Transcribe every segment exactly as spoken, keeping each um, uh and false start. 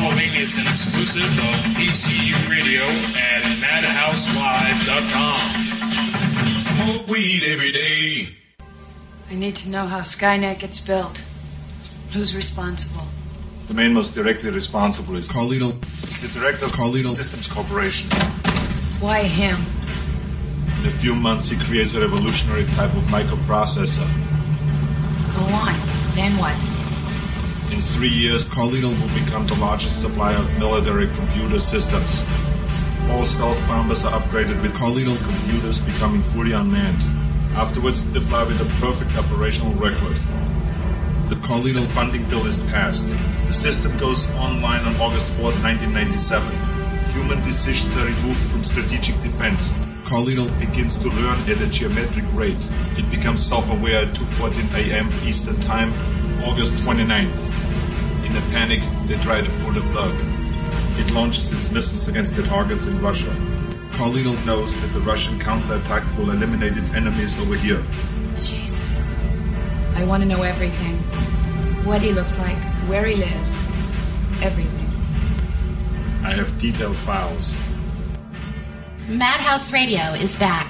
following is an exclusive of P C U Radio and Madhouse Live dot com. Smoke weed every day. I need to know how Skynet gets built. Who's responsible? The man most directly responsible is Carlito. He's the director of Carlito Systems Corporation. Why him? In a few months, he creates a revolutionary type of microprocessor. Go on. Then what? In three years, Carlito will become the largest supplier of military computer systems. All stealth bombers are upgraded with Carlito computers, becoming fully unmanned. Afterwards, they fly with a perfect operational record. The Carlito funding bill is passed. The system goes online on August fourth, nineteen ninety-seven. Human decisions are removed from strategic defense. Carlito begins to learn at a geometric rate. It becomes self-aware at two fourteen a.m. Eastern Time, August twenty-ninth. In a panic, they try to pull the plug. It launches its missiles against the targets in Russia. Carlito knows that the Russian counterattack will eliminate its enemies over here. Jesus. I want to know everything. What he looks like, where he lives, everything. I have detailed files. Madhouse Radio is back.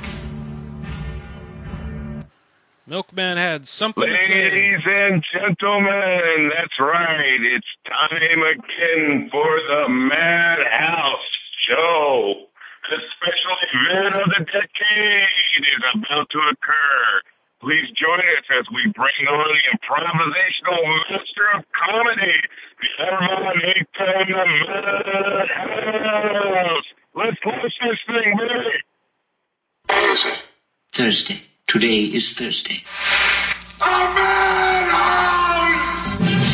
Milkman had something to say. Ladies and gentlemen, that's right. It's time again for the Madhouse Show. The special event of the decade is about to occur. Please join us as we bring on the improvisational master of comedy, the ever-on-eight-time Madhouse. Let's launch this thing, baby. Thursday. Today is Thursday. The Madhouse!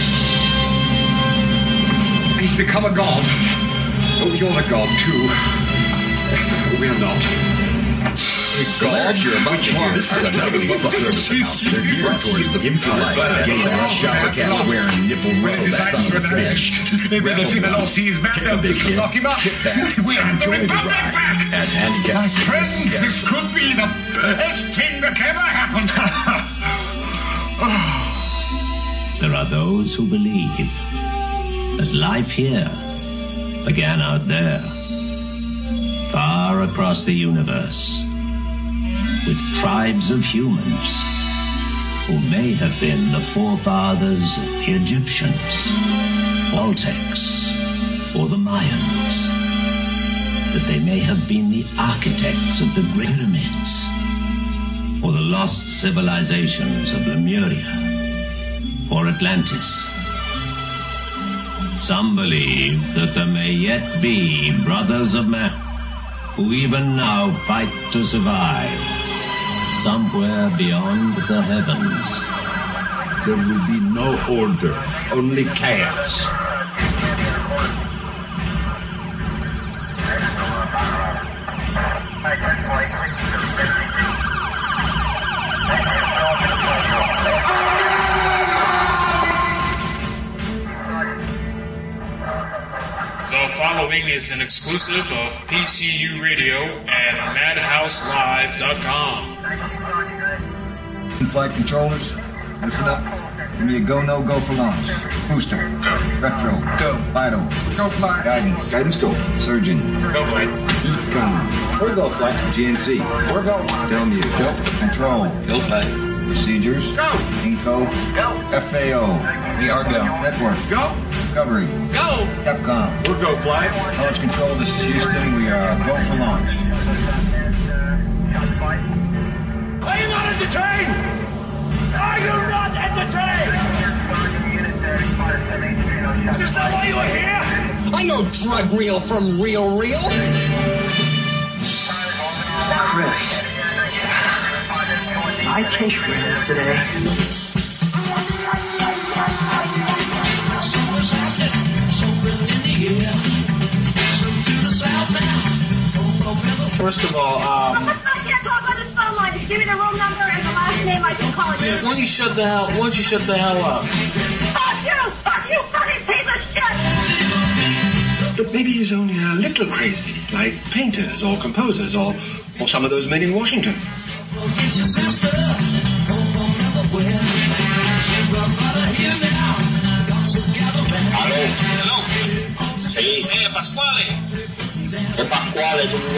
He's become a god. Oh, you're a god, too. We're not. The lads you're about to hear, this is another public service announcement geared towards the future life of getting that shower cap wearing nipple whistle that son of a bitch. Grab a one, take a big hit, sit back, and enjoy the ride at Handicap My Service. friends, Yes. this could be the best thing that ever happened. There are those who believe that life here began out there, far across the universe, with tribes of humans who may have been the forefathers of the Egyptians, Aztecs, or the Mayans, that they may have been the architects of the pyramids, or the lost civilizations of Lemuria, or Atlantis. Some believe that there may yet be brothers of man who even now fight to survive somewhere beyond the heavens. There will be no order, only chaos. The following is an exclusive of P C U Radio and Madhouse Live dot com. Flight controllers, listen up. Give me a go, no, go for launch. Booster. Go. Retro. Go. Vital. Go fly. Guidance. Guidance go. Surgeon. Go flight. Econ. Or go flight. G N C. Or go. Telmu. Go. Control. Go flight. Procedures. Go. Info. Go. F A O. We are go. Network. Go. Discovery. Go. Capcom. Or go flight. Launch control, this is Houston. We are go for launch. Are you not entertained? Are you not entertained? Is this not why you are here? I know drug reel from real real. Chris. I taste reels today. First of all, um... I can't talk on this phone line. Just give me the room number and the last name I can call you. Why don't you shut the hell, why don't you shut the hell up? Fuck you! Fuck you, fucking piece of shit! But maybe he's only a little crazy, like painters or composers or, or some of those men in Washington. Hello? Hello?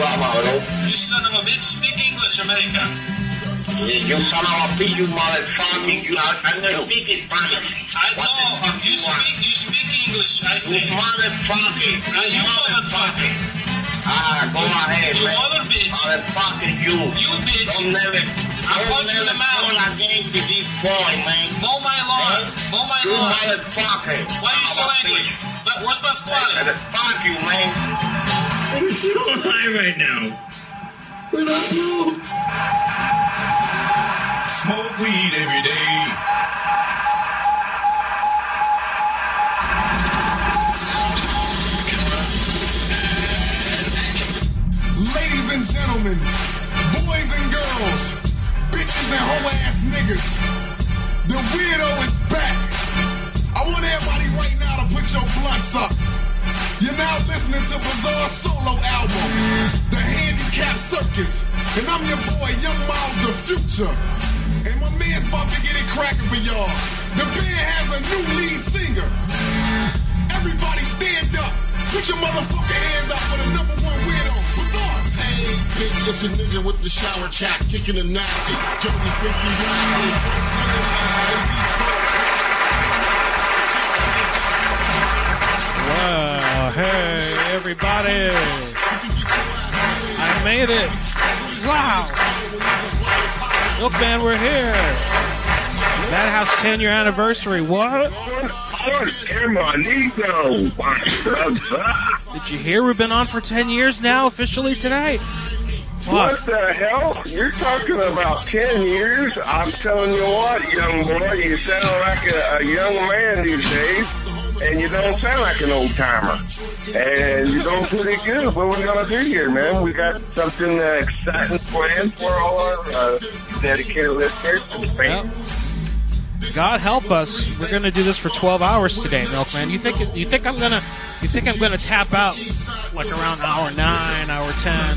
You son of a bitch, speak English, America. You son of a bitch, you motherfucker. You, I'm gonna speak in Spanish. I know. You speak, you speak English, I say. You motherfucker. Now you motherfucker. Ah, go ahead, You man. mother bitch. Motherfucker, you. You bitch. Don't never, I'll don't punch you in the never mouth. call against this boy, man. Mow my lawn. Mow my You lawn. motherfucker. Why are you so angry? But where's Pasquale? Fuck you, man. I'm so high right now. We're not blue. Smoke weed every day. Ladies and gentlemen, boys and girls, bitches and hoe-ass niggas, the weirdo is back. I want everybody right now to put your blunts up. You're now listening to Bizarre solo album, The Handicap Circus. And I'm your boy, Young Miles the Future. And my man's about to get it cracking for y'all. The band has a new lead singer. Everybody stand up. Put your motherfucking hands up for the number one weirdo. Bizarre. Hey, bitch, it's a nigga with the shower cap, kicking a nasty. Dirty, filthy, ride, drunk, sunny, Wow, hey, everybody. I made it. Wow. Milkman, we're here. Madhouse ten year anniversary. What? Did you hear we've been on for ten years now, officially today? What the hell? You're talking about ten years? I'm telling you what, young boy, you sound like a, a young man these days, and you don't sound like an old timer. And you're doing pretty good. What we're gonna do here, man? We got something uh, exciting planned for all our uh, dedicated listeners and fans. God help us. We're gonna do this for twelve hours today, Milkman. You think you think I'm gonna you think I'm gonna tap out like around hour nine, hour ten?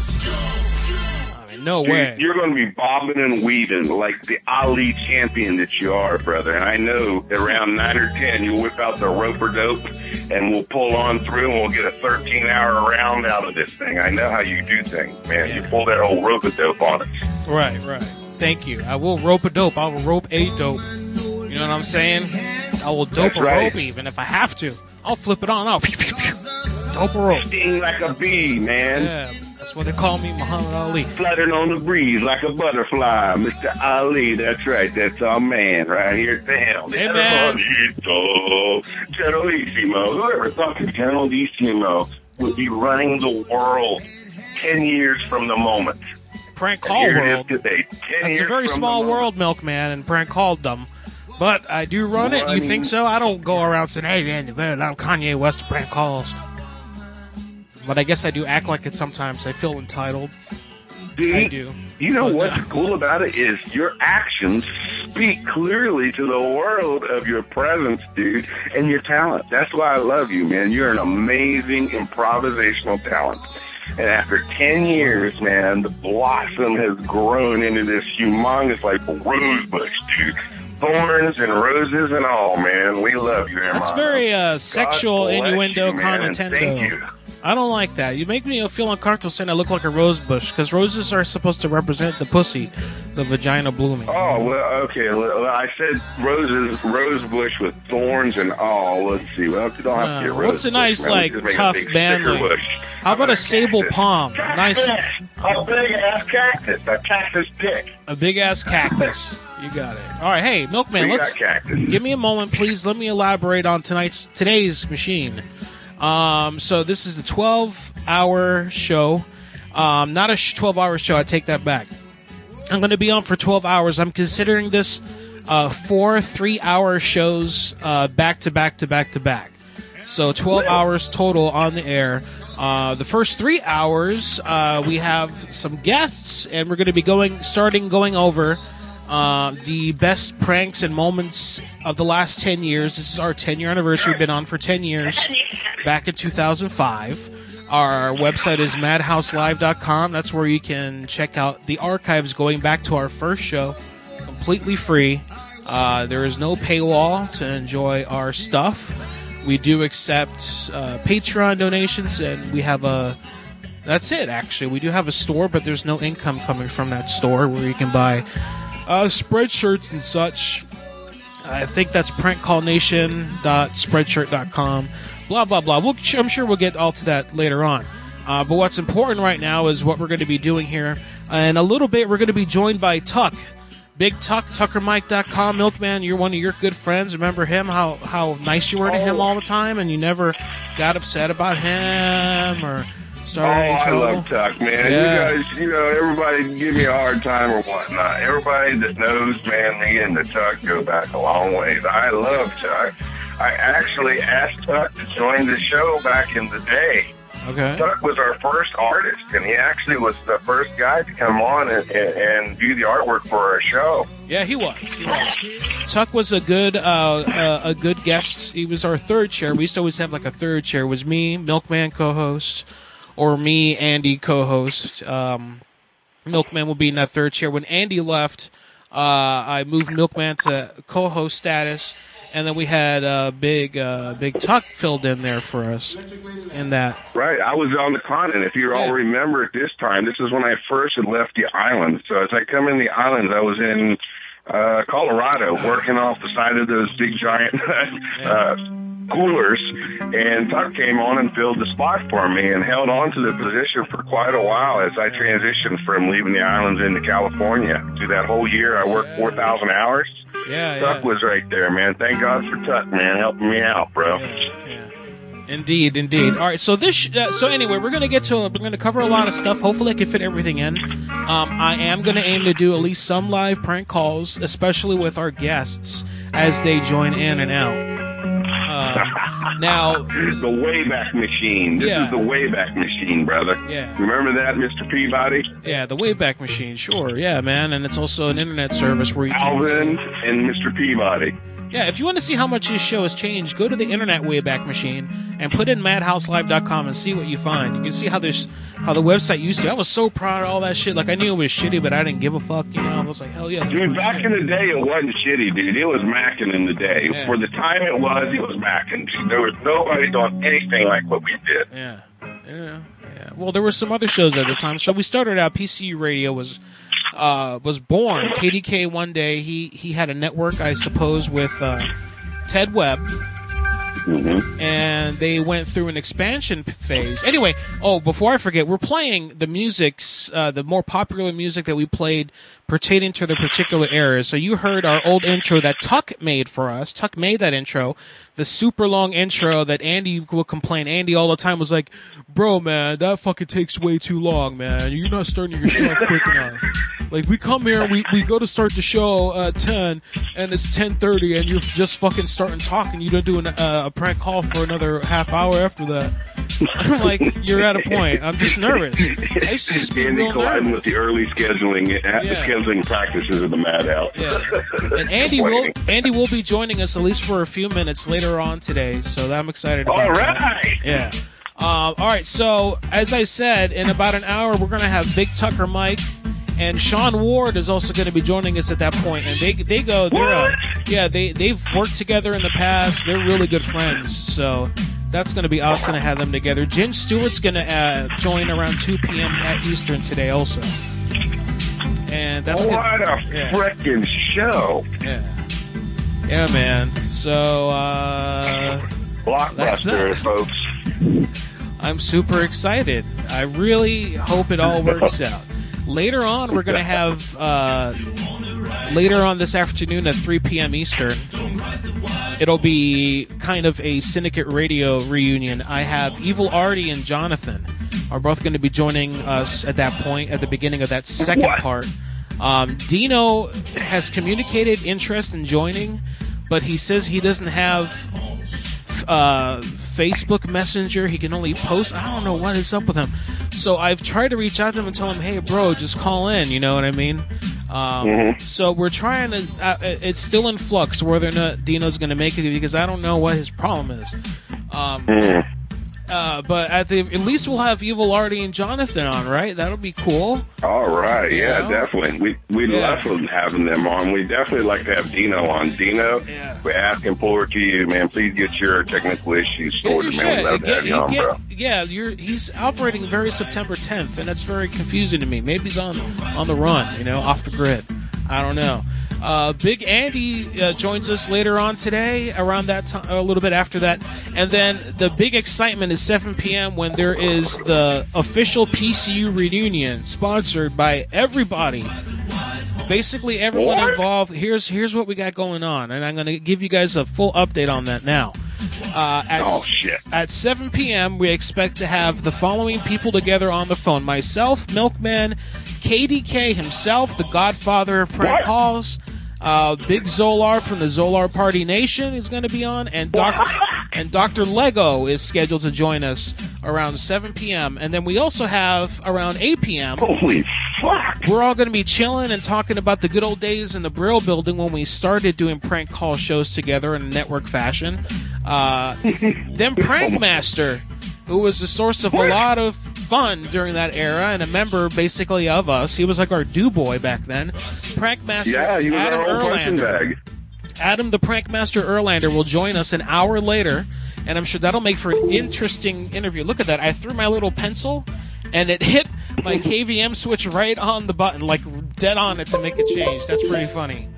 I mean, no Dude, way. You're going to be bobbing and weaving like the Ali champion that you are, brother. And I know around nine or ten you'll whip out the roper dope and we'll pull on through and we'll get a thirteen hour round out of this thing. I know how you do things, man. You pull that old roper dope on it. Right, right. Thank you. I will rope a dope. I will rope a dope. You know what I'm saying? I will dope That's a right. rope even if I have to. I'll flip it on. I'll dope a rope. Sting like a bee, man. Yeah, that's what they call me, Muhammad Ali. Fluttering on the breeze like a butterfly, Mister Ali. That's right. That's our man right here at the helm. Hey, man. Generalissimo. Whoever thought that Generalissimo would be running the world ten years from the moment? Prank And call here it is world. today, ten That's years a very from small the moment. world, Milkman, and prank called them. But I do run Well, it. I You mean- think so? I don't go around saying, hey, man, I'm Kanye West prank calls. But I guess I do act like it sometimes. I feel entitled. Dude, I do. You know But, what's uh, cool about it is your actions speak clearly to the world of your presence, dude, and your talent. That's why I love you, man. You're an amazing improvisational talent. And after ten years, man, the blossom has grown into this humongous, like, rose bush, dude. Thorns and roses and all, man. We love you, Hermano. That's very uh, sexual God bless innuendo, you, man, and connontendo. Thank you. I don't like that. You make me feel uncomfortable saying I look like a rose bush, because roses are supposed to represent the pussy, the vagina blooming. Oh, well, okay. Well, I said roses, rose bush with thorns and all. Let's see. Well, you don't have Uh, to get rose what's a bush, nice, man. We like, just make a tough big band? sticker Like, bush. how about a sable palm? A nice, A big ass cactus. A cactus dick. a big ass cactus. You got it. All right, hey, Milkman, We got let's cactus. give me a moment, please. Let me elaborate on tonight's today's machine. Um, so this is a twelve-hour show. Um, not a twelve-hour show. I take that back. I'm going to be on for twelve hours. I'm considering this uh, four three-hour shows uh, back to back to back to back. So twelve hours total on the air. Uh, the first three hours, uh, we have some guests, and we're going to be going, starting going over uh, the best pranks and moments of the last ten years. This is our ten-year anniversary. We've been on for ten years, back in two thousand five. Our website is madhouse live dot com. That's where you can check out the archives going back to our first show, completely free. Uh, there is no paywall to enjoy our stuff. We do accept uh, Patreon donations, and we have a that's it, actually. We do have a store, but there's no income coming from that store where you can buy uh, spreadshirts and such. I think that's prank call nation dot spreadshirt dot com. Blah, blah, blah. We'll, I'm sure we'll get all to that later on. Uh, but what's important right now is what we're going to be doing here. In a little bit, we're going to be joined by Tuck. Big Tuck, tucker mike dot com. Milkman, you're one of your good friends. Remember him, how, how nice you were to him all the time, and you never got upset about him or started oh, any trouble? I love Tuck, man. Yeah. You guys, you know, everybody give me a hard time or whatnot. Everybody that knows, man, me and the Tuck go back a long ways. I love Tuck. I actually asked Tuck to join the show back in the day. Okay. Tuck was our first artist, and he actually was the first guy to come on and, and, and do the artwork for our show. Yeah, he was. He was. Tuck was a good uh, uh, a good guest. He was our third chair. We used to always have like a third chair. It was me, Milkman co-host, or me, Andy co-host. Um, Milkman would be in that third chair. When Andy left, uh, I moved Milkman to co-host status. And then we had uh, big, uh, big Tuck filled in there for us, in that. Right, I was on the continent. If you all remember at this time, this is when I first had left the island. So as I come in the islands, I was in uh, Colorado, working off the side of those big giant uh, coolers, and Tuck came on and filled the spot for me and held on to the position for quite a while as I transitioned from leaving the islands into California. Through that whole year, I worked four thousand hours. Yeah, Tuck yeah. was right there, man. Thank God for Tuck, man, helping me out, bro. Indeed, indeed. All right, so this. Sh- uh, so anyway, we're gonna get to. We're gonna cover a lot of stuff. Hopefully, I can fit everything in. Um, I am gonna aim to do at least some live prank calls, especially with our guests as they join in and out. Uh, now, the Wayback Machine. This Yeah. is the Wayback Machine, brother. Yeah. Remember that, Mister Peabody? Yeah, the Wayback Machine. Sure, yeah, man, and it's also an internet service where you can. Alvin and Mister Peabody. Yeah, if you want to see how much this show has changed, go to the Internet Wayback Machine and put in madhouse live dot com and see what you find. You can see how there's how the website used to. I was so proud of all that shit. Like, I knew it was shitty, but I didn't give a fuck. You know, I was like, hell yeah. Dude, back in the day, it wasn't shitty, dude. It was macking in the day. Yeah. For the time it was, it was macking. Dude. There was nobody doing anything like what we did. Yeah. Yeah. Yeah. Well, there were some other shows at the time. So we started out, P C U Radio was uh, was born. K D K one day, he, he had a network, I suppose, with uh, Ted Webb. Mm-hmm. And they went through an expansion phase. Anyway, oh, before I forget, we're playing the music's, uh, the more popular music that we played pertaining to the particular era. So you heard our old intro that Tuck made for us. Tuck made that intro. The super long intro that Andy would complain. Andy all the time was like, bro, man, that fucking takes way too long, man. You're not starting your show quick enough. Like, we come here, we, we go to start the show at ten, and it's ten thirty, and you're just fucking starting talking. You don't do an, uh, a prank call for another half hour after that. I'm like, you're at a point. I'm just nervous. I used to just be Andy real colliding nervous. with the early scheduling, uh, Yeah. scheduling practices of the Madhouse. Yeah. And Andy will Andy will be joining us at least for a few minutes later on today, so I'm excited about All that. right. Yeah. Um, all right, so as I said, in about an hour we're going to have Big Tucker Mike, and Sean Ward is also going to be joining us at that point. And they they go, they're uh, yeah, they they've worked together in the past. They're really good friends, so that's going to be awesome to have them together. Jen Stewart's going to uh, join around two p.m. at Eastern today also. And that's what gonna, a yeah. frickin' show. Yeah. Yeah, man. So, uh... Blockbuster, folks. I'm super excited. I really hope it all works out. Later on, we're going to have, uh... later on this afternoon at three p.m. Eastern, it'll be kind of a Syndicate Radio reunion. I have Evil Artie and Jonathan are both going to be joining us at that point, at the beginning of that second What? part. Um, Dino has communicated interest in joining, but he says he doesn't have uh, Facebook Messenger. He can only post. I don't know what is up with him. So I've tried to reach out to him and tell him, hey, bro, just call in. You know what I mean? Um, Mhm. So we're trying to. Uh, it's still in flux whether or not Dino's going to make it because I don't know what his problem is. Um, Mhm. Uh, but at the at least we'll have Evil Artie and Jonathan on, right? That'll be cool. All right, yeah, know? definitely. We we Yeah. love having them on. We definitely like to have Dino on. Dino, Yeah. we're asking forward to you, man. Please get your technical issues Yeah, sorted, you man. should. We'd love to Get- have you on, get- bro. Yeah, you're, he's operating very September tenth, and that's very confusing to me. Maybe he's on on the run, you know, off the grid. I don't know. Uh, Big Andy uh, joins us later on today, around that time, a little bit after that. And then the big excitement is seven p.m. when there is the official P C U reunion, sponsored by everybody. Basically, everyone What? involved. Here's here's what we got going on, and I'm going to give you guys a full update on that now. Uh, at, Oh, shit. At seven p.m., we expect to have the following people together on the phone. Myself, Milkman, K D K himself, the godfather of prank calls, uh, Big Zolar from the Zolar Party Nation is going to be on, and Doctor and Doctor Lego is scheduled to join us around seven p.m. And then we also have around eight p.m. Holy fuck! We're all going to be chilling and talking about the good old days in the Brill Building when we started doing prank call shows together in a network fashion. Uh, then Prankmaster, who was the source of a lot of fun during that era and a member basically of us. He was like our do boy back then. Prankmaster Yeah, he was Adam our old punching Erlander. bag. Adam the Prankmaster Erlander will join us an hour later, and I'm sure that'll make for an interesting interview. Look at that. I threw my little pencil, and it hit my K V M switch right on the button, like dead on it to make a change. That's pretty funny.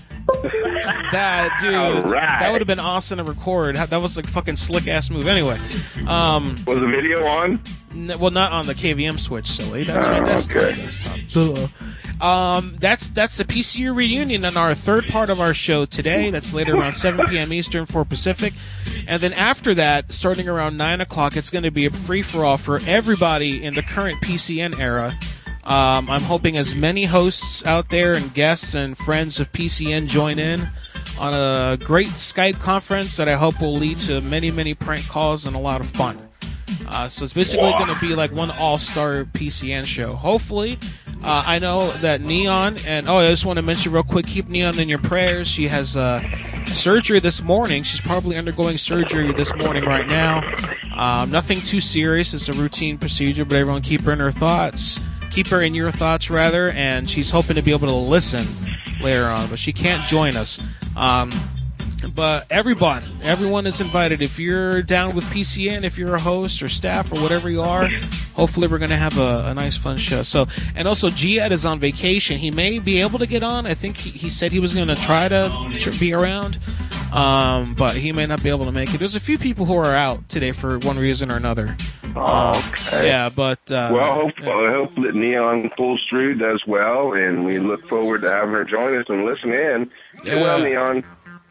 That dude, All right. that would have been awesome to record. That was like a fucking slick ass move. Anyway, um, Was the video on? n- well, not on the K V M switch, silly. That's Oh, my desktop. okay. desktop. Duh. Um, that's that's the P C U reunion on our third part of our show today. That's later around seven p.m. Eastern, four Pacific, and then after that, starting around nine o'clock, it's going to be a free for all for everybody in the current P C N era. Um, I'm hoping as many hosts out there and guests and friends of P C N join in on a great Skype conference that I hope will lead to many, many prank calls and a lot of fun. Uh, so it's basically going to be like one all-star P C N show. Hopefully, uh, I know that Neon, and oh, I just want to mention real quick, keep Neon in your prayers. She has uh, surgery this morning. She's probably undergoing surgery this morning right now. Um, nothing too serious. It's a routine procedure, but everyone keep her in her thoughts. Keep her in your thoughts, rather, and she's hoping to be able to listen later on, but she can't join us. Um, but everyone, everyone is invited. If you're down with P C N, if you're a host or staff or whatever you are, hopefully we're going to have a, a nice, fun show. So, and also, G-Ed is on vacation. He may be able to get on. I think he, he said he was going to try to tr- be around, um, but he may not be able to make it. There's a few people who are out today for one reason or another. Okay. Yeah, but uh, Well, hope, I hope that Neon pulls through, does well, and we look forward to having her join us and listen in. Do Yeah. well, Neon.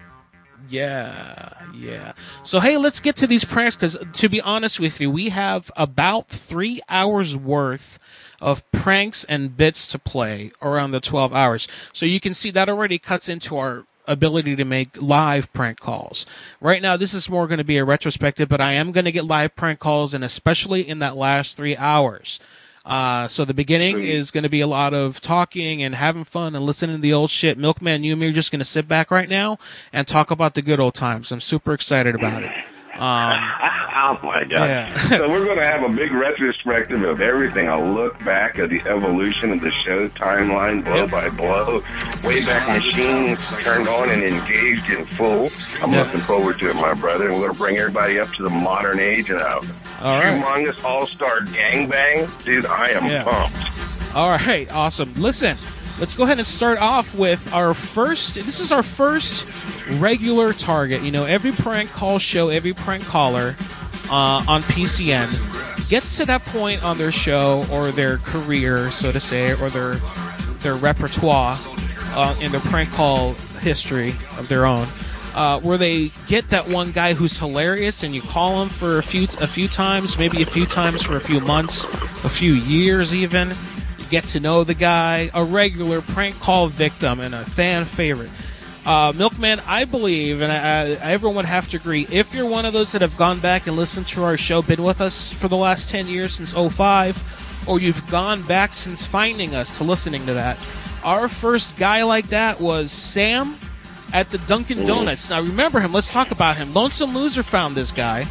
Yeah, yeah. So, hey, let's get to these pranks, because to be honest with you, we have about three hours worth of pranks and bits to play around the twelve hours. So you can see that already cuts into our ability to make live prank calls. Right now, this is more going to be a retrospective, but I am going to get live prank calls, and especially in that last three hours. Uh, so the beginning is going to be a lot of talking and having fun and listening to the old shit. Milkman, you and me are just going to sit back right now and talk about the good old times. I'm super excited about it. Um, Oh my God! Yeah. So we're going to have a big retrospective of everything. I'll look back at the evolution of the show timeline, blow by blow. Wayback Machine turned on and engaged in full. I'm Yep. looking forward to it, my brother. And we're going to bring everybody up to the modern age and a All right. humongous all-star gangbang. Dude, I am Yeah. pumped. All right, awesome. Listen, let's go ahead and start off with our first. This is our first regular target. You know, every prank call show, every prank caller uh, on P C N gets to that point on their show or their career, so to say, or their their repertoire uh, in their prank call history of their own. Uh, where they get that one guy who's hilarious, and you call him for a few a few times, maybe a few times for a few months, a few years even. You get to know the guy, a regular prank call victim, and a fan favorite. Uh, Milkman, I believe, and I, I, everyone would have to agree, if you're one of those that have gone back and listened to our show, been with us for the last ten years, since oh five, or you've gone back since finding us to listening to that, our first guy like that was Sam at the Dunkin' Donuts. Now, remember him. Let's talk about him. Lonesome Loser found this guy.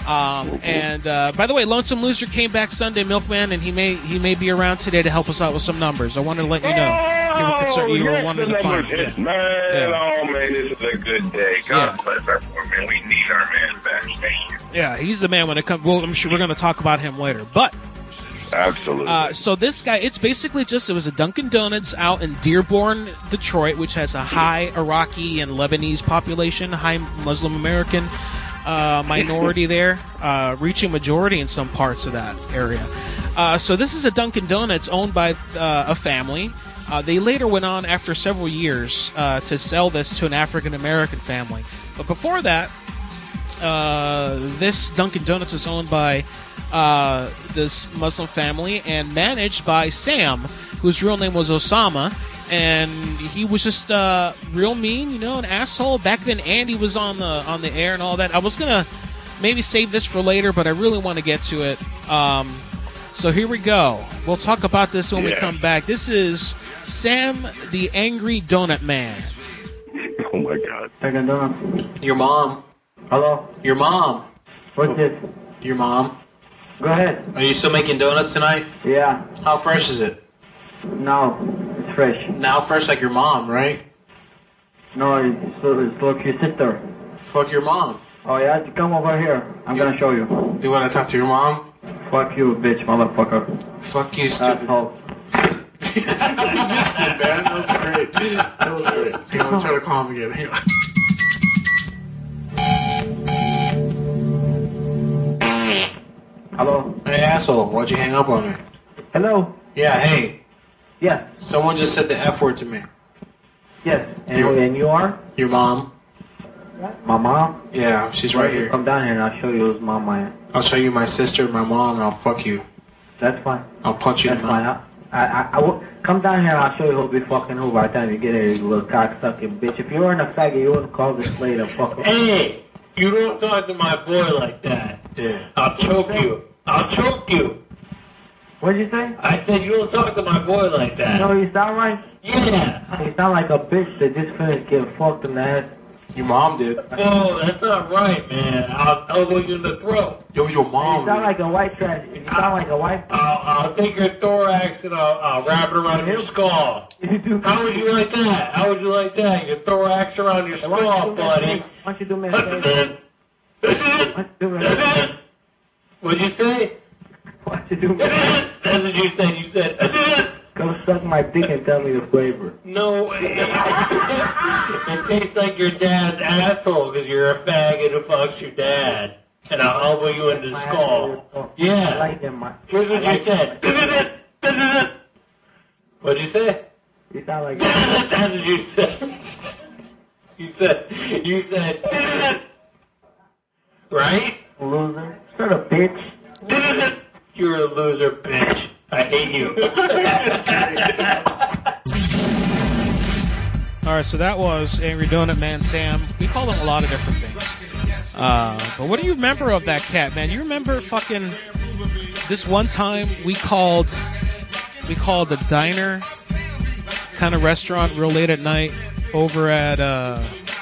Um, and uh, by the way, Lonesome Loser came back Sunday, Milkman, and he may he may be around today to help us out with some numbers. I wanted to let you know. You were, concerned, you yes, were wanting the to find numbers hit, yeah. man. Yeah. Oh, man, this is a good day. God Yeah. bless our poor man. We need our man back. Thank you. Yeah, he's the man when it comes. Well, I'm sure we're going to talk about him later, but. Absolutely. Uh, so this guy, it's basically just, it was a Dunkin' Donuts out in Dearborn, Detroit, which has a high Iraqi and Lebanese population, high Muslim American uh, minority there, uh, reaching majority in some parts of that area. Uh, so this is a Dunkin' Donuts owned by uh, a family. Uh, they later went on, after several years, uh, to sell this to an African American family. But before that, uh, this Dunkin' Donuts is owned by uh, this Muslim family and managed by Sam, whose real name was Osama, and he was just uh, real mean, you know, an asshole. Back then, Andy was on the on the air and all that. I was gonna maybe save this for later, but I really want to get to it. Um, so here we go. We'll talk about this when Yeah. we come back. This is Sam, the Angry Donut Man. Oh my God. Second donut. Your mom. Hello? Your mom. What's this? Your mom. Go ahead. Are you still making donuts tonight? Yeah. How fresh is it? No, it's fresh. Now fresh like your mom, right? No, it's, it's like your sister. Fuck your mom. Oh yeah, come over here. I'm Do- gonna show you. Do you want to talk to your mom? Fuck you, bitch, motherfucker. Fuck you, stupid. Asshole. You did, man. That was great. That was great. Okay, I'm gonna try to call him again. Hang on. Hello? Hey, asshole. Why'd you hang up on me? Hello? Yeah, hey. Yes. Someone just said the F word to me. Yes. And, You- and you are? Your mom. My mom? Yeah, she's right here. Come down here and I'll show you who's mom I am. I'll show you my sister, my mom, and I'll fuck you. That's fine. I'll punch you That's in the fine. mouth. I, I, I will, come down here and I'll show you who'll be fucking who by the time you get here, you little cocksucking bitch. If you weren't a faggot, you wouldn't call this lady a fucker. Hey, you don't talk to my boy like that. Yeah. I'll choke you. I'll choke you. What'd you say? I said you don't talk to my boy like that. No, you sound like? Yeah. You sound like a bitch that just finished getting fucked in the ass. Your mom did. Oh, that's not right, man. I'll elbow you in the throat. It was your mom. You sound like a white trash. You sound like a white. I'll, I'll take your thorax and I'll, I'll wrap it around your skull. How would you like that? How would you like that? Your thorax around your Why don't you skull, do me a buddy. favor? Why don't you do me a favor? Why don't you do me a favor? What'd you say? Why don't you do me a favor? That's what you said. You said, Come suck my dick and tell me the flavor. no. It tastes like your dad's asshole because you're a faggot who fucks your dad. And I'll elbow you in the My skull. asshole. I Yeah. like them. My, Here's what I you like said. What'd you say? You sound like. That's what you said. You said, you said, right? Loser. Son of a bitch. You're a loser, bitch. I hate you. All right, so that was Angry Donut Man Sam. We call him a lot of different things. Uh, but what do you remember of that cat, man? You remember fucking this one time we called we called the diner kind of restaurant real late at night over at uh,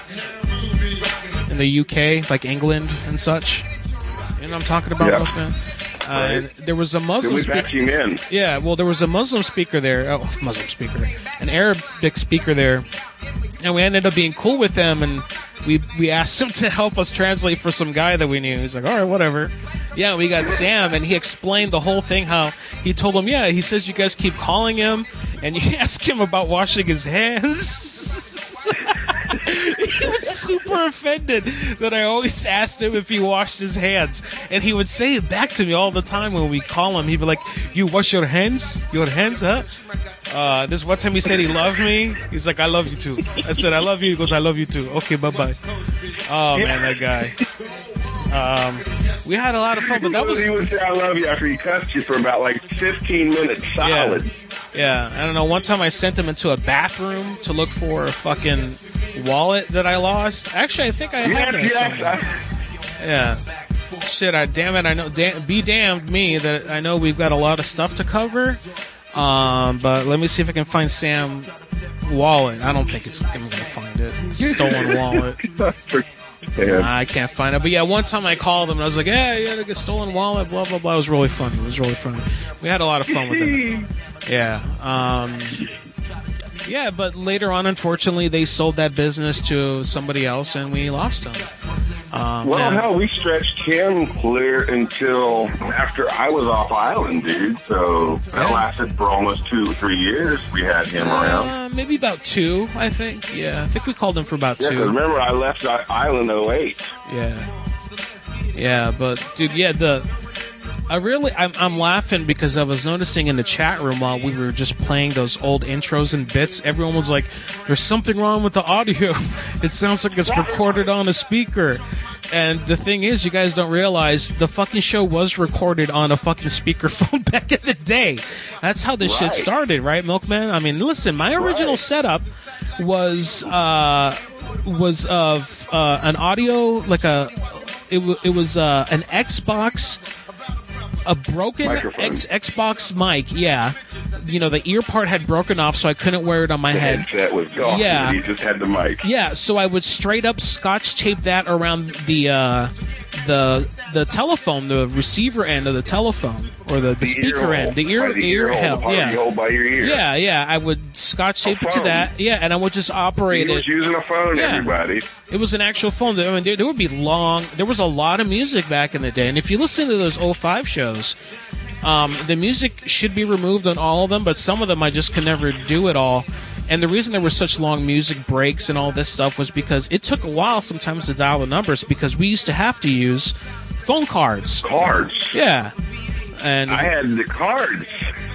in the U K, like England and such. You know what I'm talking about, Yeah. Milkman? Uh, Right. and there was a Then Muslim we speaker. vacuum in. Yeah, well, there was a Muslim speaker there. Oh, Muslim speaker, an Arabic speaker there, and we ended up being cool with them. And we we asked him to help us translate for some guy that we knew. He's like, all right, whatever. Yeah, we got Sam, and he explained the whole thing. How he told him, yeah, he says you guys keep calling him, and you ask him about washing his hands. He was super offended that I always asked him if he washed his hands. And he would say it back to me all the time when we call him. He'd be like, you wash your hands? Your hands, huh? Uh, this one time he said he loved me. He's like, I love you too. I said, I love you. He goes, I love you too. Okay, bye-bye. Oh, man, that guy. Um, we had a lot of fun, but that was... He would say, I love you after he cussed you for about like fifteen minutes solid. Yeah, I don't know. One time I sent him into a bathroom to look for a fucking wallet that I lost. Actually, I think I have Yes, that yes, somewhere. Yeah. Shit, I damn it. I know. Da- be damned me that I know we've got a lot of stuff to cover. Um, but let me see if I can find Sam's wallet. I don't think it's I'm gonna find it. Stolen wallet. Yeah. I can't find it. But yeah, one time I called them and I was like, "Yeah, you had a stolen wallet." Blah blah blah. It was really funny. It was really funny. We had a lot of fun with it. Yeah. Um, yeah, but later on, unfortunately, they sold that business to somebody else, and we lost them. Um, Well, and- hell, we stretched him clear until after I was off island, dude. So that lasted for almost two or three years. We had him around. Uh, maybe about two, I think. Yeah, I think we called him for about Yeah, two. because remember, I left I- Island oh eight. Yeah. Yeah, but dude, yeah, the I really I'm I'm laughing because I was noticing in the chat room while we were just playing those old intros and bits, everyone was like, "There's something wrong with the audio. It sounds like it's recorded on a speaker." And the thing is, you guys don't realize the fucking show was recorded on a fucking speakerphone back in the day. That's how this Right. shit started, right, Milkman? I mean, listen, my original setup was uh was of uh an audio like a it, w- it was uh an Xbox, a broken Microphone. X- Xbox mic, yeah. You know, the ear part had broken off, so I couldn't wear it on my The head. headset was gone. Yeah. He just had the mic. Yeah, so I would straight up scotch tape that around the uh, the the telephone, the receiver end of the telephone, or the, the, The speaker ear hole. end, the ear By the ear ear hole, hell, the part yeah, you hold by your ear. yeah, yeah. I would scotch tape it to phone. that, yeah, and I would just operate He it. was using a phone, Yeah. everybody. It was an actual phone. I mean, there, there would be long. There was a lot of music back in the day, and if you listen to those oh five shows, um, the music should be removed on all of them, but some of them I just could never do it all. And the reason there were such long music breaks and all this stuff was because it took a while sometimes to dial the numbers because we used to have to use phone cards. Cards. Yeah. And I had the cards.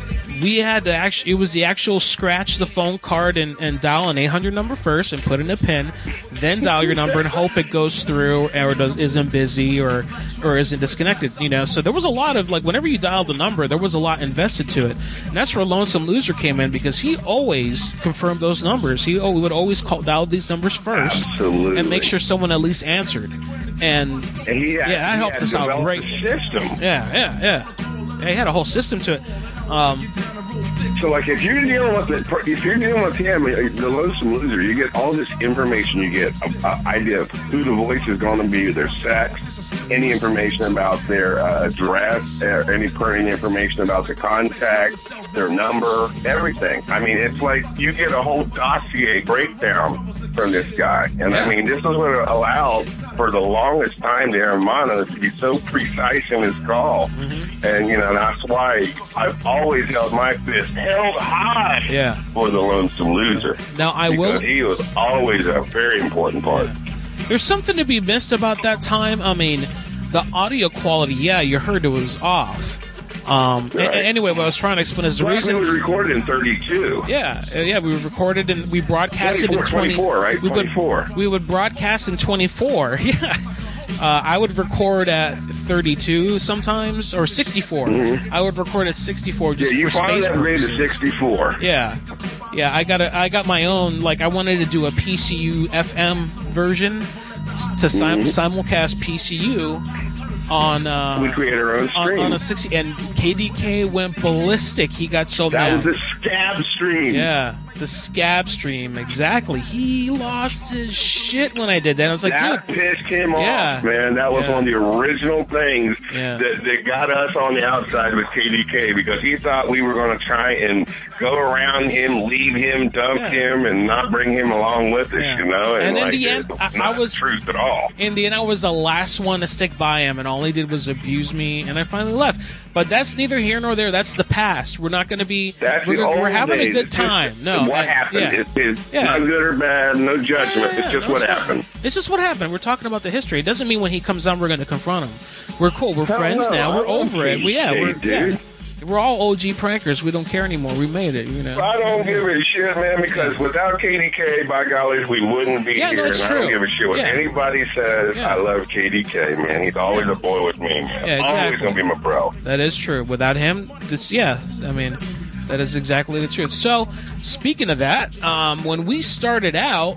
we had to actually, it was the actual scratch the phone card and, and dial an eight hundred number first and put in a pin, then dial your number and hope it goes through or does, isn't busy or or isn't disconnected, you know. So there was a lot of, like, whenever you dialed a number, there was a lot invested to it. And that's where Lonesome Loser came in, because he always confirmed those numbers. He al- would always call dial these numbers first. Absolutely. And make sure someone at least answered. And, And he had, yeah, that he helped had us out developed great. a system. Yeah, yeah, yeah. Yeah, he had a whole system to it. Um, So, like, if you're dealing with the, if you're dealing with him, the Lonesome Loser, you get all this information. You get an idea of who the voice is going to be, their sex, any information about their uh, address, uh, any pertinent information about the contact, their number, everything. I mean, it's like you get a whole dossier breakdown from this guy. And I mean, this is what allowed for the longest time the Hermanos to be so precise in his call. Mm-hmm. And, you know, that's why I've always held my fist held high Yeah. for the Lonesome Loser. Now, I because will- he was always a very important part. There's something to be missed about that time. I mean, the audio quality, yeah, you heard it was off. Um, a- Right. anyway, what I was trying to explain is the Well, reason it was recorded in thirty-two. Yeah, uh, yeah, we recorded and we broadcasted in twenty. twenty-four, right? We would, twenty-four. we would broadcast in twenty-four. Yeah. Uh, I would record at thirty-two sometimes, or sixty-four. Mhm. I would record at sixty-four just Yeah, you for finally space upgraded to purposes. sixty-four. Yeah, yeah. I got a, I got my own. Like, I wanted to do a P C U F M version to sim- Mhm. simulcast P C U on. Uh, We created our own on, stream. on a sixty, and K D K went ballistic. He got so That mad. was the scab stream. Yeah, the scab stream, exactly. He lost his shit when I did that. I was like, that dude, pissed him Yeah. off, man. That was Yeah. one of the original things Yeah. that, that got us on the outside with K D K, because he thought we were going to try and go around him, leave him, dump Yeah. him, and not bring him along with us, Yeah. you know? And in like, the it's end, I- not I was- the truth at all. in the end, I was the last one to stick by him, and all he did was abuse me, and I finally left. But that's neither here nor there. That's the past. We're not going to be. That's we're, the gonna- we're old having a days. good It's just time. No, what I- happened? yeah. It's, it's Yeah. not good or bad, no judgment. Yeah, it's just no, what it's happened. fine. It's just what happened. We're talking about the history. It doesn't mean when he comes on, we're going to confront him. We're cool. We're Hell friends no, now. I We're love over it. We, yeah, K D K, we're yeah. dude. We're all O G prankers. We don't care anymore. We made it. You know. I don't give a shit, man, because without K D K, by golly, we wouldn't be Yeah, no, here. it's and I don't true. give a shit what Yeah. anybody says. Yeah. I love K D K, man. He's always a boy with me, man. Yeah, Always exactly. going to be my bro. That is true. Without him, this yeah. I mean, that is exactly the truth. So, speaking of that, um, when we started out,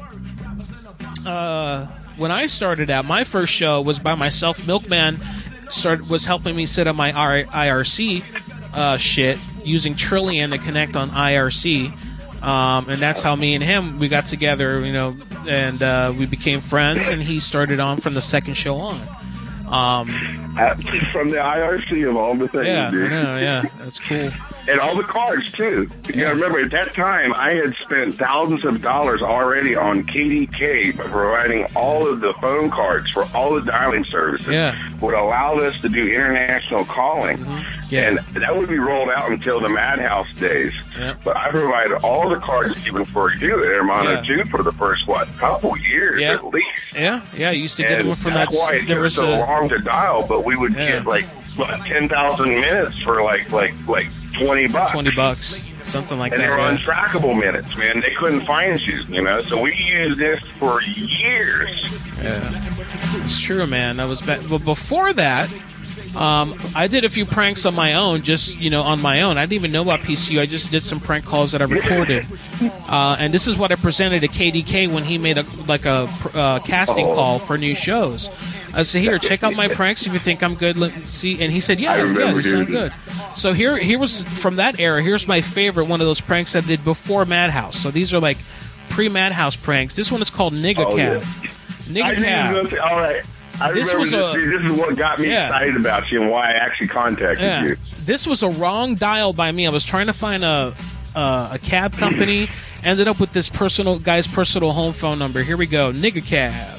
uh, when I started out, my first show was by myself. Milkman started was helping me set up my I R C uh, shit using Trillian to connect on I R C. Um, and that's how me and him, we got together, you know, and uh, we became friends, and he started on from the second show on. Um, At, from the I R C of all the things, yeah, dude. I know, yeah, that's cool. And all the cards, too. You gotta remember, at that time, I had spent thousands of dollars already on K D K by providing all of the phone cards for all the dialing services. Yeah. Would allow us to do international calling. Mm-hmm. Yeah. And that would be rolled out until the Madhouse days. Yeah. But I provided all the cards even for you at Hermano, Yeah. too, for the first, what, couple years Yeah. at least. Yeah, yeah, I used to get And one from that. that's why it There took was so a, long to dial, but we would Yeah. get, like, what, ten thousand minutes for, like, like, like twenty bucks. twenty bucks, something like And that. they were yeah. untrackable minutes, man. They couldn't find you, you know. So we used this for years. Yeah, it's true, man. That was bad. But before that, um, I did a few pranks on my own, just you know, on my own. I didn't even know about P C U. I just did some prank calls that I recorded, uh, and this is what I presented to K D K when he made a like a uh, casting Oh. call for new shows. I said, "Here, check out my pranks. If you think I'm good, let see." And he said, "Yeah, I yeah, remember you sound hearing good." So here, here was from that era. Here's my favorite one of those pranks I did before Madhouse. So these are like pre-Madhouse pranks. This one is called Nigga Oh, Cab. yeah. Nigga I Cab. knew this- all right. I This remember was this, a- see, this is what got me Yeah. excited about you and why I actually contacted Yeah. you. This was a wrong dial by me. I was trying to find a uh, a cab company. Ended up with this personal guy's personal home phone number. Here we go. Nigga Cab.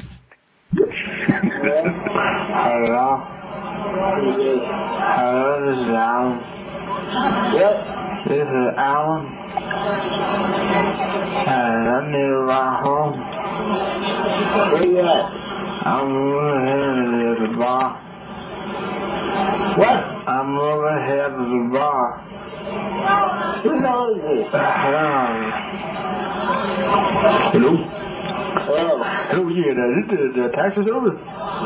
Hello? Hello, this is Alan. Yep. This is Alan. And I need to ride home. Where you at? I'm over here at the bar. What? I'm over here at the bar. Who the hell is this? Hello? Hello? Hello, yeah, this is the taxi service.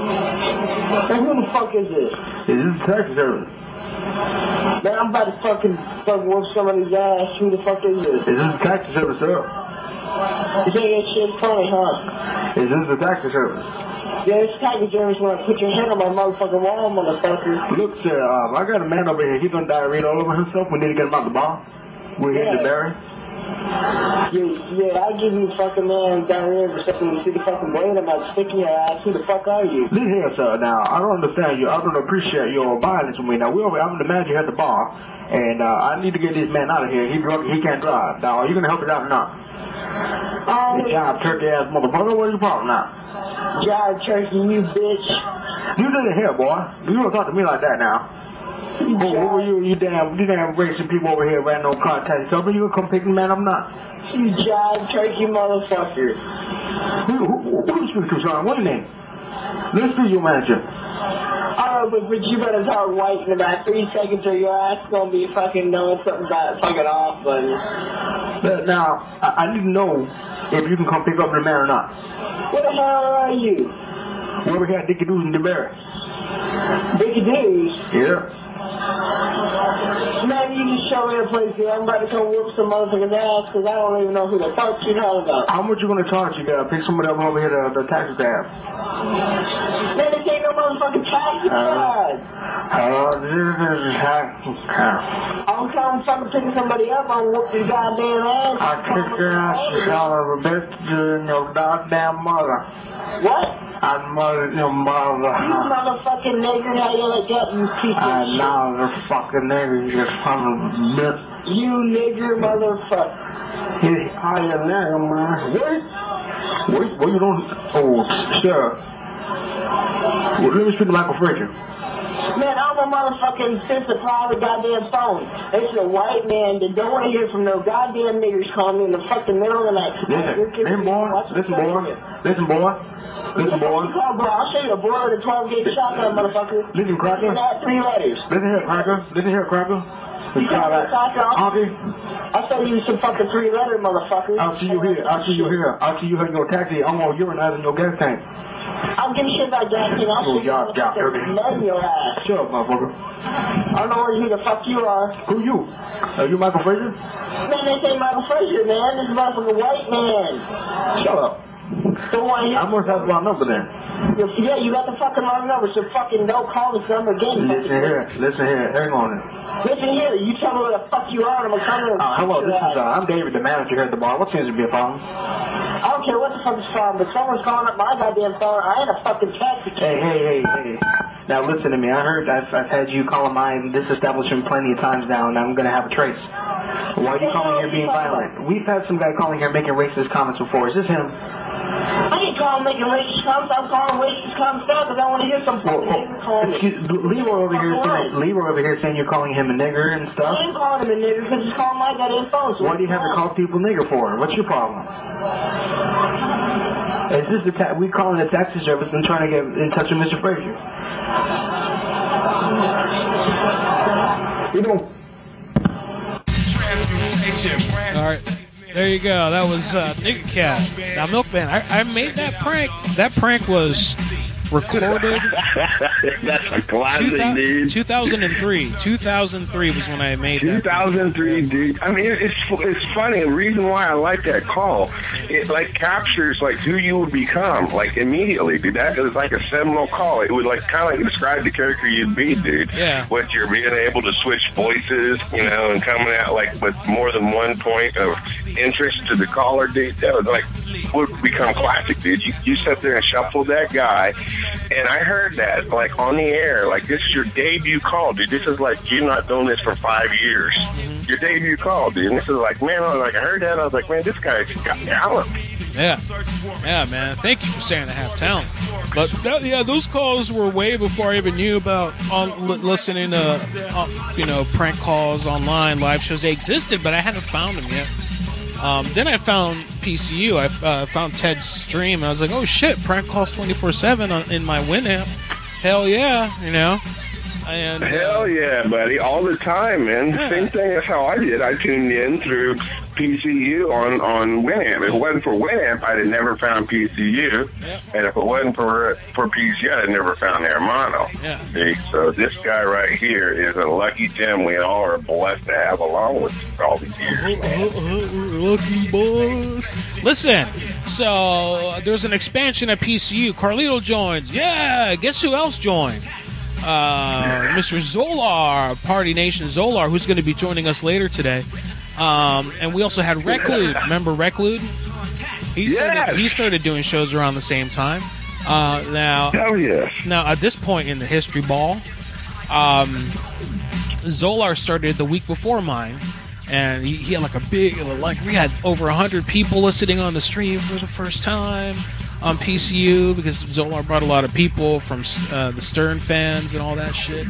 And who the fuck is this? This is the taxi service. Man, I'm about to fucking fuck whoop somebody's ass. Who the fuck is this? This is the taxi service, sir. You think that shit's funny, huh? This is the taxi service. Yeah, this taxi service when I put your head on my motherfucking wall, motherfucker. Look, sir, um, I got a man over here. He's gonna diarrhea all over himself. We need to get him out the bar. We're here to bury. Yeah, yeah, I give you fucking man diarrhea or something. You see the fucking blade, I'm not sticking your ass. Who the fuck are you? Listen here, sir. Now, I don't understand you. I don't appreciate your violence with me. Now, we over, I'm the manager at the bar, and uh, I need to get this man out of here. He's drunk. He can't drive. Now, are you gonna help us out or not? Oh, you job turkey ass motherfucker. What are you problem now? Job turkey, you bitch. You listen here, boy. You don't talk to me like that now. Oh, what were you, you damn, you damn racist people over here ran no contact. So, you gonna come pick me, man? I'm not. You jive turkey motherfucker. Who, who, who you speaking to, son? What's your name? Let's be your manager. Oh, but, but you better talk white in about three seconds or your ass gonna be fucking knowing something about fucking off, buddy. But now, I, I need to know if you can come pick up the man or not. What the hell are you? We're over here at Dickie Doos and DeBerry. Dickie Doos? Yeah. Man, you just show me a place here. I'm about to come whoop some motherfucker's ass because I don't even know who the fuck you're talking about. How much you gonna charge you guys? Pick somebody up over here to the taxi stand. Man, this ain't no motherfucking taxi stand. Hello, this is a taxi stand. I'm coming fucking picking somebody up. I'm whoop your goddamn ass. I'll kick your ass, you son of a bitch, and your goddamn mother. What? I'd mother your mother. You motherfucking nigger, how you like that, you piece of shit? I know the fucking nigger, you son of a bitch. You nigger motherfucker. Hey, how you nigger, man? What? What, what you doing? Oh, sir. Well, let me speak to Michael Frazier. Man, I'm a motherfucking sister private goddamn phone. It's a white man that don't want to hear from no goddamn niggers calling me in the fucking middle of the night. Listen, listen, boy. Listen, boy. Listen, boy. Listen, boy. I'll show you a boy with a twelve gauge shotgun, motherfucker. Listen, Cracker. Three letters. Listen here, Cracker. Listen here, Cracker. You call that honky? I'll show you some fucking three letter, motherfucker. I'll see you here. I'll see you here. I'll see you in your taxi. I'm gonna urinize in your gas tank. I'll give a shit about gas tank. I'll show you fucking mud in your ass. Shut up, motherfucker. I don't know who the fuck you are. Who you? Are you Michael Frazier? Man, this ain't Michael Frazier, man. This is motherfucking white man. Shut up. So why I must have my number then. Yeah, you got the fucking wrong number, so fucking don't call this number again. Listen here, listen here, hang on it. Listen here, you tell me where the fuck you are and I'm gonna come in. Uh, hello, this is, uh, I'm David, the manager here at the bar. What seems to be a problem? I don't care what the fuck is from, but someone's calling up my goddamn phone. I ain't a fucking taxi. Hey, hey, hey, hey. Now listen to me. I heard I've, I've had you calling mine this establishment plenty of times now, and I'm going to have a trace. Why are you calling here being violent? We've had some guy calling here making racist comments before. Is this him? I ain't calling making racist comments. I'm calling racist comments now because I want to hear some fucking nigger calling me. Excuse Leroy over here saying, Leroy over here saying you're calling him a nigger and stuff. I ain't calling him a nigger because he's calling my goddamn phone. So why do you have to call people nigger for? What's your problem? Is this the ta- we calling the taxi service and trying to get in touch with Mister Frazier? You know. All right, there you go. That was uh, Nigga Cat. Now, Milkman, I, I made that prank. That prank was recorded. That's a classic, dude. two thousand three. two thousand three was when I made that. two thousand three, dude. I mean, it's it's funny. The reason why I like that call, it like captures like who you would become like immediately, dude. That is like a seminal call. It would like kind of like describe the character you'd be, dude. Yeah. What you're being able to switch voices, you know, and coming out like with more than one point of interest to the caller, dude. That was like would become classic, dude. You you sit there and shuffle that guy. And I heard that, like, on the air, like, this is your debut call, dude. This is like, you're not doing this for five years. Mm-hmm. Your debut call, dude. And this is like, man, I was like, I heard that. I was like, man, this guy's got talent. Yeah. Yeah, man. Thank you for saying I have talent. But, that, yeah, those calls were way before I even knew about on, li- listening to, uh, you know, prank calls online, live shows. They existed, but I hadn't found them yet. Um, then I found P C U. I uh, found Ted's stream, and I was like, "Oh shit! Prank calls twenty-four seven in my Winamp. Hell yeah, you know." And uh, hell yeah, buddy! All the time, man. Yeah. Same thing. That's how I did. I tuned in through P C U on on Winamp. If it wasn't for Winamp, I'd have never found P C U. Yep. And if it wasn't for for P C U, I'd have never found Hermano. Yeah. See? So this guy right here is a lucky gem we all are blessed to have along with all these years. Man. Lucky boys. Listen, so there's an expansion at P C U. Carlito joins. Yeah. Guess who else joined? Uh, Mister Zolar, Party Nation Zolar, who's going to be joining us later today. Um, and we also had Reclude. Remember Reclude? He yes. started, he started doing shows around the same time. Uh, now, Hell yes. now, at this point in the history ball, um, Zolar started the week before mine. And he, he had like a big, like we had over one hundred people listening on the stream for the first time on P C U because Zolar brought a lot of people from uh, the Stern fans and all that shit.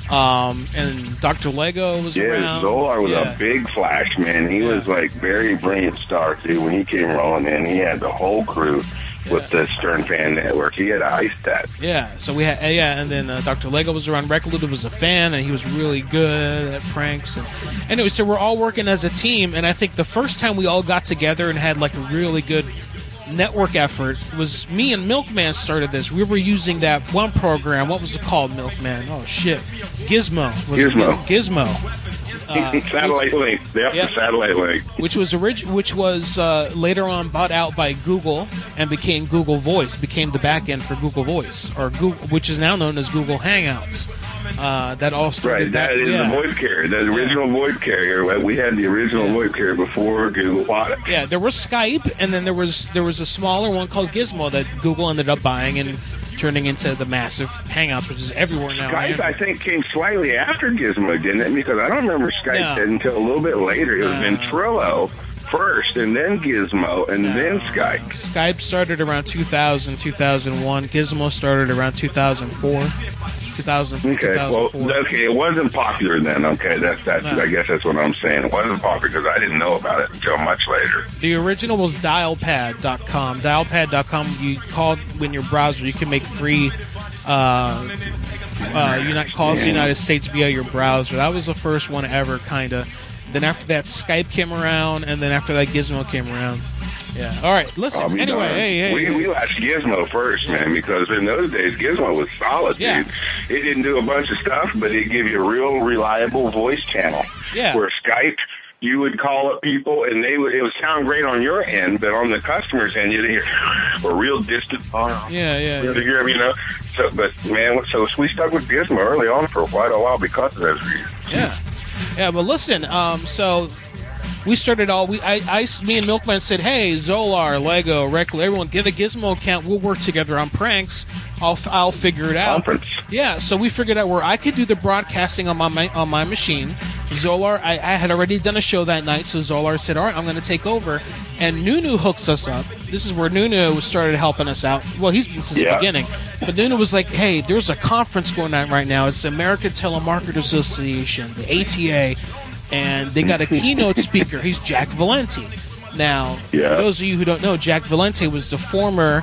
Um, and Doctor Lego was yeah, around. Zolar was yeah. a big flash, man. He yeah. was like very brilliant star, too. When he came rolling in, he had the whole crew yeah. with the Stern Fan Network. He had iced that. Yeah, so we had, yeah, and then uh, Doctor Lego was around. Reclude was a fan, and he was really good at pranks. And anyway, so we're all working as a team, and I think the first time we all got together and had like a really good network effort was me and Milkman started this. We were using that one program. What was it called, Milkman? Oh shit, Gizmo. Was Gizmo. It Gizmo. Uh, satellite which, link. Yep, yeah, the satellite link. Which was orig- Which was uh, later on bought out by Google and became Google Voice. Became the back end for Google Voice, or Google, which is now known as Google Hangouts. Uh, that all started. Right, that back, is yeah. the VoIP carrier, the original yeah. VoIP carrier. We had the original yeah. VoIP carrier before Google bought it. Yeah, there was Skype, and then there was there was a smaller one called Gizmo that Google ended up buying and turning into the massive Hangouts, which is everywhere now. Skype, I think, came slightly after Gizmo, didn't it? Because I don't remember Skype no. until a little bit later. It was uh, Ventrilo first, and then Gizmo, and no. then Skype. Skype started around two thousand, two thousand one. Gizmo started around two thousand four. two thousand, okay, well, okay, it wasn't popular then. Okay, that's that's. No. I guess that's what I'm saying. It wasn't popular because I didn't know about it until much later. The original was dialpad dot com. dialpad dot com. You called in your browser. You can make free uh, uh, United calls to the United States via your browser. That was the first one ever, kind of. Then after that, Skype came around, and then after that, Gizmo came around. Yeah. All right. Listen. Oh, anyway, darn. hey, hey. We, we latched Gizmo first, man, because in those days, Gizmo was solid, yeah. dude. It didn't do a bunch of stuff, but it gave you a real reliable voice channel. Yeah. Where Skype, you would call up people, and they would, it would sound great on your end, but on the customer's end, you'd hear a real distant. Uh, yeah, yeah. Really yeah. hear, you know. So, but man, so we stuck with Gizmo early on for quite a while because of those reasons. Yeah. Yeah, but listen, um, so we started all we I, I me and Milkman said, hey, Zolar, Lego, Reclu, everyone get a Gizmo account. We'll work together on pranks. I'll I'll figure it out. Conference. Yeah, so we figured out where I could do the broadcasting on my on my machine. Zolar, I, I had already done a show that night, so Zolar said, all right, I'm going to take over. And Nunu hooks us up. This is where Nunu started helping us out. Well, he's been since Yeah. the beginning. But Nunu was like, hey, there's a conference going on right now. It's the American Telemarketers Association, the A T A, and they got a keynote speaker. He's Jack Valenti. Now, Yeah. for those of you who don't know, Jack Valenti was the former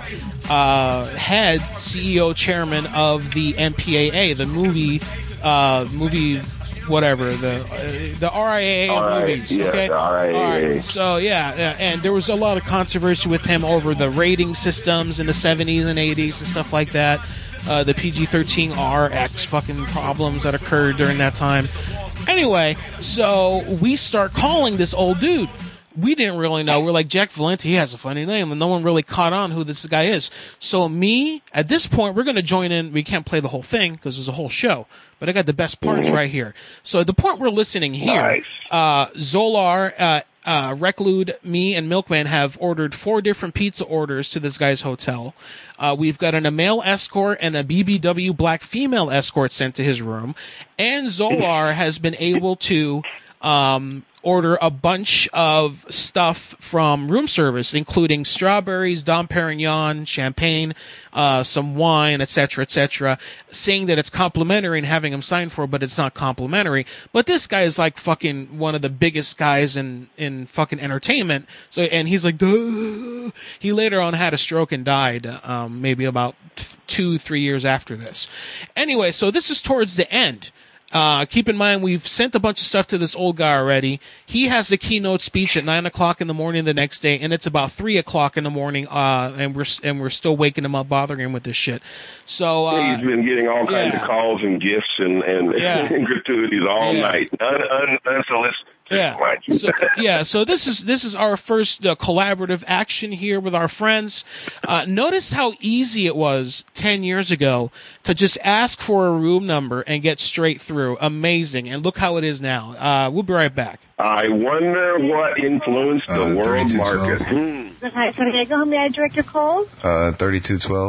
uh, head C E O chairman of the M P A A, the movie uh, movie whatever the uh, the R I A A All right, movies. yeah, Okay, the R I A A. All right, so yeah, yeah, and there was a lot of controversy with him over the rating systems in the seventies and eighties and stuff like that. Uh, the P G thirteen R X fucking problems that occurred during that time. Anyway, so we start calling this old dude. We didn't really know. We're like, Jack Valenti, he has a funny name, and no one really caught on who this guy is. So me, at this point, we're going to join in. We can't play the whole thing because there's a whole show, but I got the best parts right here. So at the point we're listening here, Nice. uh, Zolar, uh, uh, Reclude, me, and Milkman have ordered four different pizza orders to this guy's hotel. Uh, we've got an, a male escort and a B B W black female escort sent to his room. And Zolar has been able to um, order a bunch of stuff from room service, including strawberries, Dom Perignon, champagne, uh, some wine, et cetera, et cetera, saying that it's complimentary and having him sign for it, but it's not complimentary. But this guy is like fucking one of the biggest guys in, in fucking entertainment. So, and he's like, duh. He later on had a stroke and died, um, maybe about two, three years after this. Anyway, so this is towards the end. Uh, keep in mind, we've sent a bunch of stuff to this old guy already. He has the keynote speech at nine o'clock in the morning the next day, and it's about three o'clock in the morning, uh, and we're and we're still waking him up, bothering him with this shit. So uh, He's been getting all kinds yeah. of calls and gifts and, and, Yeah. and gratuities all Yeah. night. Un, un, unsolicited. Yeah. So, yeah. So this is this is our first uh, collaborative action here with our friends. Uh, notice how easy it was ten years ago to just ask for a room number and get straight through. Amazing. And look how it is now. Uh, we'll be right back. I wonder what influenced Uh, the world thirty-two market. twelve. Hmm. Hi, San Diego. How may I direct your calls? Uh, thirty-two twelve.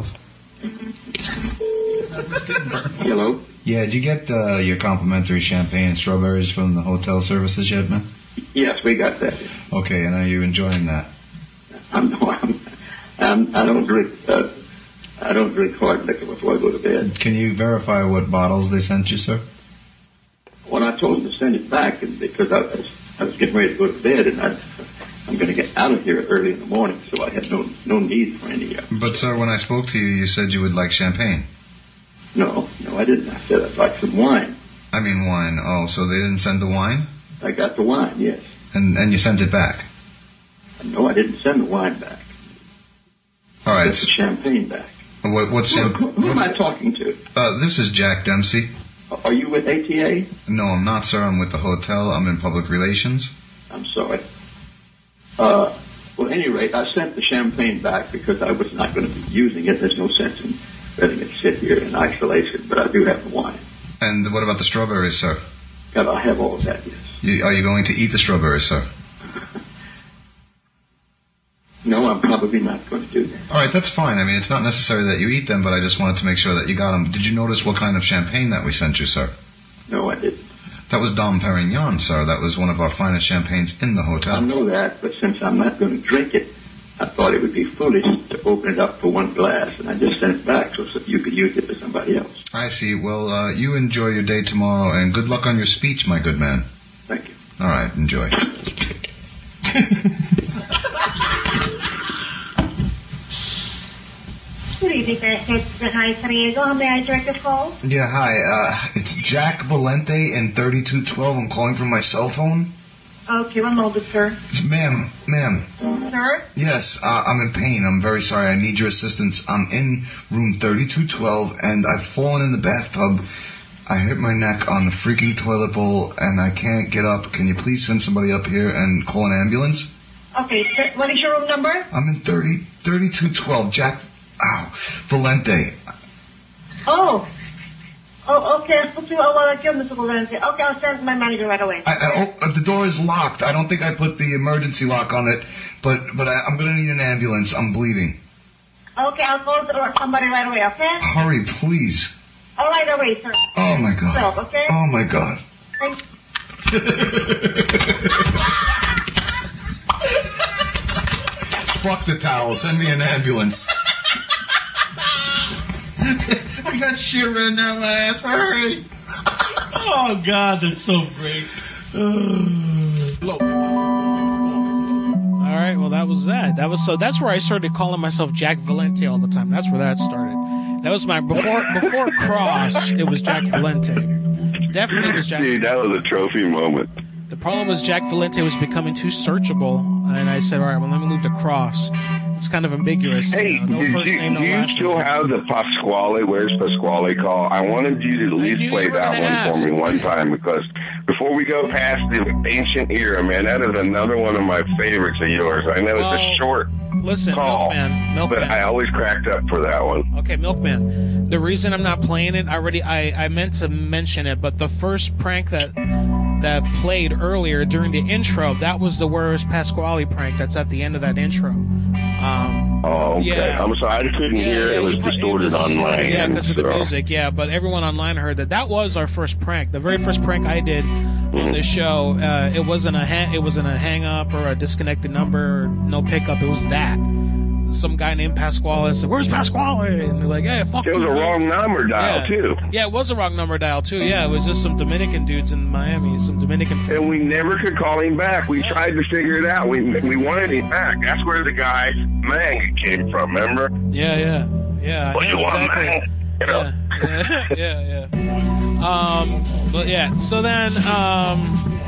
Hello? Yeah, did you get uh, your complimentary champagne and strawberries from the hotel services yet, man? Yes, we got that. Okay, and are you enjoying that? I'm, I'm, I'm, I don't drink. Uh, I don't drink hard liquor before I go to bed. Can you verify what bottles they sent you, sir? When I told them to send it back, and because I was, I was getting ready to go to bed, and I, I'm going to get out of here early in the morning, so I had no no need for any. Uh, But, sir, when I spoke to you, you said you would like champagne. no, no, I didn't. I said I'd like some wine. I mean wine. Oh, so they didn't send the wine? I got the wine, yes. And and you sent it back? No, I didn't send the wine back. All I right. sent the champagne back. What, what's Who, your... who, who am I talking to? Uh, this is Jack Dempsey. Are you with A T A? No, I'm not, sir. I'm with the hotel. I'm in public relations. I'm sorry. Uh, well, at any rate, I sent the champagne back because I was not going to be using it. There's no sense in letting it sit here in isolation, but I do have the wine. And what about the strawberries, sir? God, I have all of that, yes. You, are you going to eat the strawberries, sir? No, I'm probably not going to do that. All right, that's fine. I mean, it's not necessary that you eat them, but I just wanted to make sure that you got them. Did you notice what kind of champagne that we sent you, sir? No, I didn't. That was Dom Perignon, sir. That was one of our finest champagnes in the hotel. I know that, but since I'm not going to drink it, I thought it would be foolish to open it up for one glass, and I just sent it back so that you could use it for somebody else. I see. Well, uh, you enjoy your day tomorrow, and good luck on your speech, my good man. Thank you. All right, enjoy. Good evening, Mister Hi, San Diego. How may I direct your call? Yeah, hi. Uh, it's Jack Valente in thirty-two twelve. I'm calling from my cell phone. Okay, one moment, sir. Ma'am, ma'am. Sir? Yes, uh, I'm in pain. I'm very sorry. I need your assistance. I'm in room thirty-two twelve, and I've fallen in the bathtub. I hit my neck on the freaking toilet bowl, and I can't get up. Can you please send somebody up here and call an ambulance? Okay, sir, what is your room number? I'm in thirty, thirty-two twelve. Jack, ow, Valente. Oh. Oh, Okay, I'll put you, oh, well, I killed Mister Valente. Okay, I'll send my manager right away. I, I, oh, the door is locked. I don't think I put the emergency lock on it, but but I, I'm going to need an ambulance. I'm bleeding. Okay, I'll call somebody right away, okay? Hurry, please. All right away, sir. Oh, my God. So, okay? Oh, my God. Thanks. Fuck the towel. Send me an ambulance. I got shit running down my ass. Hurry. Oh, God, that's so great. All right, well, that was that. That was so. That's where I started calling myself Jack Valente all the time. That's where that started. That was my before before Cross. It was Jack Valente. Definitely was Jack. Dude, that was a trophy moment. The problem was Jack Valente was becoming too searchable, and I said, all right, well, let me move to Cross. It's kind of ambiguous. Hey, you know, no did first you, name, no do you last still name. have the Pasquale, Where's Pasquale call? I wanted you to at least play that one ask. for me one time, because before we go past the ancient era, man, that is another one of my favorites of yours. I know Well, it's a short Listen, call, Milkman, Milkman. but I always cracked up for that one. Okay, Milkman. The reason I'm not playing it, I already I, I meant to mention it, but the first prank that that played earlier during the intro, that was the Where's Pasquale prank that's at the end of that intro. Um, Oh, okay. yeah. I'm sorry, I couldn't Yeah, hear. yeah, It was you pro- distorted it was on my distorted, Yeah, end. because of the so. music, yeah, but everyone online heard that. That was our first prank. The very first prank I did on this show, uh, it wasn't a ha- it wasn't a hang up or a disconnected number, or no pickup. It was that. Some guy named Pasquale said, "Where's Pasquale?" And they're like, "Hey, fuck." It was you, a man." wrong number dial, Yeah. too. Yeah, it was a wrong number dial too. Yeah, it was just some Dominican dudes in Miami, some Dominican. And we never could call him back. We tried to figure it out. We we wanted him back. That's where the guy Mang came from. Remember? Yeah, yeah, yeah. What I you know want, exactly. Mang? You know? Yeah, yeah, yeah. Um, but yeah. So then, um,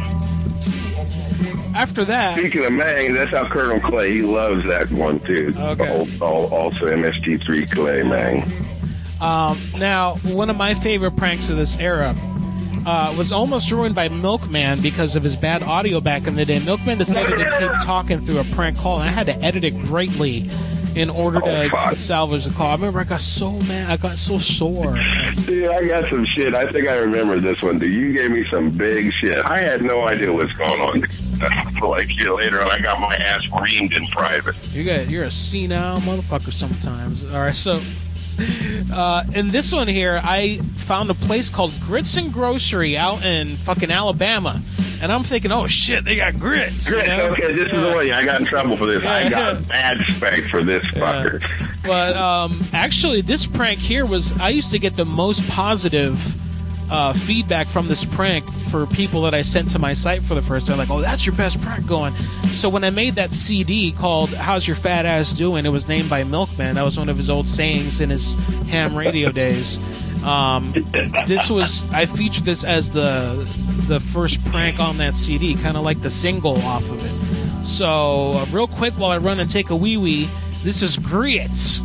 after that, Speaking of Mang, that's how Colonel Clay, he loves that one too. Okay. Al- al- Also M S T three Clay Mang. um, now one of my favorite pranks of this era uh, was almost ruined by Milkman because of his bad audio back in the day. Milkman decided to keep talking through a prank call, and I had to edit it greatly in order to Oh, salvage the call. I remember I got so mad, I got so sore. Dude, I got some shit. I think I remember this one. Dude, you gave me some big shit. I had no idea what's going on. Like, you know, later on, I got my ass reamed in private. You got, you're a senile motherfucker sometimes. All right, so uh, in this one here, I found a place called Grits and Grocery out in fucking Alabama, and I'm thinking, oh shit, they got grits. Grits, you know? okay, this is the one. I got in trouble for this. I got bad spec for this fucker. But um, actually, this prank here was, I used to get the most positive uh, feedback from this prank for people that I sent to my site for the first time. Like, oh, that's your best prank going. So when I made that C D called How's Your Fat Ass Doing, it was named by Milkman. That was one of his old sayings in his ham radio days. Um, this was, I featured this as the the first prank on that C D, kind of like the single off of it. So uh, real quick while I run and take a wee wee, this is Grits.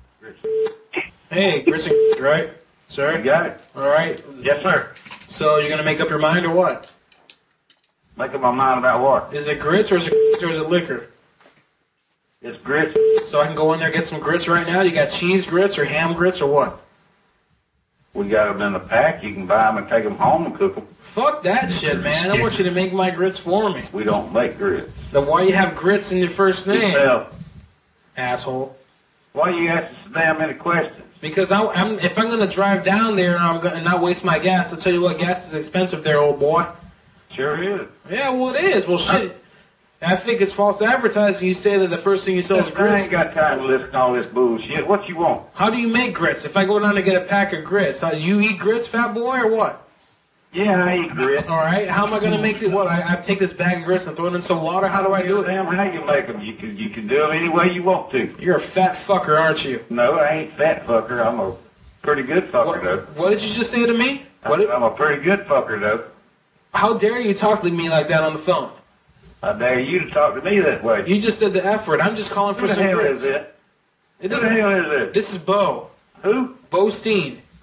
Hey, Grits and right? Sir? You got it. All right. Yes, sir. So you're going to make up your mind or what? Make up my mind about what? Is it grits or is it, or is it liquor? It's grits. So I can go in there and get some grits right now? You got cheese grits or ham grits or what? We got them in a pack. You can buy them and take them home and cook them. Fuck that shit, man. I want you to make my grits for me. We don't make grits. Then why you have grits in your first name? Yourself. Asshole. Why you ask so damn many questions? Because I, I'm, if I'm going to drive down there and I'm going to not waste my gas, I'll tell you what, gas is expensive there, old boy. Sure is. Yeah, well, it is. Well, shit. I think it's false advertising. You say that the first thing you sell is I grits. ain't got time to listen to all this bullshit. What you want? How do you make grits? If I go down and get a pack of grits, how, you eat grits, fat boy, or what? Yeah, I eat grits. All right. How am I going to make it? What? I, I take this bag of grits and throw it in some water? How do I do it? Damn, how you make them? You can, you can do them any way you want to. You're a fat fucker, aren't you? No, I ain't fat fucker. I'm a pretty good fucker, What, though. what did you just say to me? What did, I'm a pretty good fucker, though. how dare you talk to me like that on the phone? I dare you to talk to me that way. You just said the F word. I'm just calling for Who the some hell grits. is it? It Who the doesn't- hell is it? This is Bo. Who? Bo Steen.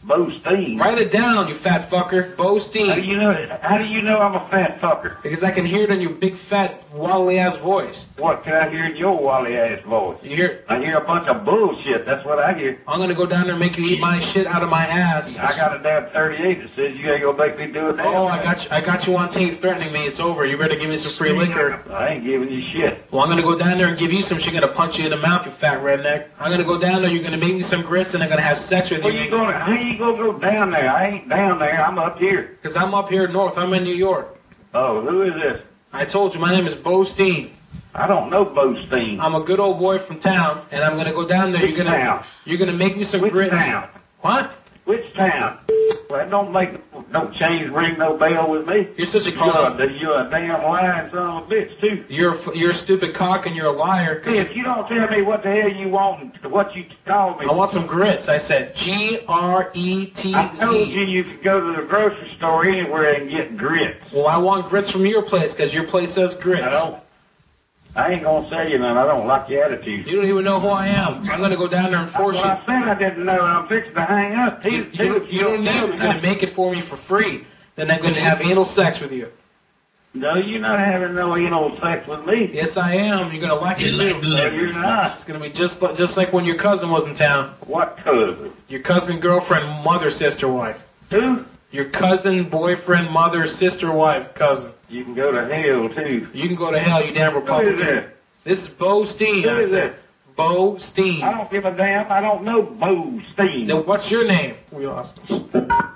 Bostein. Write it down, you fat fucker. Bostein. How do you know? How do you know I'm a fat fucker? Because I can hear it in your big fat waddly ass voice. What can I hear in your wally ass voice? You hear? I hear a bunch of bullshit. That's what I hear. I'm gonna go down there and make you eat my shit out of my ass. I got a damn thirty-eight that says you ain't gonna make me do it. Oh, I got you. I got you on tape threatening me. It's over. You better give me some free liquor. I ain't giving you shit. Well, I'm gonna go down there and give you some shit. I'm gonna punch you in the mouth, you fat redneck. I'm gonna go down there. You're gonna make me some grits, and I'm gonna have sex with Where you. you gonna? How you gonna go down there? I ain't down there. I'm up here. Because I'm up here north. I'm in New York. Oh, who is this? I told you, my name is Bostein. I don't know Bostein. I'm a good old boy from town, and I'm gonna go down there. Which you're gonna, town? you're gonna make me some Which grits. town? What? Which town? Well, that don't make no change, ring no bell with me. You're such a you're cock. a, you're a damn lying son of a bitch too. You're a, you're a stupid cock, and you're a liar. Hey, if you don't tell me what the hell you want, what you call me. I want some grits. I said G R E T Z. I told you you could go to the grocery store anywhere and get grits. Well, I want grits from your place because your place says grits. I don't. I ain't gonna say you none. I don't like your attitude. You don't even know who I am. I'm gonna go down there and force well, you. I said I didn't know. I'm fixing to hang up. You, you, you, you don't need it. You're gonna make it for me for free. Then I'm gonna have anal sex with you. No, you're not having no anal sex with me. Yes, I am. You're gonna like it too. No, you're not. It's gonna be just like, just like when your cousin was in town. What cousin? Your cousin, girlfriend, mother, sister, wife. Who? Your cousin, boyfriend, mother, sister, wife, cousin. You can go to hell too. You can go to hell, you damn Republican. Who is that? This is Bostein. Who is that? Bostein. I don't give a damn. I don't know Bostein. Then what's your name? We lost him.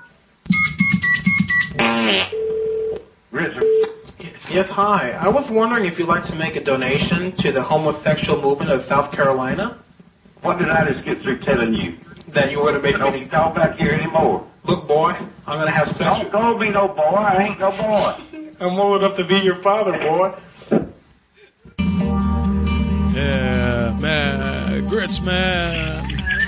Richard. Yes, hi. I was wondering if you'd like to make a donation to the homosexual movement of South Carolina. What did I just get through telling you? That you would have made Don't me. you call back here anymore. Look, boy, I'm gonna have sex. Don't call me no boy. I ain't no boy. I'm old enough to be your father, boy. Yeah, man. Grits, man.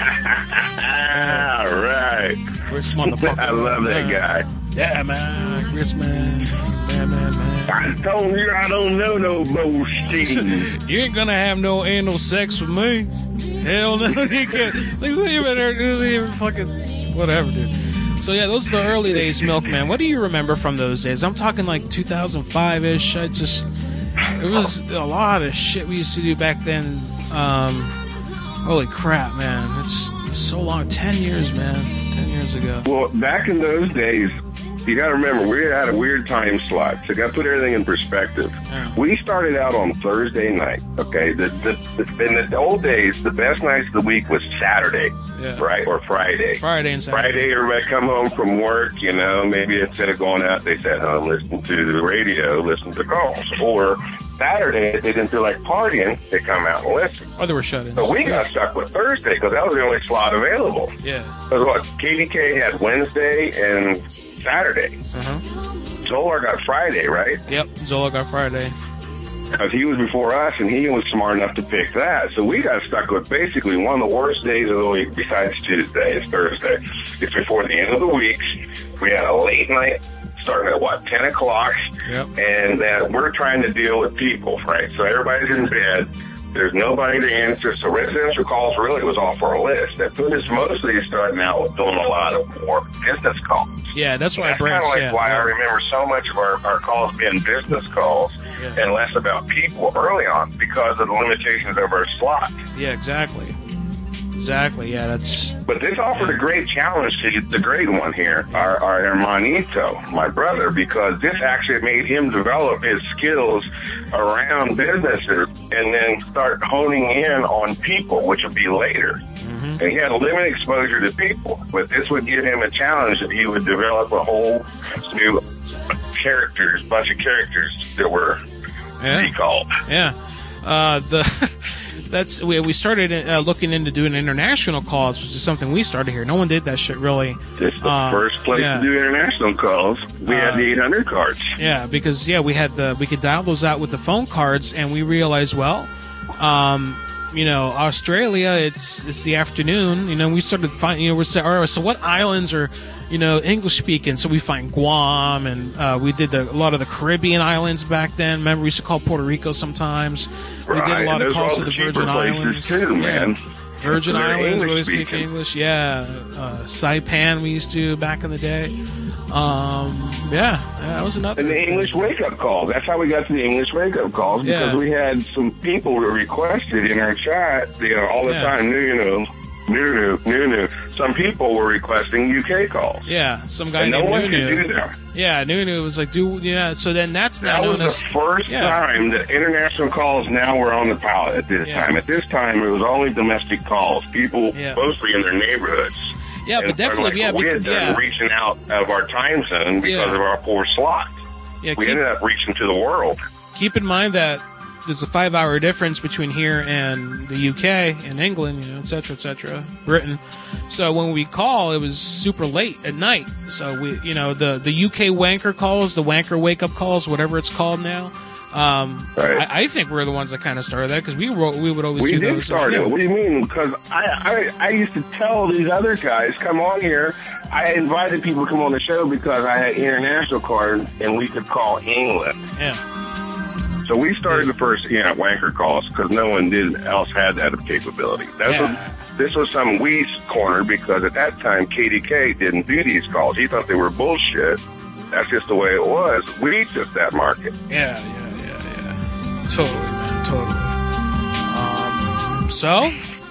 All right. Grits, motherfucker. I love that guy. Yeah, man. Grits, man. Man, man, man. I told you I don't know no Bostein. You ain't gonna have no anal sex with me. Hell no. You can't. Like, leave it there. Leave it fucking. Whatever, dude. So, yeah, those are the early days, Milkman. What do you remember from those days? I'm talking like two thousand five-ish. I just. It was a lot of shit we used to do back then. Um, holy crap, man. It's so long. Ten years, man. Ten years ago. Well, back in those days, you got to remember, we had a weird time slot. So you got to put everything in perspective. Yeah. We started out on Thursday night, okay? The, the, the, in the old days, the best nights of the week was Saturday, Yeah. right? Or Friday. Friday and Saturday. Friday, everybody come home from work, you know, maybe instead of going out, they sat home, listened to the radio, listened to calls. Or Saturday, if they didn't feel like partying, they come out and listen. Or they were shut in. So we got stuck with Thursday because that was the only slot available. Yeah. Because what, K D K had Wednesday and Saturday. Uh-huh. Zolar got Friday, right? Yep. Zola got Friday. Because he was before us, and he was smart enough to pick that. So we got stuck with basically one of the worst days of the week besides Tuesday is Thursday. It's before the end of the week. We had a late night starting at, what, ten o'clock? Yep. And then we're trying to deal with people, right? So everybody's in bed. There's nobody to answer. So residential calls really was off our list. That put us mostly starting out with doing a lot of more business calls. Yeah, that's why I That's kind of like yeah. why I remember so much of our, our calls being business calls Yeah. and less about people early on because of the limitations of our slot. Yeah, exactly. Exactly, yeah, that's... But this offered a great challenge to the great one here, our, our hermanito, my brother, because this actually made him develop his skills around businesses and then start honing in on people, which would be later. Mm-hmm. And he had a limited exposure to people, but this would give him a challenge that he would develop a whole new characters, bunch of characters that were Yeah. recalled. Yeah. Uh, the... That's we we started uh, looking into doing international calls, which is something we started here. No one did that shit really. It's the Uh, first place yeah. to do international calls. We Uh, had the eight hundred cards. Yeah, because yeah, we had the we could dial those out with the phone cards, and we realized, well, um, you know, Australia, it's it's the afternoon. You know, we started finding, you know, we're saying, all right, so what islands are, you know, English speaking? So we find Guam, and uh, we did the, a lot of the Caribbean islands back then. Remember, we used to call Puerto Rico sometimes. We Right, did a lot and of those are calls all to the the cheaper Virgin places Islands too, man. Virgin They're Islands, where they English speak speaking. English. Yeah, uh, Saipan we used to back in the day. Um, yeah, yeah, that was another. And the English wake-up calls. That's how we got to the English wake-up calls, because Yeah. we had some people who requested in our chat, you know, all the Yeah. time, you know, new, new, new, new. Some people were requesting U K calls. Yeah, some guy And no named one could Nunu. do that. Yeah, Nunu was like, do yeah. So then that's now That was known as the first yeah. time that international calls now were on the palette at this Yeah. time. At this time, it was only domestic calls, people Yeah. mostly in their neighborhoods. Yeah, And but definitely, like yeah, what we had because- done yeah. reaching out of our time zone because Yeah. of our poor slot. Yeah, we keep- ended up reaching to the world. Keep in mind that there's a five-hour difference between here and the U K and England, you know, et cetera, et cetera, Britain. So when we call, it was super late at night. So we, you know, the the U K wanker calls, the wanker wake-up calls, whatever it's called now. Um, Right. I, I think we're the ones that kind of started that because we wrote, we would always We do did those. start yeah. it. What do you mean? Because I, I I used to tell these other guys, come on here. I invited people to come on the show because I had international cards and we could call England. Yeah. So we started the first yeah, wanker calls because no one did else had that capability. That's Yeah. what, this was some we corner because at that time K D K didn't do these calls. He thought they were bullshit. That's just the way it was. We took that market. Yeah, yeah, yeah, yeah. Totally, man. Totally. Um, so,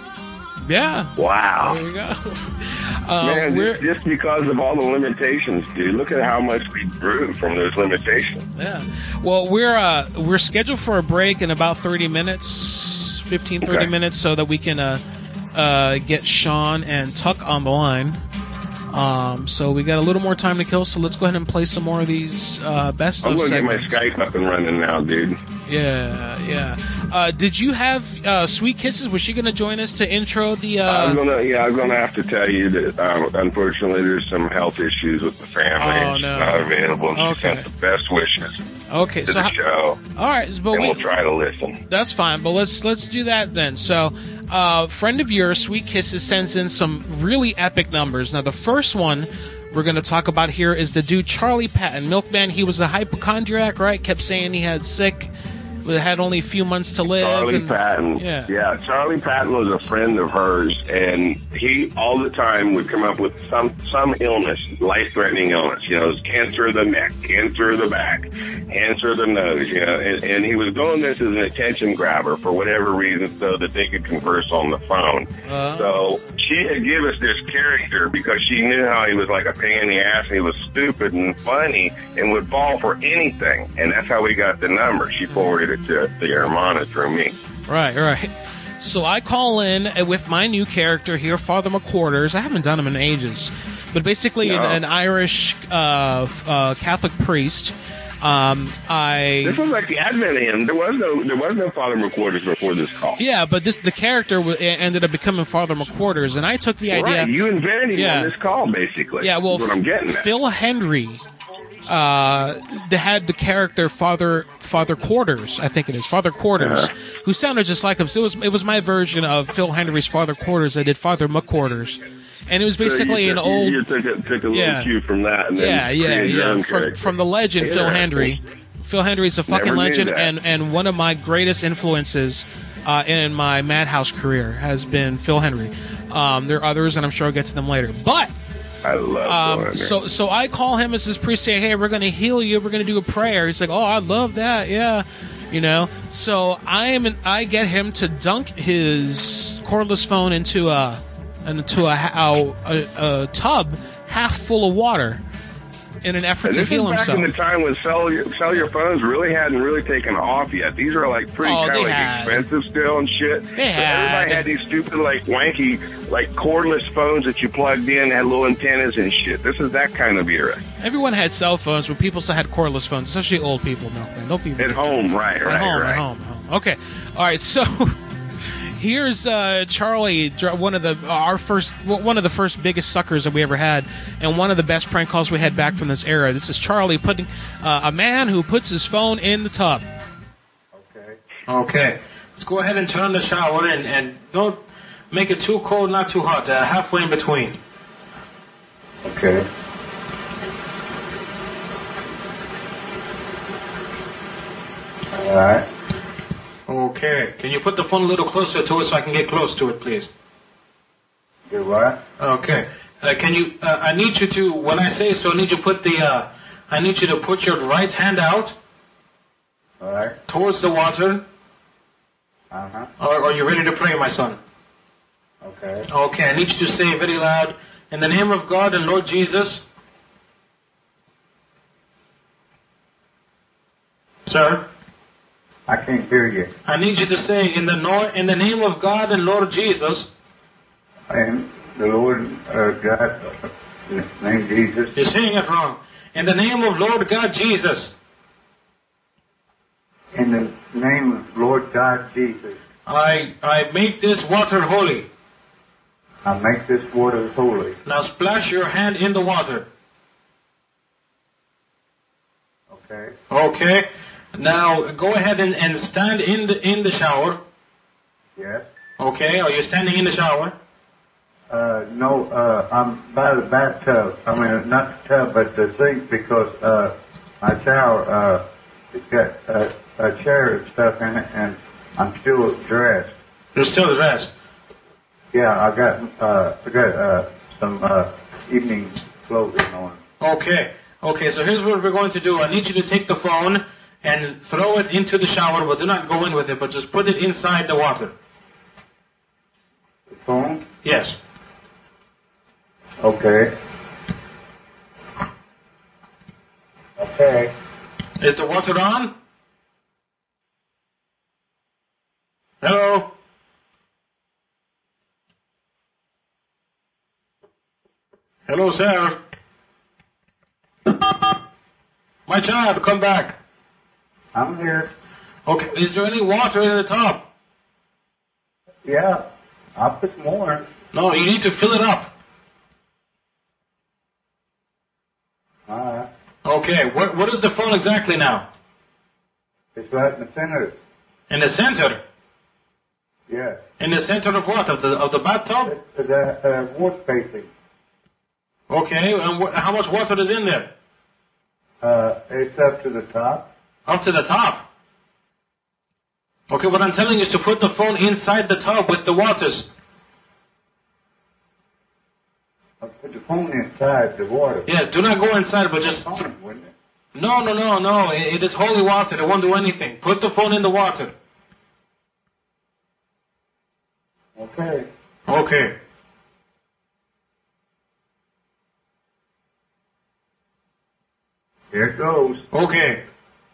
yeah. Wow. There you go. Um, Man, we're, just, just because of all the limitations, dude. Look at how much we grew from those limitations. yeah. Well, we're uh, we're scheduled for a break in about thirty minutes, fifteen, thirty Okay. minutes, so that we can uh, uh, get Sean and Tuck on the line. Um, so we got a little more time to kill, so let's go ahead and play some more of these uh, best I'm of going to get my segments. Skype up and running now, dude. Yeah, yeah. Uh, did you have uh, Sweet Kisses? Was she going to join us to intro the? Uh... I'm gonna, yeah, I'm gonna have to tell you that um, unfortunately there's some health issues with the family. Oh, She's no. not available. She Okay. sent the best wishes Okay, to so the how- show, all right, but and we, we'll try to listen. that's fine. But let's let's do that then. So, uh, friend of yours, Sweet Kisses, sends in some really epic numbers. Now, the first one we're going to talk about here is the dude Charlie Patton, Milkman. He was a hypochondriac, right? Kept saying he had sick, but had only a few months to live. Charlie and- Patton. Yeah. yeah, Charlie Patton was a friend of hers, and he all the time would come up with some some illness, life-threatening illness. You know, it was cancer of the neck, cancer of the back, cancer of the nose. You know, and, and he was doing this as an attention grabber for whatever reason, so that they could converse on the phone. Uh, So she had given us this character because she knew how he was like a pain in the ass, and he was stupid and funny and would fall for anything. And that's how we got the number. She forwarded it to the Hermana through me. Right, right. So I call in with my new character here, Father McQuarters. I haven't done him in ages, but basically No. an, an Irish uh, f- uh, Catholic priest. Um, I This was like the advent of him. There was no, there was no Father McQuarters before this call. yeah, but this the character w- ended up becoming Father McQuarters, and I took the idea. Right, you invented him Yeah. on this call, basically. Yeah, well, That's what I'm getting at. Phil Henry uh, they had the character Father Father Quarters, I think it is Father Quarters, Uh-huh. who sounded just like him. So it was it was my version of Phil Henry's Father Quarters. I did Father McQuarters, and it was So basically you an took, old You took a, took a little Yeah. cue from that, and then yeah yeah created your yeah own from, character. from the legend Phil Interesting. Henry. Phil Henry's a fucking Never knew legend, that. and and one of my greatest influences uh, in my Madhouse career has been Phil Henry. Um, there are others, and I'm sure I'll get to them later, but. I love Um, Phil Henry. so, so I call him as this priest, say, "Hey, we're going to heal you. We're going to do a prayer." He's like, "Oh, I love that, yeah." You know, so I am. An, I get him to dunk his cordless phone into a into a, a, a, a tub half full of water in an effort And to this heal is back himself. in the time when cellular, cellular phones really hadn't really taken off yet. These are like pretty Oh, kind they of like had. expensive still and shit. They so had. everybody had these stupid like wanky like cordless phones that you plugged in, had little antennas and shit. This is that kind of era. Everyone had cell phones, but people still had cordless phones, especially old people. Milkman. No people At home, right, At right, home, right. at home, at home. Okay, all right. So here's uh, Charlie, dr- one of the our first, one of the first biggest suckers that we ever had, and one of the best prank calls we had back from this era. This is Charlie putting uh, a man who puts his phone in the tub. Okay. Let's go ahead and turn the shower in, and don't make it too cold, not too hot. Uh, halfway in between. Okay. All right. Okay. Can you put the phone a little closer to it so I can get close to it, please? Do what? Okay. Uh, can you? Uh, I need you to. When I say so, I need you to put the. Uh, I need you to put your right hand out. All right. Towards the water. Uh huh. Are, are you ready to pray, my son? Okay. Okay. I need you to say very loud, in the name of God and Lord Jesus. Sir. I can't hear you. I need you to say in the no, in the name of God and Lord Jesus. And the Lord uh, God, uh, name Jesus. You're saying it wrong. In the name of Lord God Jesus. In the name of Lord God Jesus. I I make this water holy. I make this water holy. Now splash your hand in the water. Okay. Okay. Now go ahead and, and stand in the in the shower. Yes. Okay. Are you standing in the shower? Uh, no, uh, I'm by the bathtub. I mean, not the tub, but the sink, because, uh, my shower, uh, it's got, uh, a chair and stuff in it, and I'm still dressed. You're still dressed? Yeah, I got, uh, I got, uh, some, uh, evening clothing on. Okay. Okay, so here's what we're going to do. I need you to take the phone and throw it into the shower, but do not go in with it, but just put it inside the water. The phone? Yes. Okay. Okay. Is the water on? Hello? Hello, sir. My child, come back. I'm here. Okay, is there any water in the tub? Yeah, I'll put more. No, you need to fill it up. Alright. Okay, what what is the phone exactly now? It's right in the center. In the center? Yeah. In the center of what? Of the of the bathtub? The, the uh, water spacing. Okay, and wh- how much water is in there? Uh, it's up to the top. Up to the top? Okay, what I'm telling you is to put the phone inside the tub with the waters. I'll put the phone inside the water. Yes, do not go inside, but just... Fine, wouldn't it? No, no, no, no, it, it is holy water, it won't do anything. Put the phone in the water. Okay. Okay. Here it goes. Okay.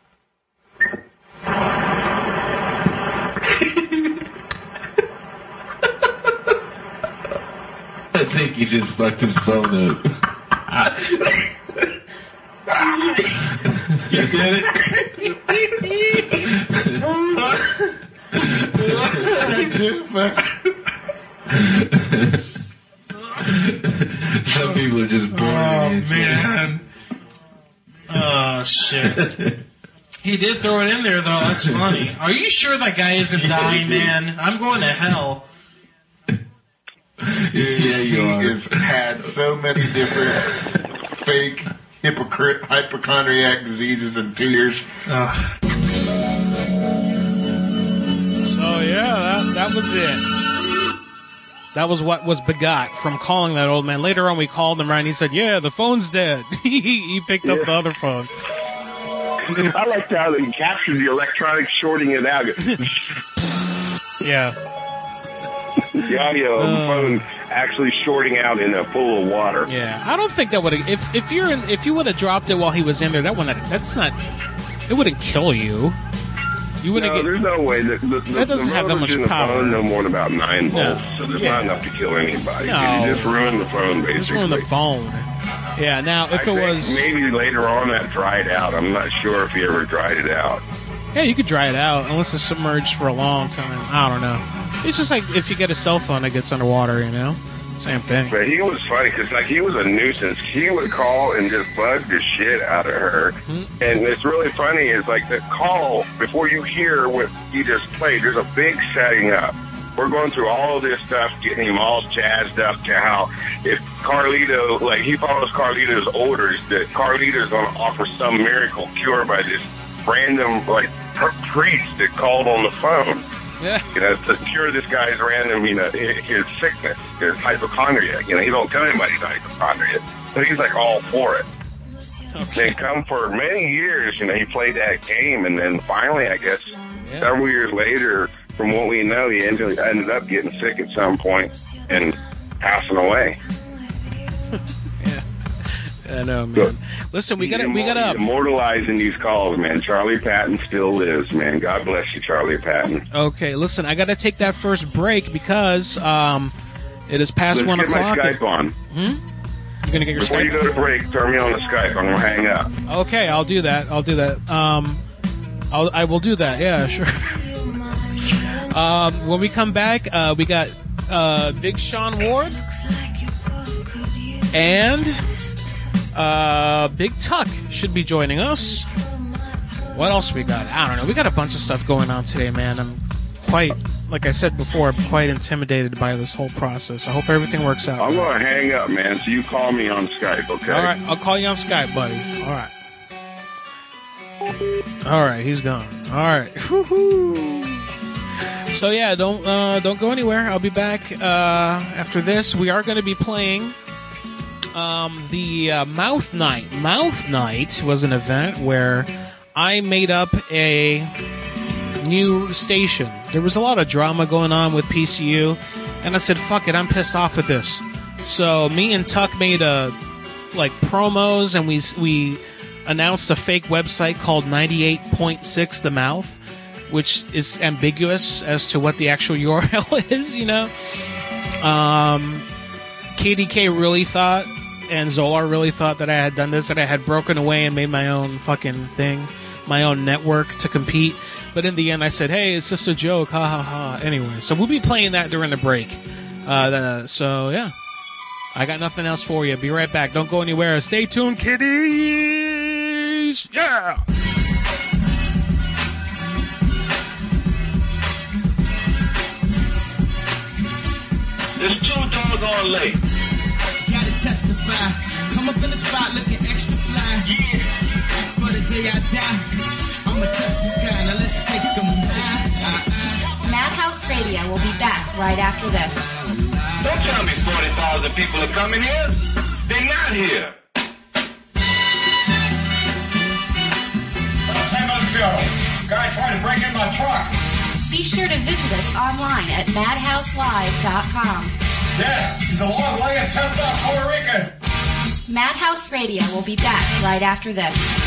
I think he just fucked his phone up. You did it? Some people are just born. Oh, man. Oh, shit. He did throw it in there, though. That's funny. Are you sure that guy isn't dying, man? I'm going to hell. Yeah, yeah, you are. He has had so many different fake hypocrite, hypochondriac diseases and tears. Ugh. So, yeah, that, that was it. That was what was begot from calling that old man. Later on, we called him, right, and he said, yeah, the phone's dead. He picked up Yeah. the other phone. I liked how they captured the electronics shorting it out. Yeah. The audio of the phone actually shorting out in a pool of water. Yeah, I don't think that would have. If if you're in, if you would have dropped it while he was in there, that wouldn't. That's not. It wouldn't kill you. You wouldn't No, get. there's no way. The, the, That doesn't the have that much voltage in the power. phone no more than about nine No. volts, so there's Yeah. not enough to kill anybody. No. You just ruin the phone, basically. Just ruin the phone. Yeah. Now, if I it think was, maybe later on that dried out. I'm not sure if he ever dried it out. yeah, you could dry it out unless it's submerged for a long time. I don't know. It's just like if you get a cell phone that gets underwater, you know, same thing. But he was funny because, like, he was a nuisance. He would call and just bug the shit out of her. Mm-hmm. And it's really funny is, like, the call, before you hear what he just played, there's a big setting up. We're going through all of this stuff, getting him all jazzed up to how if Carlito, like, he follows Carlito's orders, that Carlito's going to offer some miracle cure by this random, like, per- priest that called on the phone. Yeah. You know, to cure this guy's random, you know, his sickness, his hypochondriac. You know, he don't tell anybody he's hypochondriac, but he's like all for it. Okay. And come for many years, you know, he played that game, and then finally, I guess, yeah. several years later, from what we know, he ended, ended up getting sick at some point and passing away. Yeah, I know, man. So, listen, we got to we got to immortalizing these calls, man. Charlie Patton still lives, man. God bless you, Charlie Patton. Okay, listen, I got to take that first break because um, it is past Let's one get o'clock. My Skype on. Hmm. You're gonna get your Before Skype. you go to break, turn me on the Skype. I'm gonna hang up. Okay, I'll do that. I'll do that. Um, I'll, I will do that. Yeah, sure. um, when we come back, uh, we got uh, Big Sean Ward and uh, Big Tuck should be joining us. What else we got? I don't know. We got a bunch of stuff going on today, man. I'm quite. Like I said before, I'm quite intimidated by this whole process. I hope everything works out. I'm going to hang up, man, so you call me on Skype, okay? All right, I'll call you on Skype, buddy. All right. All right, he's gone. All right. Woo-hoo. So, yeah, don't uh, don't go anywhere. I'll be back uh, after this. We are going to be playing um, the uh, Mouth Night. Mouth Night was an event where I made up a new station. There was a lot of drama going on with P C U, and I said, fuck it, I'm pissed off at this. So me and Tuck made a like promos, and we we announced a fake website called ninety-eight point six The Mouth, which is ambiguous as to what the actual U R L is, you know. Um, K D K really thought, and Zolar really thought that I had done this, that I had broken away and made my own fucking thing, my own network to compete. But in the end, I said, hey, it's just a joke, ha ha ha. Anyway, so we'll be playing that during the break. Uh, the, so, yeah. I got nothing else for you. Be right back. Don't go anywhere. Stay tuned, kiddies! Yeah! It's too doggone late. Gotta testify. Come up in the spot looking extra fly. Yeah. For the day I die, I'ma touch the sky. Now let's take them high. Madhouse Radio will be back right after this. Don't tell me forty thousand people are coming here. They're not here. San Francisco. Guy tried to break in my truck. Be sure to visit us online at madhouse live dot com. Yes, he's a long-legged, pissed-off Puerto Rican. Madhouse Radio will be back right after this.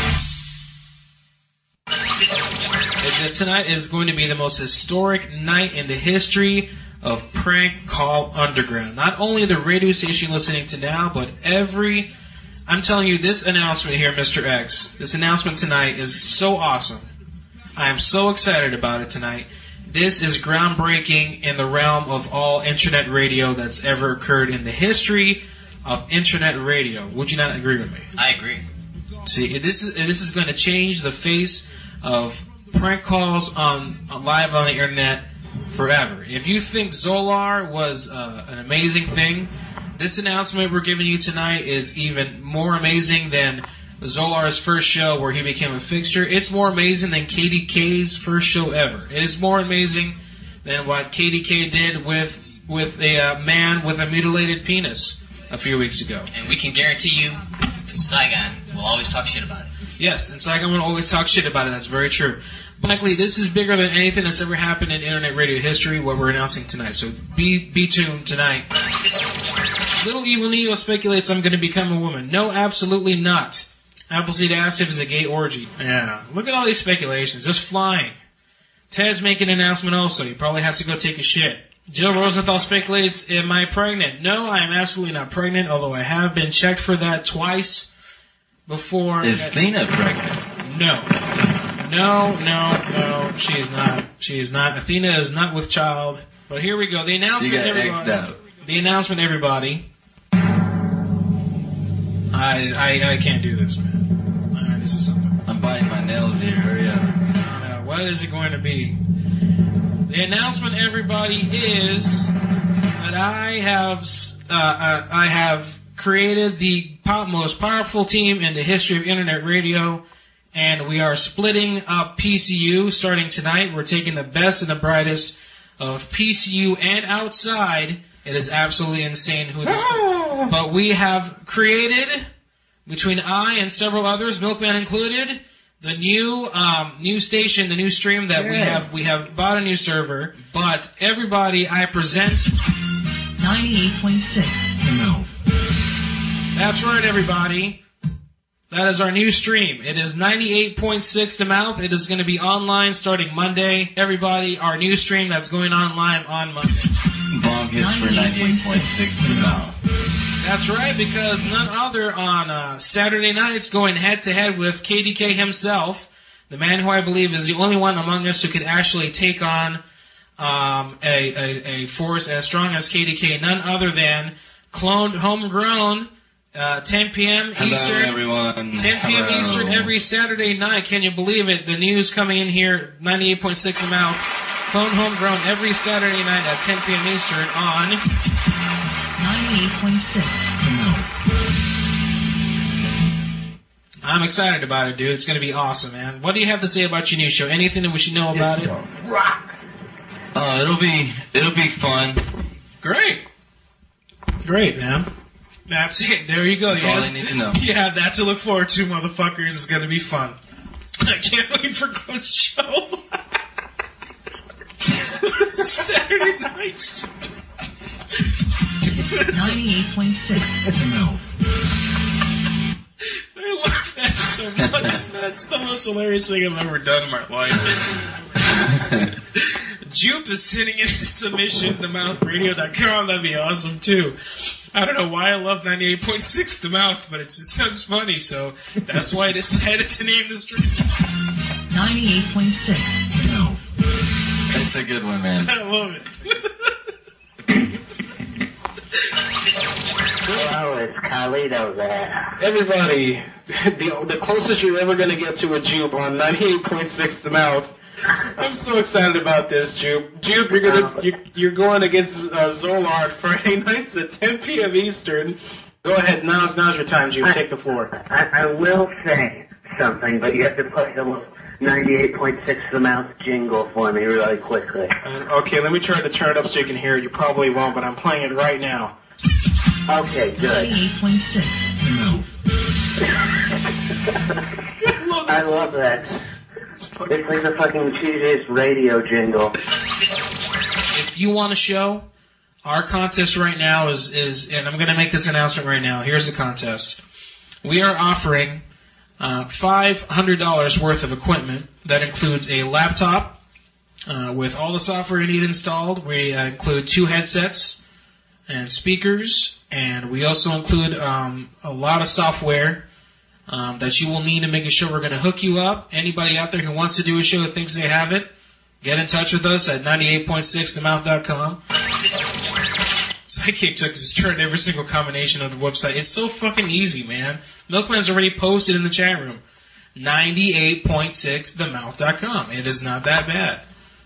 Tonight is going to be the most historic night in the history of Prank Call Underground. Not only the radio station listening to now, but every... I'm telling you, this announcement here, Mister X, this announcement tonight is so awesome. I am so excited about it tonight. This is groundbreaking in the realm of all internet radio that's ever occurred in the history of internet radio. Would you not agree with me? I agree. See, this is this is going to change the face of prank calls on, on live on the internet forever. If you think Zolar was uh, an amazing thing, this announcement we're giving you tonight is even more amazing than Zolar's first show where he became a fixture. It's more amazing than K D K's first show ever. It is more amazing than what K D K did with with a uh, man with a mutilated penis a few weeks ago. And we can guarantee you, Saigon will always talk shit about it. Yes, and Saigon will always talk shit about it. That's very true. Likely, this is bigger than anything that's ever happened in internet radio history, what we're announcing tonight. So be be tuned tonight. Little Evil Neo speculates I'm going to become a woman. No, absolutely not. Appleseed Acid is a gay orgy. Yeah. Look at all these speculations. Just flying. Ted's making an announcement also. He probably has to go take a shit. Jill Rosenthal speculates, am I pregnant? No, I am absolutely not pregnant, although I have been checked for that twice before. Is Athena pregnant? No. No, no, no. She is not. She is not. Athena is not with child. But here we go. The announcement, you got everybody. X'd out. The announcement, everybody. I, I I can't do this, man. Alright, this is something. I'm biting my nails here. Hurry up. Now, what is it going to be? The announcement, everybody, is that I have uh, uh, I have created the po- most powerful team in the history of internet radio, and we are splitting up P C U starting tonight. We're taking the best and the brightest of P C U and outside. It is absolutely insane who this but we have created, between I and several others, Milkman included, the new um, new station, the new stream that yeah. we have. We have bought a new server, but everybody, I present ninety-eight point six. No. That's right, everybody. That is our new stream. It is ninety-eight point six The Mouth. It is going to be online starting Monday. Everybody, our new stream that's going on live on Monday. Bong hits for ninety-eight point six The Mouth. That's right, because none other on uh, Saturday nights going head-to-head with K D K himself, the man who I believe is the only one among us who could actually take on um, a, a, a force as strong as K D K, none other than cloned, homegrown, uh, ten p.m. Hello, Eastern. everyone. ten p.m. Hello. Eastern every Saturday night. Can you believe it? The news coming in here, ninety-eight point six The Mouth. Clone homegrown every Saturday night at ten p.m. Eastern on ninety-eight point six The Mouth. I'm excited about it, dude. It's going to be awesome, man. What do you have to say about your new show? Anything that we should know about it? Rock. Uh, it'll be it'll be fun. Great. Great, man. That's it. There you go. That's you all have, I need to know. You have that to look forward to, motherfuckers. It's going to be fun. I can't wait for Clone's show. Saturday nights. ninety-eight point six The Mouth. I love that so much. That's the most hilarious thing I've ever done in my life. Jupe is sending in his submission, the mouth radio dot com. That'd be awesome, too. I don't know why I love ninety-eight point six The Mouth, but it just sounds funny, so that's why I decided to name the stream. ninety-eight point six The Mouth. That's a good one, man. I love it. Hello, it's Carlito there. Everybody, the, the closest you're ever going to get to a Jupe on ninety-eight point six The Mouth. I'm so excited about this, Jupe. Jupe, you're gonna you, you're going against uh, Zolar Friday nights at ten p.m. Eastern. Go ahead, now's now's your time, Jupe. Take the floor. I, I will say something, but you have to play the little ninety-eight point six The Mouth jingle for me really quickly. Uh, okay, let me try to turn it up so you can hear it. You probably won't, but I'm playing it right now. Okay, good. ninety-eight point six The Mouth. I love that. It's like the fucking cheesiest radio jingle. If you want a show, our contest right now is, is and I'm going to make this announcement right now. Here's the contest. We are offering uh, five hundred dollars worth of equipment. That includes a laptop uh, with all the software you need installed. We uh, include two headsets and speakers, and we also include um, a lot of software um, that you will need to make a show. We're going to hook you up. Anybody out there who wants to do a show that thinks they have it, get in touch with us at ninety-eight point six the mouth dot com. Sidekick took his turn every single combination of the website. It's so fucking easy, man. Milkman's already posted in the chat room. ninety-eight point six the mouth dot com. It is not that bad.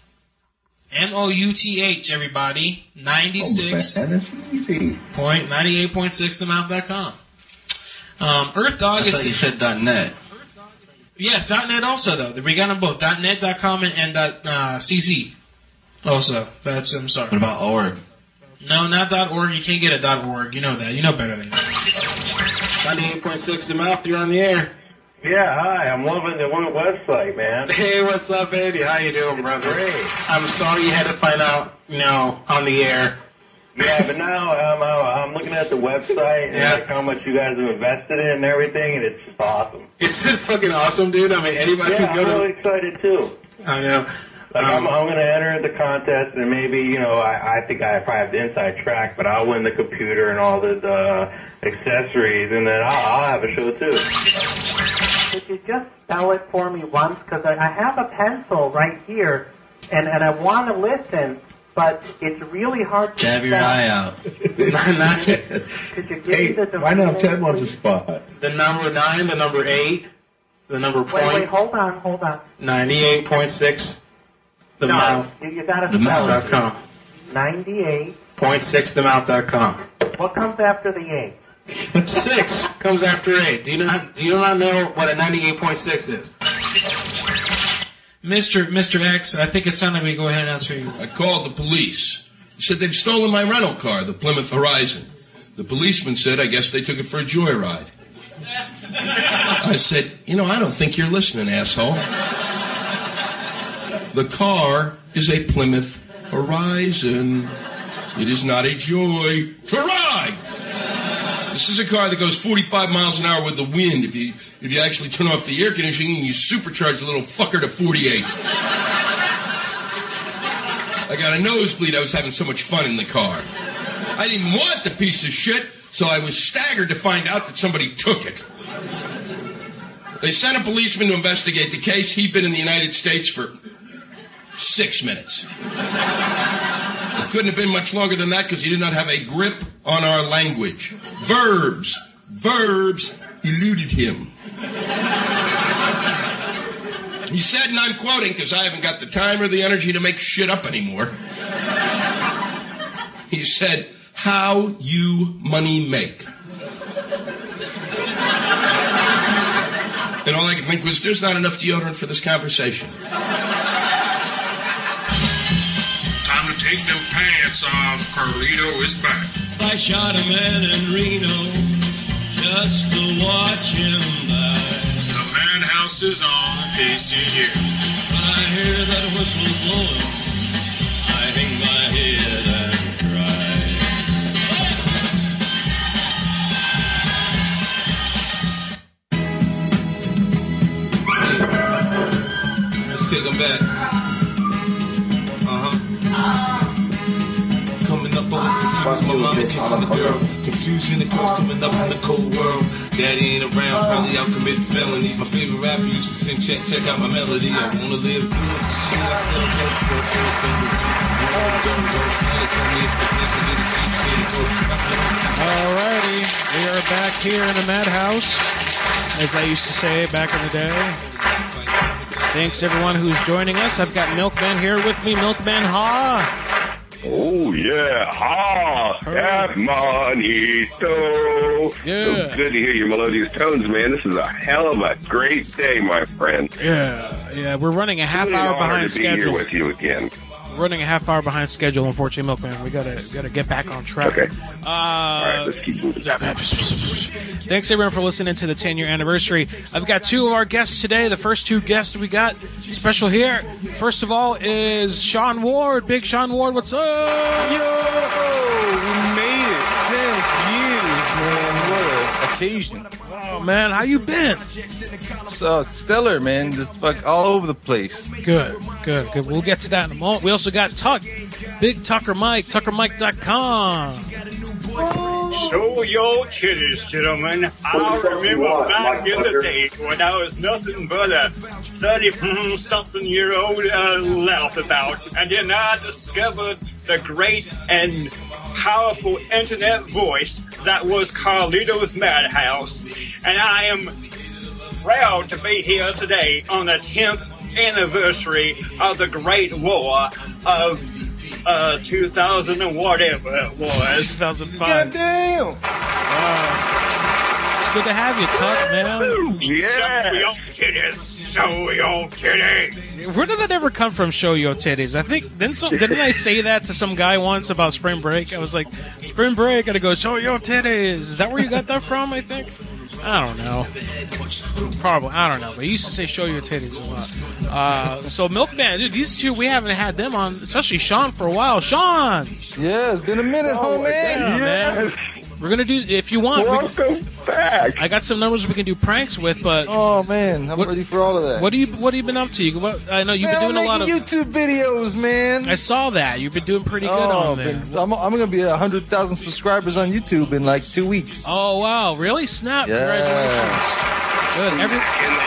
M O U T H, everybody. ninety-six point ninety-eight point six the mouth dot com. Um, Earth Dog I is. thought you said .net. Yes, .net also though. We got them both. .net dot com and, and uh, .cc. Also, that's I'm sorry. What about org? No, not .org. You can't get a .org. You know that. You know better than that. ninety-eight point six The Mouth. You're on the air. Yeah, hi. I'm loving the one website, man. Hey, what's up, Andy? How you doing, brother? Great. I'm sorry you had to find out, you know, on the air. Yeah, but now I'm uh, I'm looking at the website and Yeah. like how much you guys have invested in and everything, and it's just awesome. Isn't it fucking awesome, dude? I mean, anybody Yeah, can go I'm to. really excited too. I know. Like Um, I'm, I'm going to enter the contest, and maybe you know I, I think I probably have the inside track, but I'll win the computer and all the uh, accessories, and then I'll, I'll have a show too. Could you just spell it for me once? Because I, I have a pencil right here, and, and I want to listen, but it's really hard to Jab spell. your eye out. Could you give Hey, me the why not domain Ted wants name, a spot? The number nine, the number eight, the number please? Wait, point. wait, hold on, hold on. ninety-eight point six The no, Mouth. you, you got to The spell Mouth. it. dot com. ninety-eight. Point six the mouth dot com. What comes after the eight? Six. comes after eight. Do you not? Do you not know what a ninety-eight point six is? Mister Mister X, I think it's time that we go ahead and answer you. I called the police. They said they'd stolen my rental car, the Plymouth Horizon. The policeman said, I guess they took it for a joyride. I said, you know, I don't think you're listening, asshole. The car is a Plymouth Horizon. It is not a joy to ride. This is a car that goes forty-five miles an hour with the wind. If you if you actually turn off the air conditioning and you supercharge the little fucker to forty-eight. I got a nosebleed. I was having so much fun in the car. I didn't want the piece of shit, so I was staggered to find out that somebody took it. They sent a policeman to investigate the case. He'd been in the United States for six minutes. It couldn't have been much longer than that because he did not have a grip on our language. Verbs. Verbs eluded him. He said, and I'm quoting because I haven't got the time or the energy to make shit up anymore. He said, how you money make. And all I could think was, there's not enough deodorant for this conversation. Time to take them pants off. Carlito is back. I shot a man in Reno just to watch him die. The madhouse is on A C U. When I hear that whistle blowing, I hang my head and cry. Let's take them back. Uh-huh. Coming up, I was confused. My mama kissing the girl. Confusion, the girls coming up in the cold world. Daddy ain't around, probably out committing felonies. My favorite rapper used to sing, check, check out my melody. I wanna live good, so shit, I sell dope for a fair finger. Alrighty, we are back here in the Madhouse, as I used to say back in the day. Thanks everyone who's joining us. I've got Milkman here with me. Milkman, ha! Oh, yeah. Ha! Hermanito. Yeah. So good to hear your melodious tones, man. This is a hell of a great day, my friend. Yeah, yeah. We're running a half Really hour an honor behind to be schedule. here with you again. We're running a half hour behind schedule, unfortunately, Milkman. We gotta gotta get back on track. Okay. Uh, All right, let's keep moving. Thanks everyone for listening to the ten year anniversary. I've got two of our guests today. The first two guests we got special here. First of all is Sean Ward. Big Sean Ward, what's up? Yo, we made it. Ten years, man. What an occasion. Oh man, how you been? So it's stellar, man. Just fuck all over the place. Good, good, good. We'll get to that in a moment. We also got Tuck, Big Tucker Mike, tucker mike dot com. Show your titties, gentlemen. I remember back in the day when I was nothing but a thirty-something-year-old uh, laugh about. And then I discovered the great and powerful internet voice that was Carlito's Madhouse. And I am proud to be here today on the tenth anniversary of the Great War of uh, two thousand and whatever it was. two thousand five. Goddamn! Wow. It's good to have you, Tuck, man. Yeah. Show your titties. Show your titties. Where did that ever come from, show your titties? I think, didn't, some, didn't I say that to some guy once about spring break? I was like, spring break, gotta go show your titties. Is that where you got that from, I think? I don't know. Probably, I don't know. But he used to say show your titties a lot. Uh, so Milkman, dude, these two, we haven't had them on, especially Sean for a while. Sean! Yeah, it's been a minute, oh, homie. Yeah, man. We're gonna do, if you want. Welcome we can, back. I got some numbers we can do pranks with, but. Oh man, I'm what, ready for all of that. What do you What have you been up to? You, what, I know you've man, been doing I'm a lot of YouTube videos, man. I saw that. You've been doing pretty good oh, on there. Been, I'm, I'm gonna be a hundred thousand subscribers on YouTube in like two weeks. Oh wow, really? Snap! Yeah. Congratulations. Good. Every,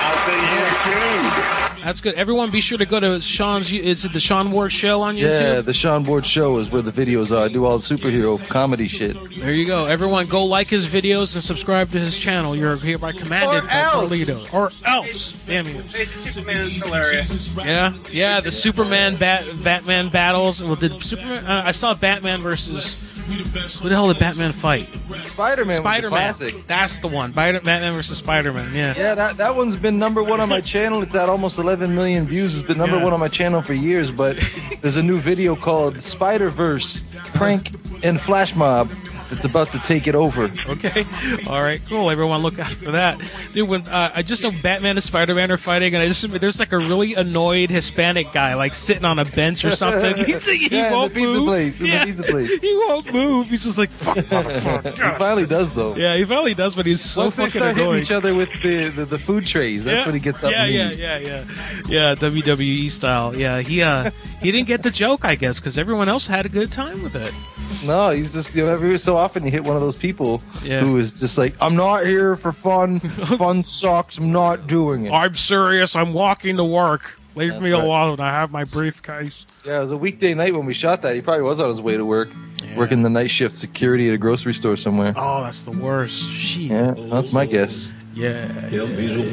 that's good. Everyone, be sure to go to Sean's. Is it the Sean Ward Show on YouTube? Yeah, the Sean Ward Show is where the videos are. I do all the superhero comedy shit. There you go. Everyone, go like his videos and subscribe to his channel. You're hereby commanded or by else. Carlito. Or else. Damn you. Hey, Superman is hilarious. Yeah, yeah. The Superman Bat Batman battles. Well, did Superman? Uh, I saw Batman versus Who the hell did Batman fight? Spider-Man. Spider-Man. Was the classic. That's the one. Spider- Batman versus Spider-Man. Yeah. Yeah, that, that one's been number one on my channel. It's at almost eleven million views. It's been number Yeah. one on my channel for years. But there's a new video called Spider-Verse Prank and Flash Mob. It's about to take it over. Okay. All right. Cool. Everyone, look out for that. Dude, when uh, I just know Batman and Spider-Man are fighting, and I just there's like a really annoyed Hispanic guy like sitting on a bench or something. He's like, he Yeah, in won't the pizza move. place, in the yeah. pizza place. He won't move. He's just like, fuck, motherfucker. He finally does though. Yeah, he finally does, but he's so Once they fucking start annoying. hitting each other with the, the, the food trays, that's yeah. when he gets up yeah, and yeah, leaves. yeah, yeah, yeah. W W E style. Yeah, he uh he didn't get the joke, I guess, because everyone else had a good time with it. No, he's just, you know, every so often you hit one of those people Yeah. who is just like, I'm not here for fun. Fun sucks. I'm not doing it. I'm serious. I'm walking to work. Leave That's me right. alone. I have my briefcase. Yeah, it was a weekday night when we shot that. He probably was on his way to work, working the night shift security at a grocery store somewhere. Oh, that's the worst. Shit. Yeah, that's my guess. Yeah. Yeah.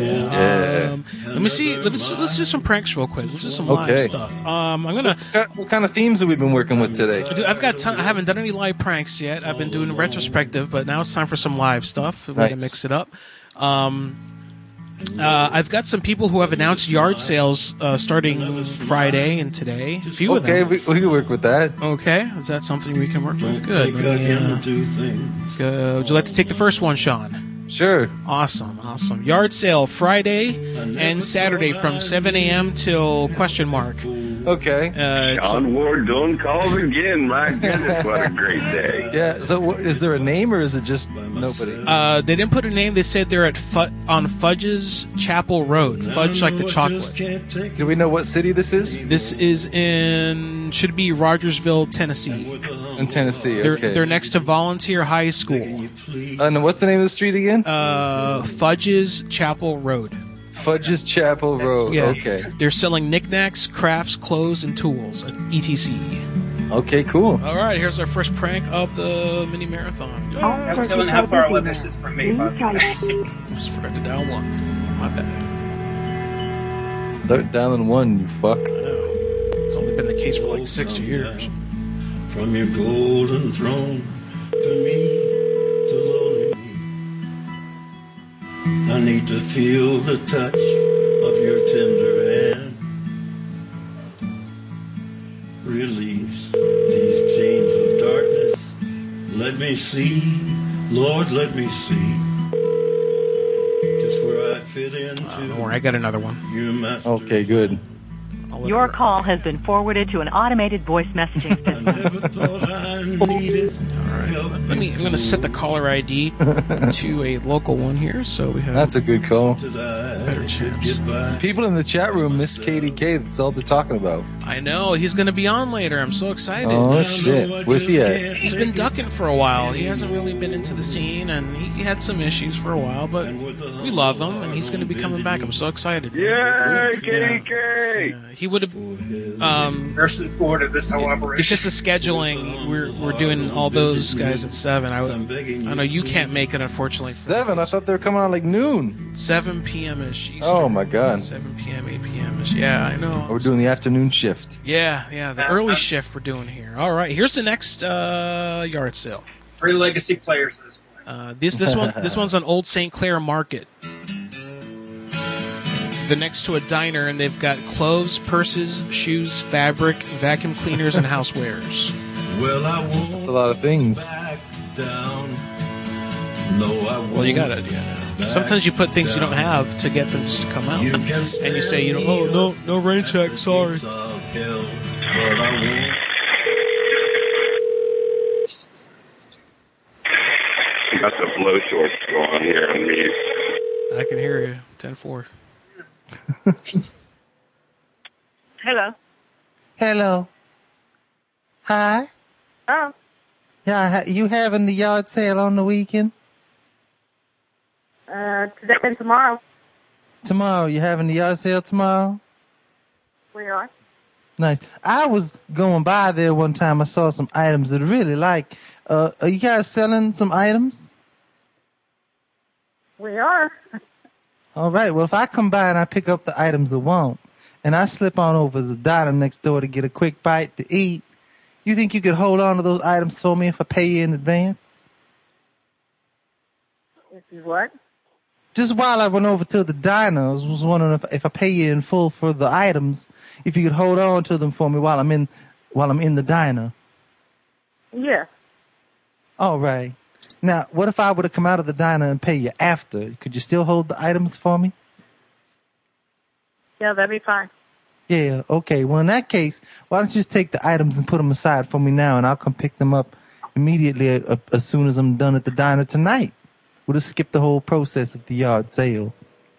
Um, let me see. Let me see, let's do some pranks real quick. Let's do some Okay. live stuff. Um, I'm gonna. What kind of themes have we been working with today? Dude, I've got. Ton, I haven't done any live pranks yet. I've been doing retrospective, but now it's time for some live stuff. We're gonna Nice. mix it up. Um, uh, I've got some people who have announced yard sales uh, starting Friday and today. A few Okay, of them. we, we can work with that. Okay, is that something we can work with? Good. Let me, uh, go- would you like to take the first one, Sean? Sure. Awesome, awesome. Yard sale Friday and Saturday from seven a.m. till question mark. Okay. Uh, it's- John Ward Done calls again. My goodness, what a great day. Yeah, so what, is there a name or is it just nobody? Uh, they didn't put a name. They said they're at Fu- on Fudge's Chapel Road. Fudge like the chocolate. Do we know what city this is? This is in should be Rogersville, Tennessee. In Tennessee, They're okay. they're next to Volunteer High School. And what's the name of the street again? Uh, Fudge's Chapel Road. Fudge's Chapel Road. Yeah. Okay. They're selling knickknacks, crafts, clothes, and tools, et cetera. Okay, cool. All right, here's our first prank of the mini marathon. No telling how far away this is from me. But Just forgot to dial one. My bad. Start dialing one, you fuck. I know. It's only been the case for like sixty years. From your golden throne to me, to lowly me. I need to feel the touch of your tender hand. Release these chains of darkness. Let me see, Lord, let me see. Just where I fit into. Don't worry, I got another one. Your master. Okay, good. Your call has been forwarded to an automated voice messaging system. Let me. I'm going to set the caller I D to a local one here, so we have. That's a good call. better chance. People in the chat room miss K D K. That's all they're talking about. I know he's going to be on later. I'm so excited. Oh shit! Where's he at? He's been ducking for a while. He hasn't really been into the scene, and he had some issues for a while. But we love him, and he's going to be coming back. I'm so excited. Yay, K D K! Yeah, he would have. Um, Nursing forward of this whole operation. because of scheduling, we're we're doing all those guys at seven. I, would- I know you can't make it, unfortunately. Seven? I thought they were coming on like noon. Seven p.m. ish. Oh my god! Seven p.m., eight p.m. ish. Yeah, I know. We're doing the afternoon shift. Yeah, yeah, the early shift we're doing here. All right, here's the next uh, yard sale. Three legacy players at this point. Uh, this this one this one's on Old Saint Clair Market. They're next to a diner, and they've got clothes, purses, shoes, fabric, vacuum cleaners, and housewares. Well, I won't That's a lot of things. down. No, I won't. Well, you got it. Yeah. Sometimes you put things you don't have to get them just to come out, and you say, you know, oh no, no rain check, sorry. Got the blowtorch going here on me. I can hear you. ten four. Hello. Hello. Hi. Oh, Yeah, ha- you having the yard sale on the weekend? uh, today and tomorrow Tomorrow, you having the yard sale tomorrow? we are. Nice. I was going by there one time. I saw some items that I really like. Uh, are you guys selling some items? We are. All right. Well, if I come by and I pick up the items I want, and I slip on over to the diner next door to get a quick bite to eat, You think you could hold on to those items for me if I pay you in advance? This is what? Just while I went over to the diner, I was wondering if, if I pay you in full for the items, if you could hold on to them for me while I'm in while I'm in the diner. Yeah. All right. Now, what if I were to come out of the diner and pay you after? Could you still hold the items for me? Yeah, that'd be fine. Yeah, okay. Well, in that case, why don't you just take the items and put them aside for me now, and I'll come pick them up immediately uh, as soon as I'm done at the diner tonight. We'll just skip the whole process of the yard sale.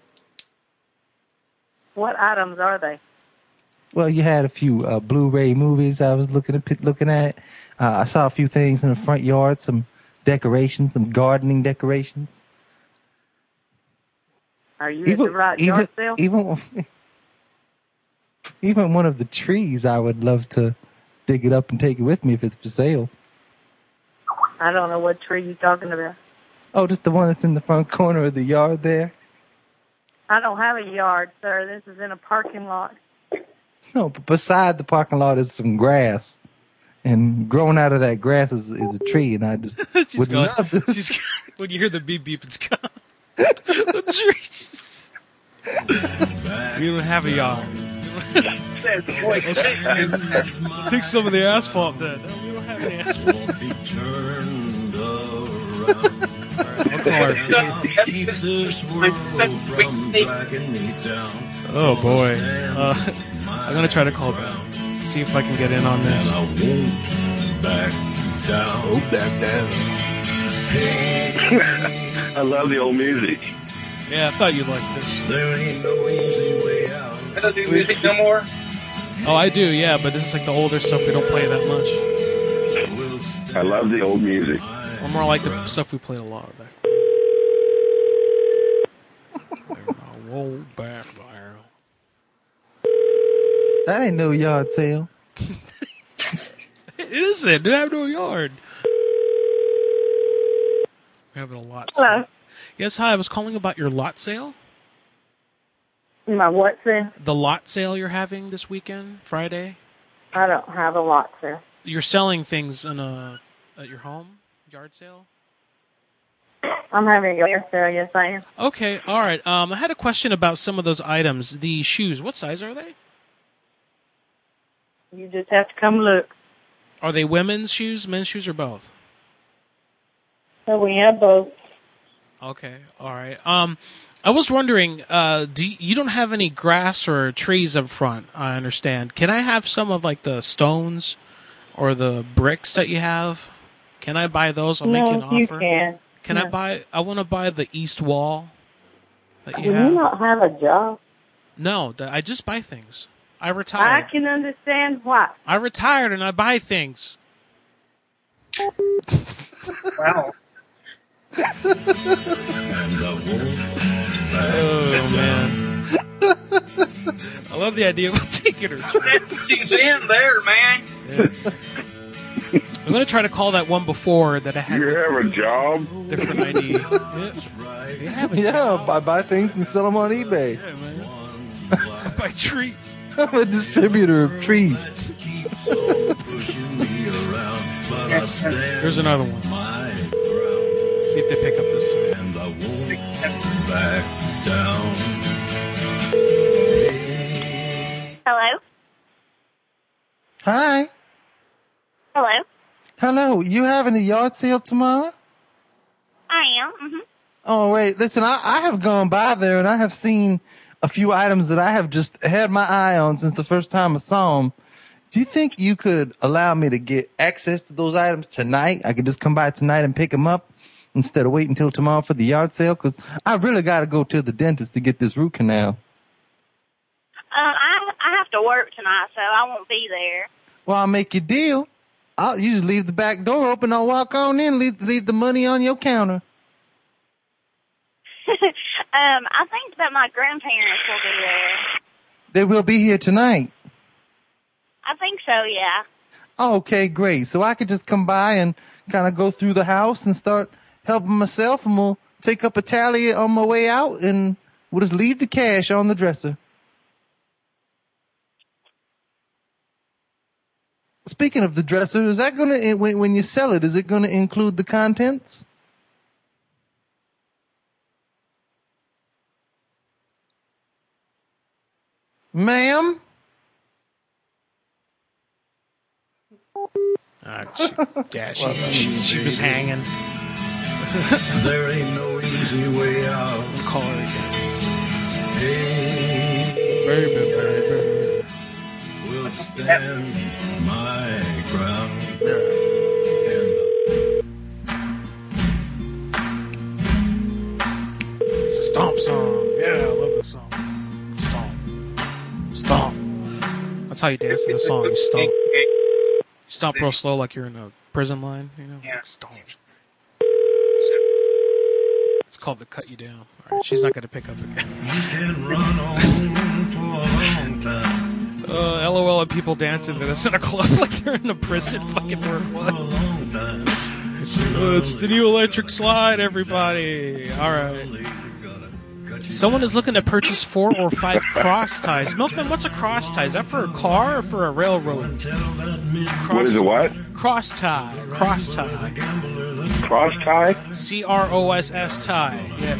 What items are they? Well, you had a few uh, Blu-ray movies I was looking at. Looking at. Uh, I saw a few things in the front yard, some decorations, some gardening decorations. Are you Even- at the right even- yard sale? Even, even one of the trees, I would love to dig it up and take it with me if it's for sale. I don't know what tree you're talking about. Oh, just the one that's in the front corner of the yard there? I don't have a yard, sir. This is in a parking lot. No, but beside the parking lot is some grass. And growing out of that grass is, is a tree, and I just She's would going, love to. she's, when you hear the beep beep, it's gone. The trees. We don't have a yard. Take some of the asphalt then. No, we don't have any asphalt. I'll call her. Oh boy. Uh, I'm gonna try to call back. See if I can get in on this. Back down. Oh, back down. I love the old music. Yeah, I thought you'd like this. There ain't no easy way out. I don't do music no more. Oh, I do, yeah, but this is like the older stuff we don't play that I love the old music. much. Or more like the stuff we played a lot of back. Roll back there. That ain't no yard sale. It isn't. I have no yard. We're having a lot. Hello. Sale. Yes, hi. I was calling about your lot sale. My what sale? The lot sale you're having this weekend, Friday. I don't have a lot, sir. You're selling things in a at your home yard sale. I'm having a yard sale, yes I am. Okay, all right. Um, I had a question about some of those items. The shoes. What size are they? You just have to come look. Are they women's shoes, men's shoes, or both? So we have both. Okay, all right. Um, I was wondering, uh, do you, you don't have any grass or trees up front? I understand. Can I have some of like the stones or the bricks that you have? Can I buy those? I'll no, make you an offer. you can. Can no. I buy? I want to buy the east wall that Do you you have. not have a job? No, th- I just buy things. I I retired. can understand why. I retired and I buy things. Wow. Oh man! I love the idea of taking her. She's in there, man. Yeah. I'm gonna try to call that one before that I had. You have a job? Different I D. Yeah. You have a Yeah, job. I buy things and sell them on eBay. Yeah, man. I buy trees. I'm a distributor of trees. Here's another one. See if they pick up this time. Back down. Hello? Hi. Hello? Hello. You having a yard sale tomorrow? I am. Mm-hmm. Oh, wait. Listen, I, I have gone by there and I have seen a few items that I have just had my eye on since the first time I saw them. Do you think you could allow me to get access to those items tonight? I could just come by tonight and pick them up instead of waiting until tomorrow for the yard sale? Because I really got to go to the dentist to get this root canal. Um, I I have to work tonight, so I won't be there. Well, I'll make you a deal. I'll, you just leave the back door open. I'll walk on in, leave, leave the money on your counter. um, I think that my grandparents will be there. They will be here tonight. I think so, yeah. Okay, great. So I could just come by and kind of go through the house and start helping myself, and we'll take up a tally on my way out, and we'll just leave the cash on the dresser. speaking of the dresser, is that going to, when, when you sell it, is it going to include the contents? Ma'am? Uh, she, yeah, she, she, she was hanging. There ain't no easy way out. We'll call her again. Hey, baby, baby. We'll stand my ground. It's a stomp song. Yeah, I love this song. Stomp. Stomp. That's how you dance in the song. You stomp. Stomp real slow like you're in a prison line, you know? Yeah. Stomp. It's called the cut you down. All right, she's not going to pick up again. You can run on for a long time. Uh, LOL at people dancing to this in a club like they're in a prison fucking work. What? Uh, it's the new electric slide, everybody. All right. Someone is looking to purchase four or five cross ties. Milkman, what's a cross tie? Is that for a car or for a railroad? Cross, What is it, what? Cross tie. Cross tie. Cross tie? C R O S S tie. Yeah.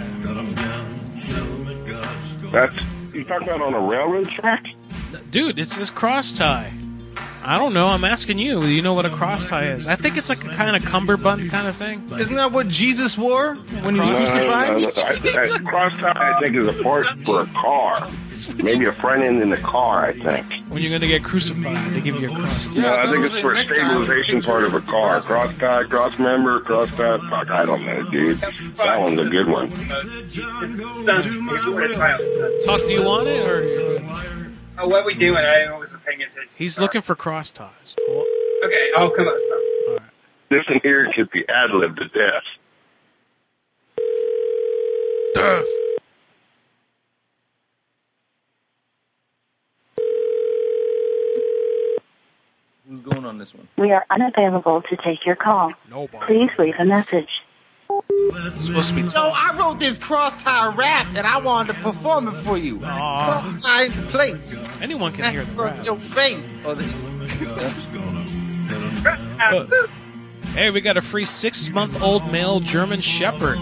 That's, you talking about on a railroad track? Dude, it says cross tie. I don't know. I'm asking you. Do you know what a cross tie is? I think it's like a kind of cummerbund kind of thing. Isn't that what Jesus wore when he was No, crucified? no, no, no. I- I- Cross tie, I think, is a part for a car. Maybe a front end in the car, I think. When you're going to get crucified, they give you a cross tie. No, I think it's for a stabilization part of a car. Cross tie, cross member, cross tie. Fuck, I don't know, dude. That one's a good one. Talk, do you want it or? Oh, what are we doing? I wasn't paying attention. He's looking for cross ties. Okay, I'll come up. Stop. This in here could be ad-libbed to death. Death. Who's going on this one? We are unavailable to take your call. Nobody. Please leave a message. It's supposed to be. So I wrote this cross tie rap and I wanted to perform it for you. Cross tie in place. Anyone can Smack hear the across rap. your face. Oh, this- Uh, hey, we got a free six-month-old male German Shepherd.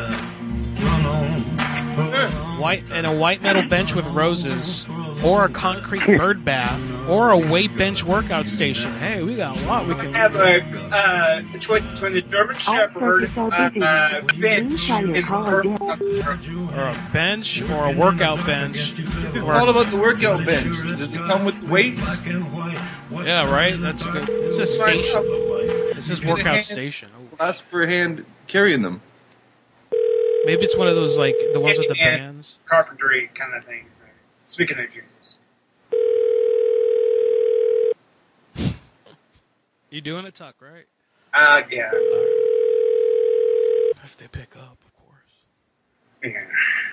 White and a white metal bench with roses, or a concrete bird bath, or a weight bench workout station. Hey, we got a lot we can have a, uh, a choice between the German Shepherd, uh, uh, bench, and or a bench, or a workout bench. Or All about the workout bench. Does it come with weights? Yeah, right. That's a good. It's a station. This is workout station. Ask for a hand carrying them. Maybe it's one of those like the ones with the and bands. carpentry kind of things. Speaking of gyms. You doing a tuck, right? Uh, yeah. If they pick up, of course. Yeah.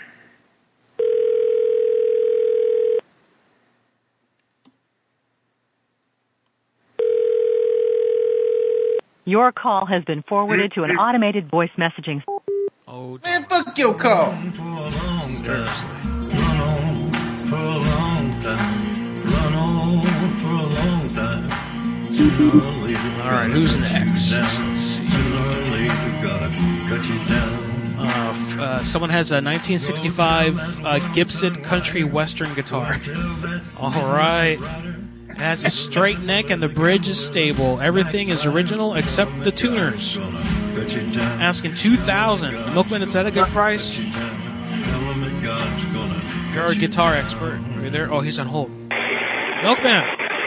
Your call has been forwarded to an automated voice messaging. Oh, man, fuck your call. All right, who's next? Let's see. Uh, f- uh, someone has a nineteen sixty-five uh, Gibson Country Western guitar. All right. It has a straight neck and the bridge is stable. Everything is original except the tuners. Asking two thousand dollars. Milkman, is that a good price? You're a guitar expert. Are you there? Oh, he's on hold. Milkman.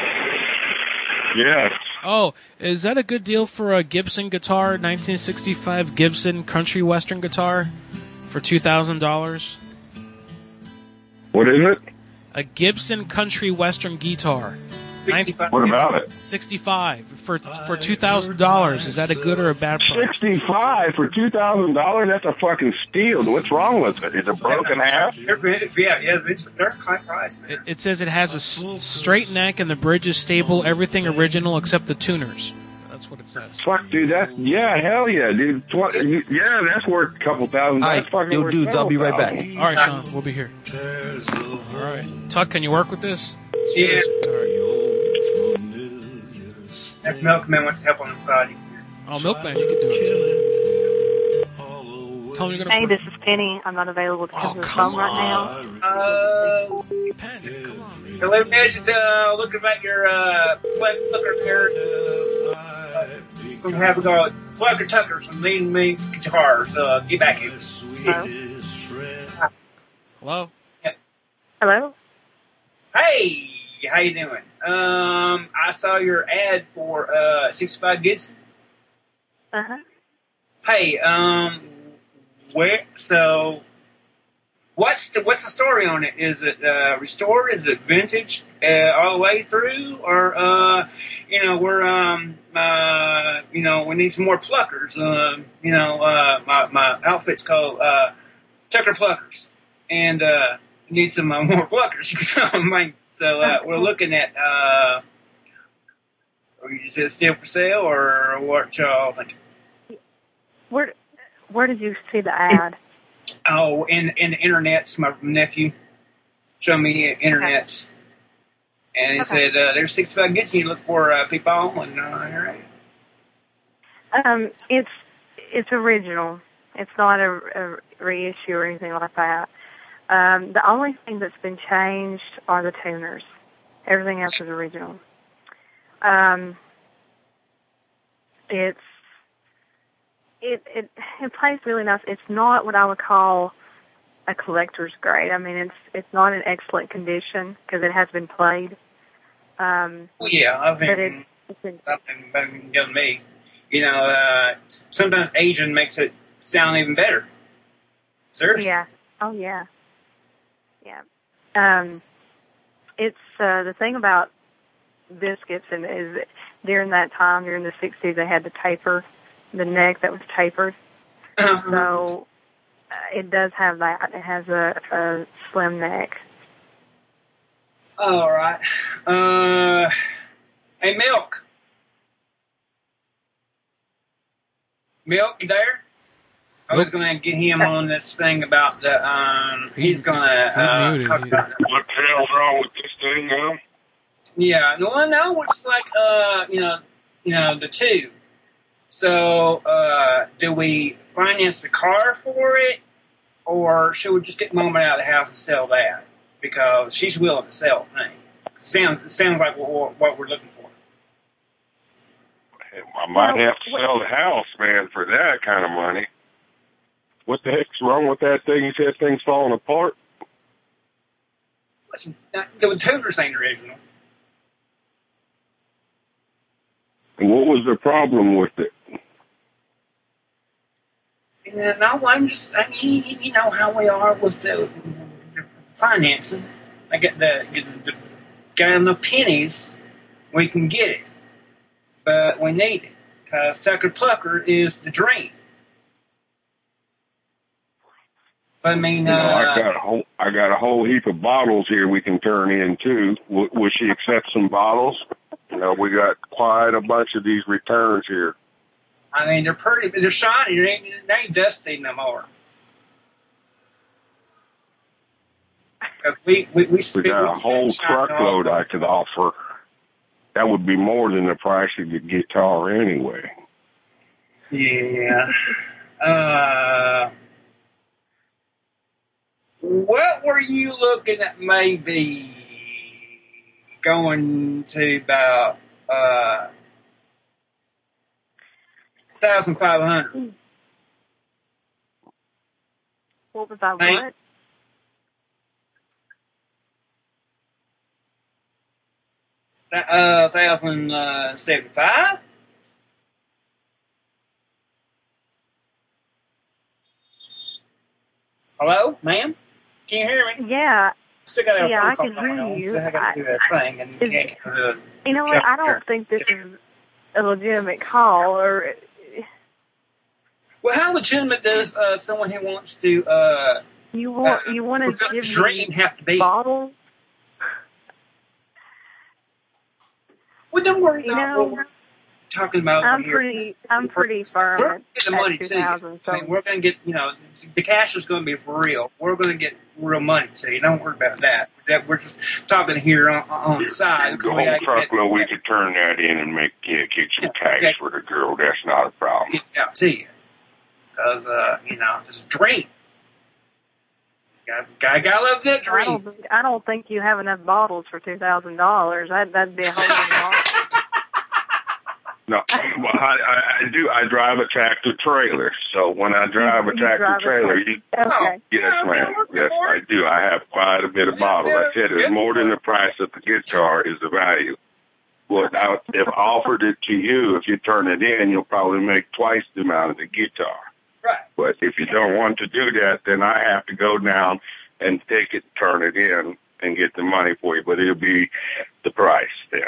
Yes. Oh, is that a good deal for a Gibson guitar, nineteen sixty-five Gibson Country Western guitar for two thousand dollars? What is it? A Gibson Country Western guitar. What about it? sixty-five for for two thousand dollars. Is that a good or a bad price? sixty-five for two thousand dollars? That's a fucking steal. What's wrong with it? Is it broken half? Yeah, yeah, it's they're high price. It, it says it has a s- straight neck and the bridge is stable. Everything original except the tuners. That's what it says. Fuck, dude, that, yeah, hell yeah, dude. Tw- yeah, that's worth a couple thousand. That's fucking yo, worth dudes, I'll be right back. several All right, Sean, we'll be here. All right. Tuck, can you work with this? Yeah. All right. If Milkman wants help on the side, he can. Oh, Milkman, you can do it. Tell him you're gonna. Hey, this is Penny. I'm not available to come Oh, to the come phone right now. Uh, Penny, come on. so let me ask you, uh, looking at your, uh, plug Tucker there. We have got Plucker Tucker from Lean Me Guitars. Uh, get back here. Hello? Hello? Hello? Hey, how you doing? Um, I saw your ad for, uh, sixty-five Gibson. Uh-huh. Hey, um, where, so, what's the, what's the story on it? Is it, uh, restored? Is it vintage, uh, all the way through? Or, uh, you know, we're, um, uh, you know, we need some more pluckers. Um, you know, uh, my, my outfit's called, uh, Tucker Pluckers. And, uh, need some uh, more pluckers. So, uh, we're looking at, uh, is it still for sale or what y'all think? Where Where did you see the ad? Oh, in in the internets, my nephew showed me the internets, and he Okay. said uh, there's sixty-five Gibson. You look for uh, people, and uh, all right. Um, it's it's original. It's not a, a reissue or anything like that. Um, the only thing that's been changed are the tuners. Everything else is original. Um, it's it it it plays really nice. It's not what I would call a collector's grade. I mean, it's it's not in excellent condition because it has been played. Um, Well, yeah, I've but been, it, it's been, I've been, been telling me, you know, uh, sometimes aging makes it sound even better. Seriously. yeah. Oh yeah. Yeah. Um, it's uh, the thing about this Gibson is that during that time, during the sixties, they had the taper, the neck that was tapered. So uh, it does have that. It has a, a slim neck. All right. Uh, hey, Milk. Milk, you there? I was going to get him on this thing about the, um, he's going to, uh, muted. talk about What the hell's wrong with this thing now? Yeah, no, I know it's like, uh, you know, you know, the two. So, uh, do we finance the car for it, or should we just get Mama out of the house and sell that? Because she's willing to sell the thing. Sounds sounds like what, what we're looking for. I might have to sell the house, man, for that kind of money. What the heck's wrong with that thing? You said things falling apart? Listen, the tuners ain't original. And what was the problem with it? And no, I'm just, I mean, you know how we are with the, the financing. I get the, get the, got enough pennies, we can get it. But we need it, because Tucker Plucker is the dream. I mean, You know, uh, I got a whole, I got a whole heap of bottles here we can turn in too. W- will she accept some bottles? You know, we got quite a bunch of these returns here. I mean, they're pretty, they're shiny, they ain't, they ain't dusty no more. Because we, we, we, We got a whole truckload I could offer. That would be more than the price of your guitar anyway. Yeah. Uh, what were you looking at maybe going to about uh, one thousand five hundred? What was I what? Uh, one thousand seventy-five? Hello, ma'am? Can you hear me? Yeah. Still got a Yeah, I phone can call hear going on, you. so I got to do that thing. And Is- can't, uh, You know what? I don't think this is a legitimate call, or well, how legitimate does uh, someone who wants to uh, you want uh, you want to fulfill give his dream me have to be? bottles? Well, don't worry. You no, know, we'll talking about I'm here. pretty, I'm pretty firm We're at, getting the at money two to you. thousand. So I mean, we're going to get, you know, the cash is going to be for real. We're going to get real money to you. Don't worry about that. That we're just talking here on, on the side. The whole truckload, we could turn that in and make you know, get some cash for the girl. That's not a problem. Get it out to you. Because, uh, you know, just dream. Guy, guy love that I dream. don't, think- I don't think you have enough bottles for two thousand dollars. That that'd be a whole lot. No, well, I, I, I do. I drive a tractor trailer, so when I drive a You tractor drive a trailer, tractor. you, Okay. yes, ma'am. Yes, I do. I have quite a bit of bottles. I said it's more than the price of the guitar is the value. Well, now, if I offered it to you, if you turn it in, you'll probably make twice the amount of the guitar. Right. But if you don't want to do that, then I have to go down and take it, turn it in, and get the money for you. But it'll be the price then.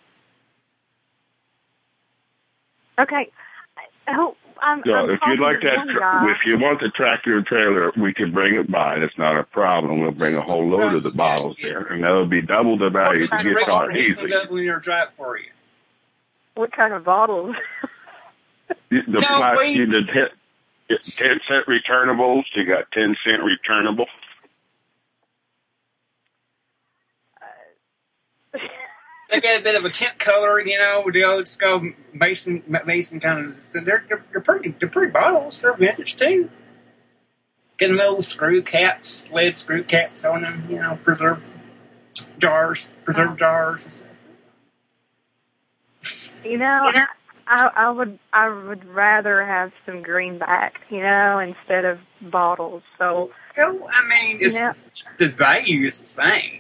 Okay. Oh, I'm, So I'm if you'd talking like to that, one tra- guy. if you want the tractor and trailer, we can bring it by. It's not a problem. We'll bring a whole load of the bottles there, and that'll be double the value of the guitar easily. When you're drive for you. What kind of bottles? The No, plastic, wait. the ten, ten cent returnables. You got ten cent returnable. They got a bit of a tint color, you know, with the old school Mason, Mason kind of. They're, they're, they're pretty, they're pretty bottles. They're vintage too. Getting little screw caps, lead screw caps on them, you know, preserve jars, preserve jars. You know, I, I would, I would rather have some greenback, you know, instead of bottles. So, Well, I mean, it's, Yeah. it's the value is the same.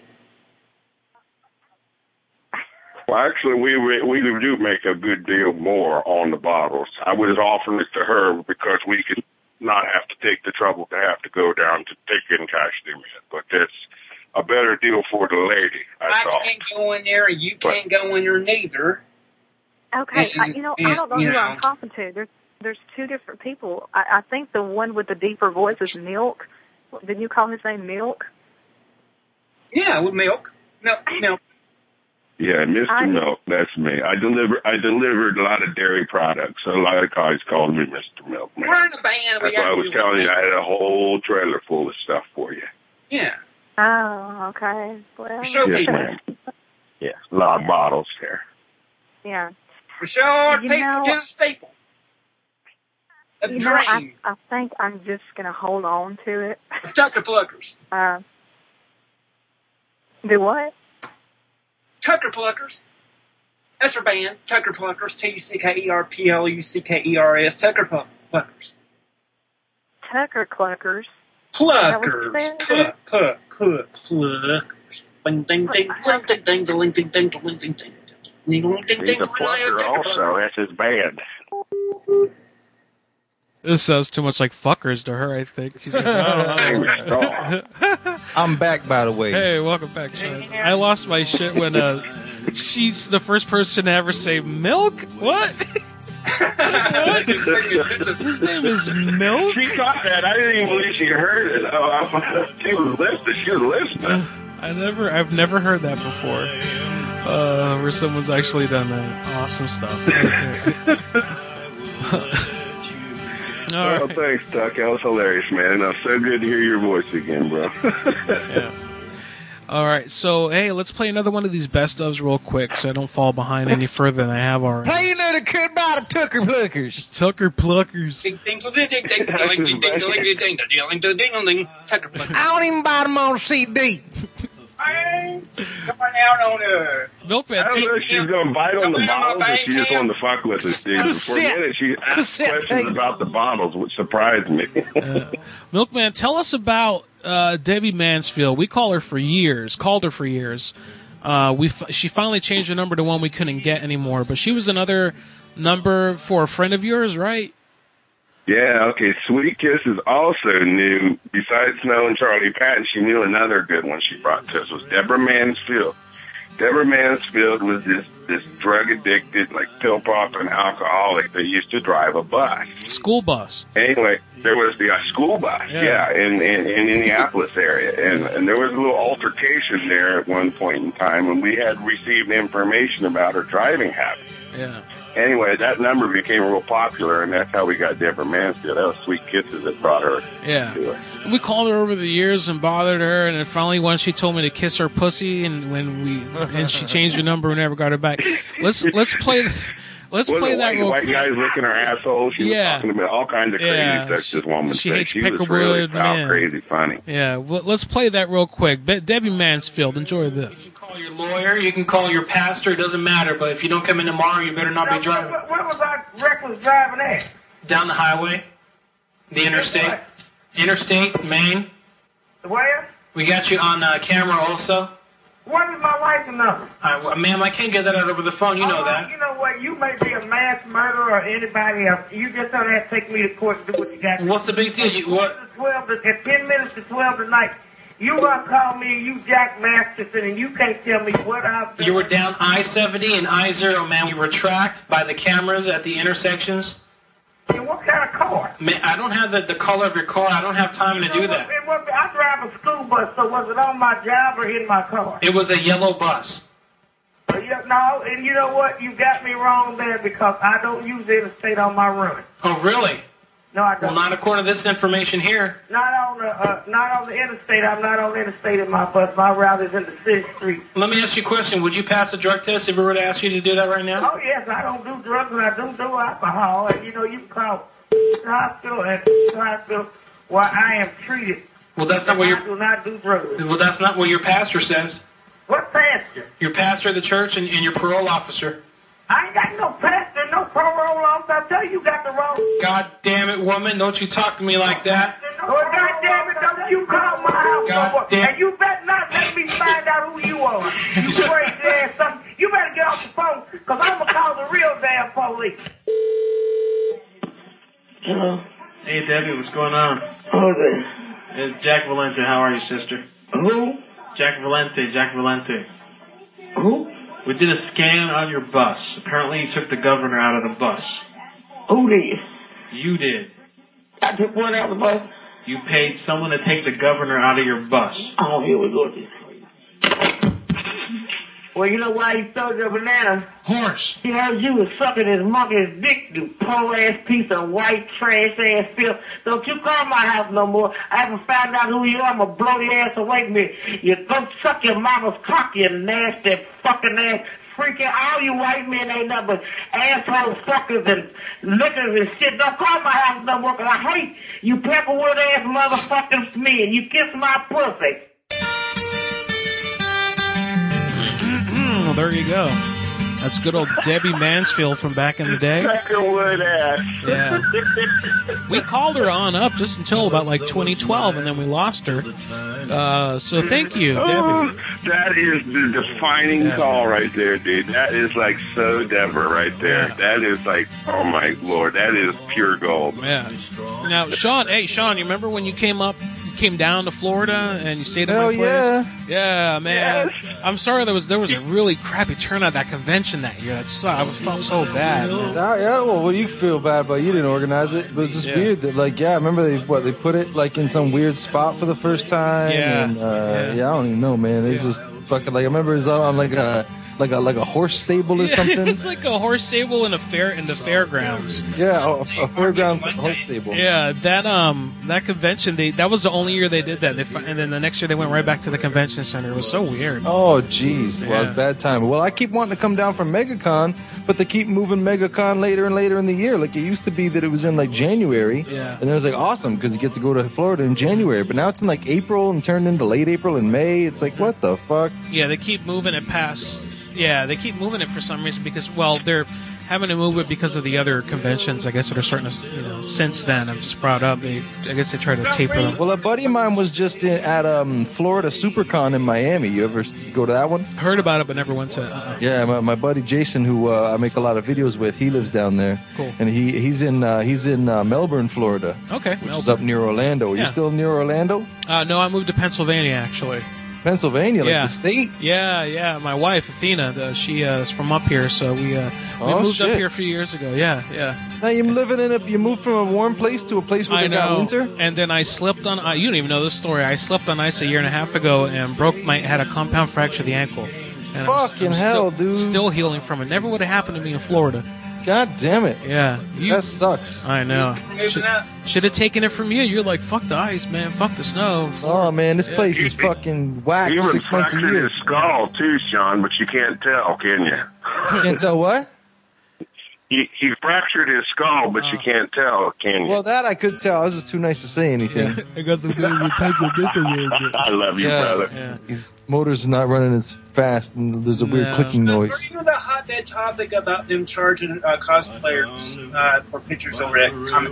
Well, actually, we we we do make a good deal more on the bottles. I was offering it to her because we could not have to take the trouble to have to go down to take in cash them in. But that's a better deal for the lady, I I thought. can't go in there, and you can't go in there neither. okay, I, And- you know, I and, don't know you who know. I'm talking to. There's, there's two different people. I, I think the one with the deeper voice is Milk. Did you call his name Milk? Yeah, with milk. Milk, milk. Yeah, Mister I- Milk, that's me. I deliver I delivered a lot of dairy products, so a lot of guys called me Mister Milk. Man. We're in a band. We That's why I got was telling you I had a whole trailer full of stuff for you. Yeah. Oh, okay. Well, Show Yes, people. ma'am. Yeah, a lot of bottles there. yeah. We show You people know- to the staple. A You know, I, dream. I think I'm just gonna hold on to it. Of Tucker Pluckers. Uh, do what? Tucker Pluckers. That's our band. Tucker Pluckers. T U C K E R P L U C K E R S. Tucker Pl- Pluckers. Tucker Cluckers. Is that what you Pluckers. said? Pluck, pluck, pluck, pluckers. Ding, ding, ding, ding, ding, ding, ding, ding, ding, ding, ding, ding, ding. Ding, ding, ding, He's ding, a plucker also. That's his band. This sounds too much like fuckers to her, I think. She's like, oh, oh. I'm back, by the way. Hey, welcome back, Sean. I lost my shit when uh, she's the first person to ever say milk. What? What? His name is Milk? She caught that. I didn't even believe she heard it. Oh, I, she was listening. She was listening. I never, I've never heard that before. Uh, where someone's actually done that. Awesome stuff. Okay. All Oh, right. thanks, Tuck. That was hilarious, man. It's so good to hear your voice again, bro. Yeah. All right, so hey, let's play another one of these best ofs real quick, so I don't fall behind any further than I have already. Play another kid by the Tucker Pluckers. Tucker Pluckers. Ding, ding, ding, ding, ding, ding, ding, ding, ding, ding, ding, ding, ding, ding, ding. Tucker Pluckers. I don't even buy them on C D. Coming out on uh Milkman. I don't know if she's going to bite on the bottles or she just wanted to fuck with us, dude. For a Cassette. minute, she asked Cassette questions tape. about the bottles, which surprised me. Uh, Milkman, tell us about uh, Debbie Mansfield. We call her for years, called her for years. Uh, we f- she finally changed her number to one we couldn't get anymore, but she was another number for a friend of yours, right? Yeah, okay. Sweet Kisses also knew, besides knowing Charlie Patton, she knew another good one she brought to us was Deborah Mansfield. Deborah Mansfield was this, this drug addicted, like pill popping alcoholic that used to drive a bus. School bus. Anyway, there was the uh, school bus, Yeah. yeah, in, in, in Indianapolis area. And, and there was a little altercation there at one point in time when we had received information about her driving habits. Yeah. Anyway, that number became real popular, and that's how we got Deborah Mansfield. That was Sweet Kisses that brought her Yeah. to it. We called her over the years and bothered her, and then finally once she told me to kiss her pussy, and when we and she changed her number and never got her back. Let's let's play let's Wasn't play that white, real white guys licking her asshole. She Yeah. was talking about all kinds of crazy Yeah. stuff. This woman She said. hates She was Pickerwood, really foul, yeah. crazy funny. Yeah, well, let's play that real quick. Be- Debbie Mansfield, enjoy this. Call your lawyer, you can call your pastor, it doesn't matter, but if you don't come in tomorrow, you better not be driving. Where, where was I reckless driving at? Down the highway, the interstate, interstate, Maine. Where? We got you on uh, camera also. What is my license number? Uh, well, ma'am, I can't get that out over the phone, you know Oh, that. You know what? You may be a mass murderer or anybody else. You just don't have to take me to court and do what you got to do. What's the big deal? You, what? twelve to, at ten minutes to twelve tonight. You gonna call me, you Jack Masterson, and you can't tell me what I've done. You were down I seventy and I zero, ma'am. You were tracked by the cameras at the intersections. And what kind of car? Man, I don't have the, the color of your car. I don't have time to do that. It was, I drive a school bus, so was it on my job or in my car? It was a yellow bus. Uh, yeah, no, and you know what? You got me wrong there because I don't use the interstate on my run. Oh, really? No, I don't. Well, not according to this information here. Not on the uh, not on the interstate. I'm not on the interstate in my bus. My route is in the city street. Let me ask you a question. Would you pass a drug test if we were to ask you to do that right now? Oh yes, I don't do drugs and I don't do alcohol. And you know, you can call the hospital and the hospital where I am treated. Well, that's not what your I do not do drugs. well, that's not what your pastor says. What pastor? Your pastor of the church and, and your parole officer. I ain't got no pastor, no parole officer. I tell you, you got the wrong. God damn it, woman! Don't you talk to me like that. Oh, God damn it, don't you call my house God no more. damn- And you better not let me find out who you are. You crazy ass something. You better get off the phone, because I'm going to call the real damn police. Hello. Hey, Debbie, what's going on? Who's it? It's Jack Valente. How are you, sister? Who? Jack Valente. Jack Valente. Who? We did a scan on your bus. Apparently, you took the governor out of the bus. Who did? You did. I took one out of the bus? You paid someone to take the governor out of your bus. Oh, here we go. Well, you know why he sold your banana? Horse. He heard you was sucking his monkey's dick, you poor-ass piece of white trash-ass filth. Don't you call my house no more. I haven't found out who you are. I'm going to blow your ass away from me. You go suck your mama's cock, you nasty fucking ass. Freaking all you white men ain't nothing but asshole fuckers and lickers and shit. Don't call my house no more, because I hate you pepperwood-ass motherfuckers me, and you kiss my pussy. Well, there you go. That's good old Debbie Mansfield from back in the day. Peckerwood ass. Yeah. We called her on up just until about like twenty twelve, and then we lost her. Uh, so thank you, Oh, Debbie. that is the defining Yeah. call right there, dude. That is like so Deborah right there. Yeah. That is like, oh my lord, that is pure gold. Yeah. Now, Sean, hey, Sean, you remember when you came up, you came down to Florida and you stayed at Hell my place? yeah. Yeah, man. I'm sorry there was there was a really crappy turnout at that convention that year. That sucked. I felt so bad. man. Yeah, yeah, well, what do you feel bad about? You didn't organize it. It was just Yeah. weird that, like, yeah, I remember they what they put it like in some weird spot for the first time. Yeah. and, uh, yeah. I don't even know, man. It's just fucking like I remember it was on like a like a like a horse stable or Yeah, something. it's like a horse stable in a fair in the fairgrounds. Yeah, a, a fairgrounds horse stable. Yeah, that um that convention they that was the only year they did that. They fi- and then the next year they went right back to the convention center. It was so weird. Oh, jeez. Well, Yeah. it's bad time. Well, I keep wanting to come down for MegaCon, but they keep moving MegaCon later and later in the year. Like, it used to be that it was in, like, January. Yeah. And then it was, like, awesome because you get to go to Florida in January. But now it's in, like, April and turned into late April and May. It's like, what the fuck? Yeah, they keep moving it past. Yeah, they keep moving it for some reason because well they're having to move it because of the other conventions. I guess that are starting to you know since then have sprout up. They I guess they try to taper them. Well, a buddy of mine was just in, at um, Florida SuperCon in Miami. You ever s- go to that one? Heard about it but never went to. it. Uh-uh. Yeah, my, my buddy Jason, who uh, I make a lot of videos with, he lives down there. Cool. And he he's in uh, he's in uh, Melbourne, Florida. Okay, Which is Melbourne. up near Orlando. Are Yeah. you still near Orlando? Uh, no, I moved to Pennsylvania actually. Pennsylvania, like Yeah. the state? Yeah, yeah. My wife Athena, the, she uh, is from up here, so we uh, we Oh, moved up shit. here a few years ago. Yeah, yeah. Now you're living in a you moved from a warm place to a place where I they got know. winter. And then I slipped on. Uh, you don't even know this story. I slipped on ice a year and a half ago and broke my had a compound fracture of the ankle. And I'm s- Fucking I'm hell, still, dude. Still healing from it. Never would have happened to me in Florida. God damn it. Yeah. You, that sucks. I know. Should have taken it from you. You're like, fuck the ice, man. Fuck the snow. Oh, man, this Yeah. place is fucking whack. He even Six months a fractured year. his skull too, Sean, but you can't tell, can you? Can't tell what? He, he fractured his skull, but you can't tell, can you? Well, that I could tell. I was just too nice to say anything. I got the I love you, Yeah. brother. Yeah. His motor's not running as fast, and there's a weird No. clicking noise. Were you the hotbed topic about them charging uh, cosplayers uh, for pictures over at Comic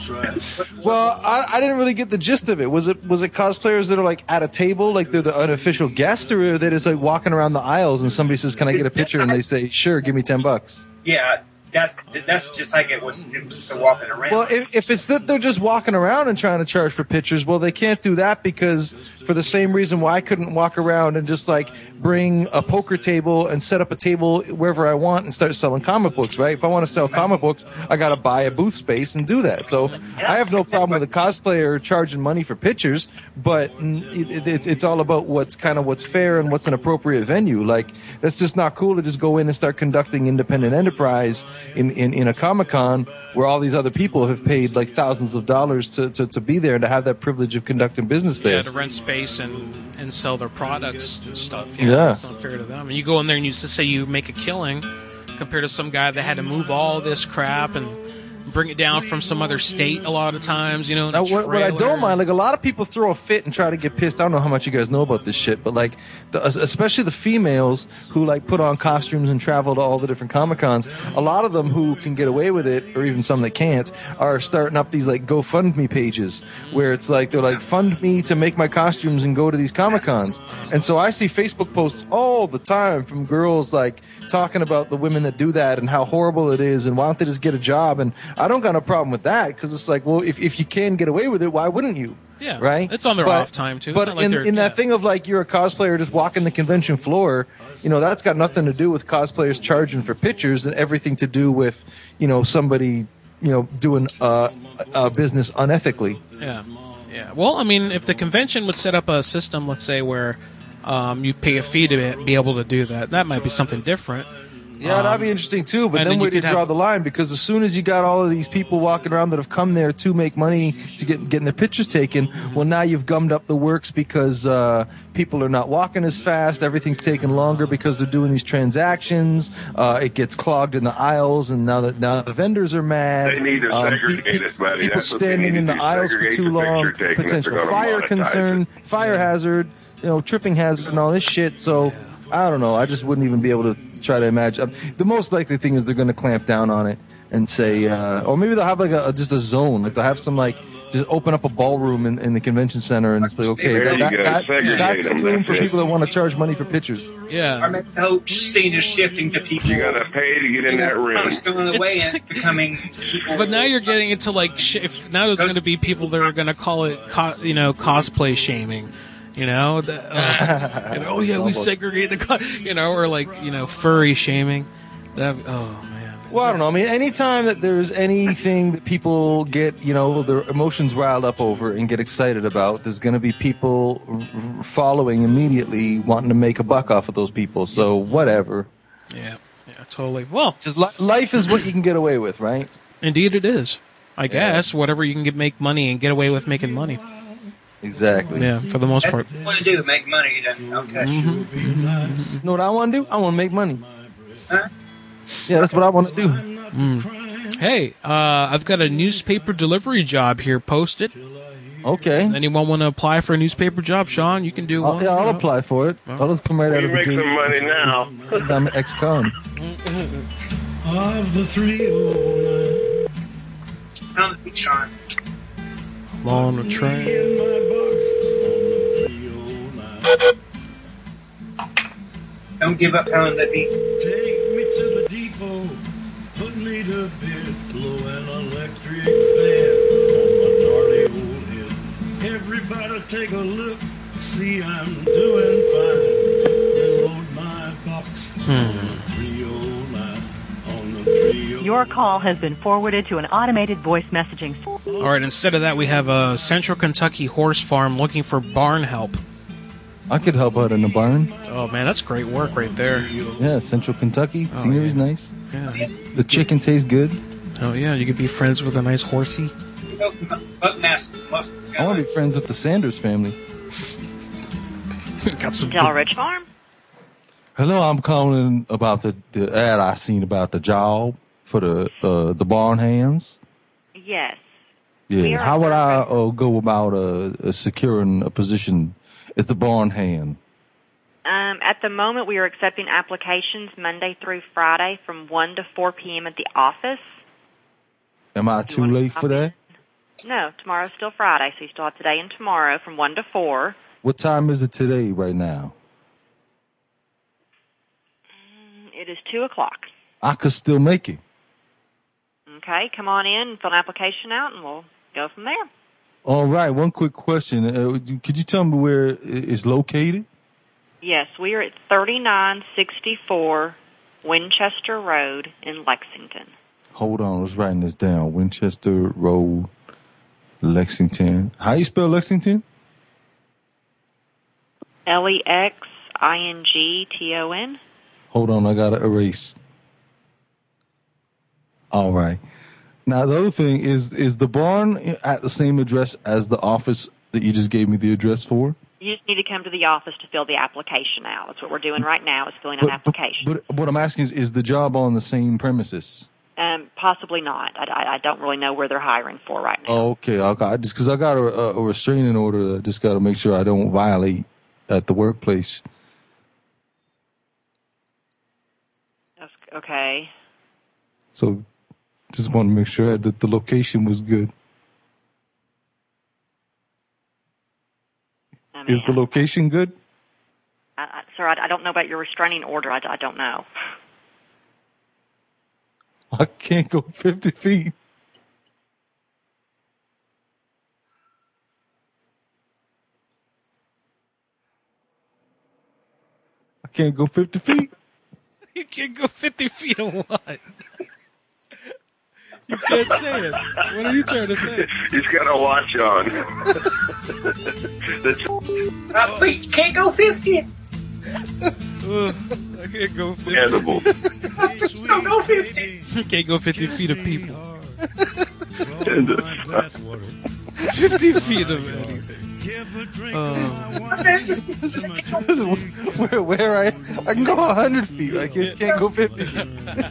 Con? Well, I, I didn't really get the gist of it. Was it was it cosplayers that are like at a table, like they're the unofficial guest, or are they just like walking around the aisles and somebody says, "Can I get a picture?" and they say, "Sure, give me ten bucks." Yeah, that's that's just like it was. It was just walking around. Well, if, if it's that they're just walking around and trying to charge for pictures, well, they can't do that because for the same reason why I couldn't walk around and just like bring a poker table and set up a table wherever I want and start selling comic books, right? If I want to sell comic books, I got to buy a booth space and do that. So I have no problem with a cosplayer charging money for pictures, but it, it, it's it's all about what's kind of what's fair and what's an appropriate venue. Like, that's just not cool to just go in and start conducting independent enterprise in, in, in a Comic-Con where all these other people have paid like thousands of dollars to, to, to be there and to have that privilege of conducting business there. Yeah, to rent space and, and sell their products and stuff. Yeah, Yeah. It's not fair to them. And you go in there and you just say you make a killing compared to some guy that had to move all this crap and bring it down from some other state a lot of times, you know. in a Now, what, what I trailer. don't mind, like a lot of people throw a fit and try to get pissed. I don't know how much you guys know about this shit, but like, the, especially the females who like put on costumes and travel to all the different Comic Cons. A lot of them who can get away with it, or even some that can't, are starting up these like GoFundMe pages where it's like they're like, fund me to make my costumes and go to these Comic Cons. And so I see Facebook posts all the time from girls like talking about the women that do that and how horrible it is and why don't they just get a job. And I don't got no problem with that because it's like, well, if, if you can get away with it, why wouldn't you? Yeah, Right? It's on their But- off time, too. It's But not like in, they're- in that thing of like you're a cosplayer just walking the convention floor, you know, that's got nothing to do with cosplayers charging for pictures and everything to do with, you know, somebody, you know, doing uh, a business unethically. Yeah, yeah. Well, I mean, if the convention would set up a system, let's say, where um, you pay a fee to be able to do that, that might be something different. Yeah, that'd Um, be interesting too. But and then then where you do you could draw have- the line? Because as soon as you got all of these people walking around that have come there to make money to get getting their pictures taken, well, now you've gummed up the works because uh, people are not walking as fast. Everything's taking longer because they're doing these transactions. Uh, it gets clogged in the aisles, and now that now the vendors are mad. They need to Um, segregate pe- it, buddy. People That's what they standing need in to the do, aisles for segregate too the long. picture taking if Potential they're gonna fire monetize concern, fire hazard, you know, tripping hazard, and all this shit. So. I don't know. I just wouldn't even be able to try to imagine. The most likely thing is they're going to clamp down on it and say, uh, or maybe they'll have like a just a zone. Like they'll have some like just open up a ballroom in, in the convention center and just be like, okay, There that, you go. that, Segregate that's them. room That's for it. people that want to charge money for pictures. Yeah. I mean, the whole scene is shifting to people. You gotta pay to get in that room. It's going away and it's becoming people. But now you're getting into like sh- if now there's going to be people that are going to call it co- you know cosplay shaming, you know, the, uh, and, oh yeah, we segregate the co- you know, or like you know furry shaming. That oh man. Well, I don't know. I mean, anytime that there's anything that people get, you know, their emotions riled up over and get excited about, there's going to be people r- r- following immediately wanting to make a buck off of those people. So whatever. Yeah, yeah, totally. Well, just li- life is what you can get away with, right? Indeed, it is. I guess whatever you can get make money and get away with making money. Exactly. Yeah, for the most That's part. what you want to do, make money. Then okay. Mm-hmm. You know what I want to do? I want to make money. Huh? Yeah, that's what I want to do. Mm. Hey, uh, I've got a newspaper delivery job here posted. Okay. Anyone want to apply for a newspaper job, Sean? You can do I'll, one. yeah, I'll you know? apply for it. I'll just come right out You of the make gate. some money now. I'm an ex-con. Of the three oh nine. Pound the Sean. On the train. In my box on the three oh nine. Don't give up pound that beat. Take me to the depot. Put me to bed. Blow an electric fan on my gnarly old head. Everybody take a look. See I'm doing fine. Then load my box on the three oh nine. On the three oh nine. Your call has been forwarded to an automated voice messaging. All right. Instead of that, we have a Central Kentucky horse farm looking for barn help. I could help out in the barn. Oh man, that's great work right there. Yeah, Central Kentucky. Oh, Scenery's yeah. nice. Yeah. The chicken tastes good. Oh yeah, you could be friends with a nice horsey. I want to be friends with the Sanders family. Got some. Dollar Ridge Farm. Hello, I'm calling about the, the ad I seen about the job for the uh, the barn hands. Yes. We Yeah, are- how would I uh, go about uh, uh, securing a position as the barn hand? Um, at the moment, we are accepting applications Monday through Friday from one to four p.m. at the office. Am I too late for that? No, tomorrow's still Friday, so you still have today and tomorrow from one to four. What time is it today right now? It is two o'clock. I could still make it. Okay, come on in and fill an application out, and we'll go from there. All right, one quick question. Uh, could you tell me where it- it's located? Yes, we are at thirty-nine sixty-four Winchester Road in Lexington. Hold on, let's writing this down. Winchester Road, Lexington. How you spell Lexington? L E X I N G T O N. Hold on, I gotta erase. All right. Now the other thing is, is the barn at the same address as the office that you just gave me the address for? You just need to come to the office to fill the application out. That's what we're doing right now, is filling out an application. But what I'm asking is, is the job on the same premises? Um, possibly not. I, I, I don't really know where they're hiring for right now. Oh, okay. I got, just because I got a, a restraining order, I just got to make sure I don't violate at the workplace. That's, okay. So just want to make sure that the location was good. I mean, Is the location good? I, I, sir, I, I don't know about your restraining order. I, I don't know. I can't go fifty feet. I can't go fifty feet. You can't go fifty feet or what? You can't say it. What are you trying to say? He's got a watch on. That's My feet can't go fifty. Ugh, I can't go fifty. edible. Don't go fifty. You can't go fifty feet of people. uh, fifty feet of anything. Um, where, where I I can go a hundred feet. I just can't go fifty feet.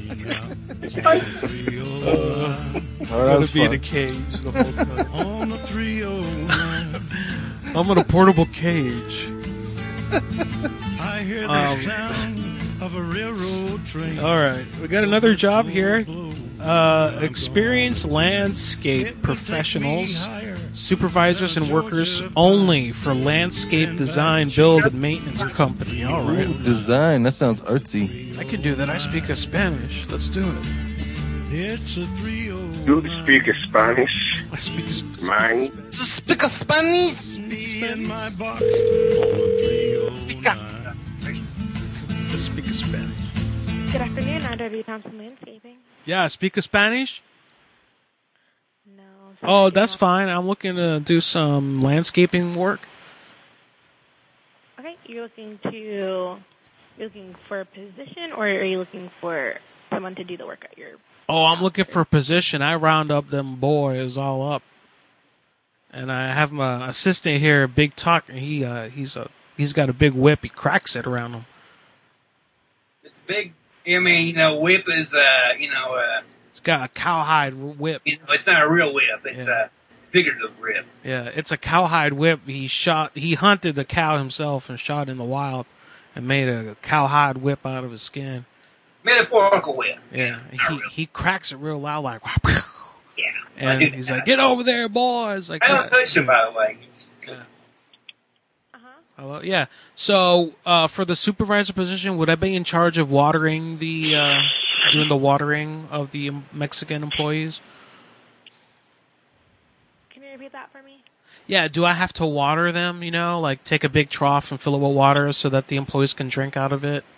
uh, Oh, I'm that's gonna be in fun. a cage the whole time. I'm in a portable cage. I hear the Um, sound of a railroad train. All right, we got another job here. Uh, experienced landscape professionals, supervisors and workers only for landscape design, build, and maintenance company. All right, Ooh, design. That sounds artsy. I can do that. I speak a Spanish. Let's do it. It's a three oh you speak Spanish? I speak Mine? Speak a Spanish. me in my box on a three oh I speak a Spanish. Good afternoon, R W Thompson Landscaping. Yeah, I speak a Spanish. No. Oh, that's fine. I'm looking to do some landscaping work. Okay, you're looking to you're looking for a position, or are you looking for someone to do the work at your? Oh, I'm looking for a position. I round up them boys all up, and I have my assistant here, Big Talker. He uh, he's a he's got a big whip. He cracks it around him. It's big. I mean, you know, whip is, uh, you know, uh, It's got a cowhide whip. you know, it's not a real whip. It's Yeah. a figurative whip. Yeah, it's a cowhide whip. He shot. He hunted the cow himself and shot in the wild, and made a cowhide whip out of his skin. Metaphorical whip. Yeah, he he cracks it real loud, like. Yeah. And he's like, "Get over there, boys!" Like, I don't touch him, by the way. It's, hello, yeah. So, uh, for the supervisor position, would I be in charge of watering the, uh, doing the watering of the Mexican employees? Can you repeat that for me? Yeah. Do I have to water them? You know, like take a big trough and fill it with water so that the employees can drink out of it.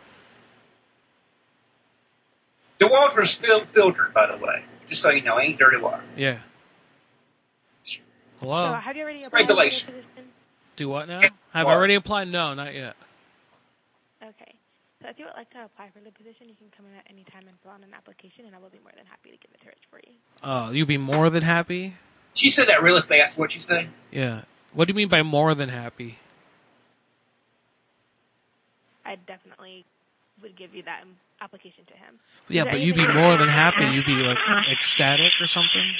the water's fil- filtered, by the way. Just so you know, it ain't dirty water. Yeah. Hello. So, have you already It's applied for the regulation. position? Do what now? Have I already applied? No, not yet. Okay. So if you would like to apply for the position, you can come in at any time and fill out an application, and I will be more than happy to give it to Rich for you. Oh, you'd be more than happy? She said that really fast. What'd she say? Yeah. What do you mean by more than happy? I definitely would give you that application to him. Yeah, Is there but you'd be anything- more than happy. You'd be like ecstatic or something.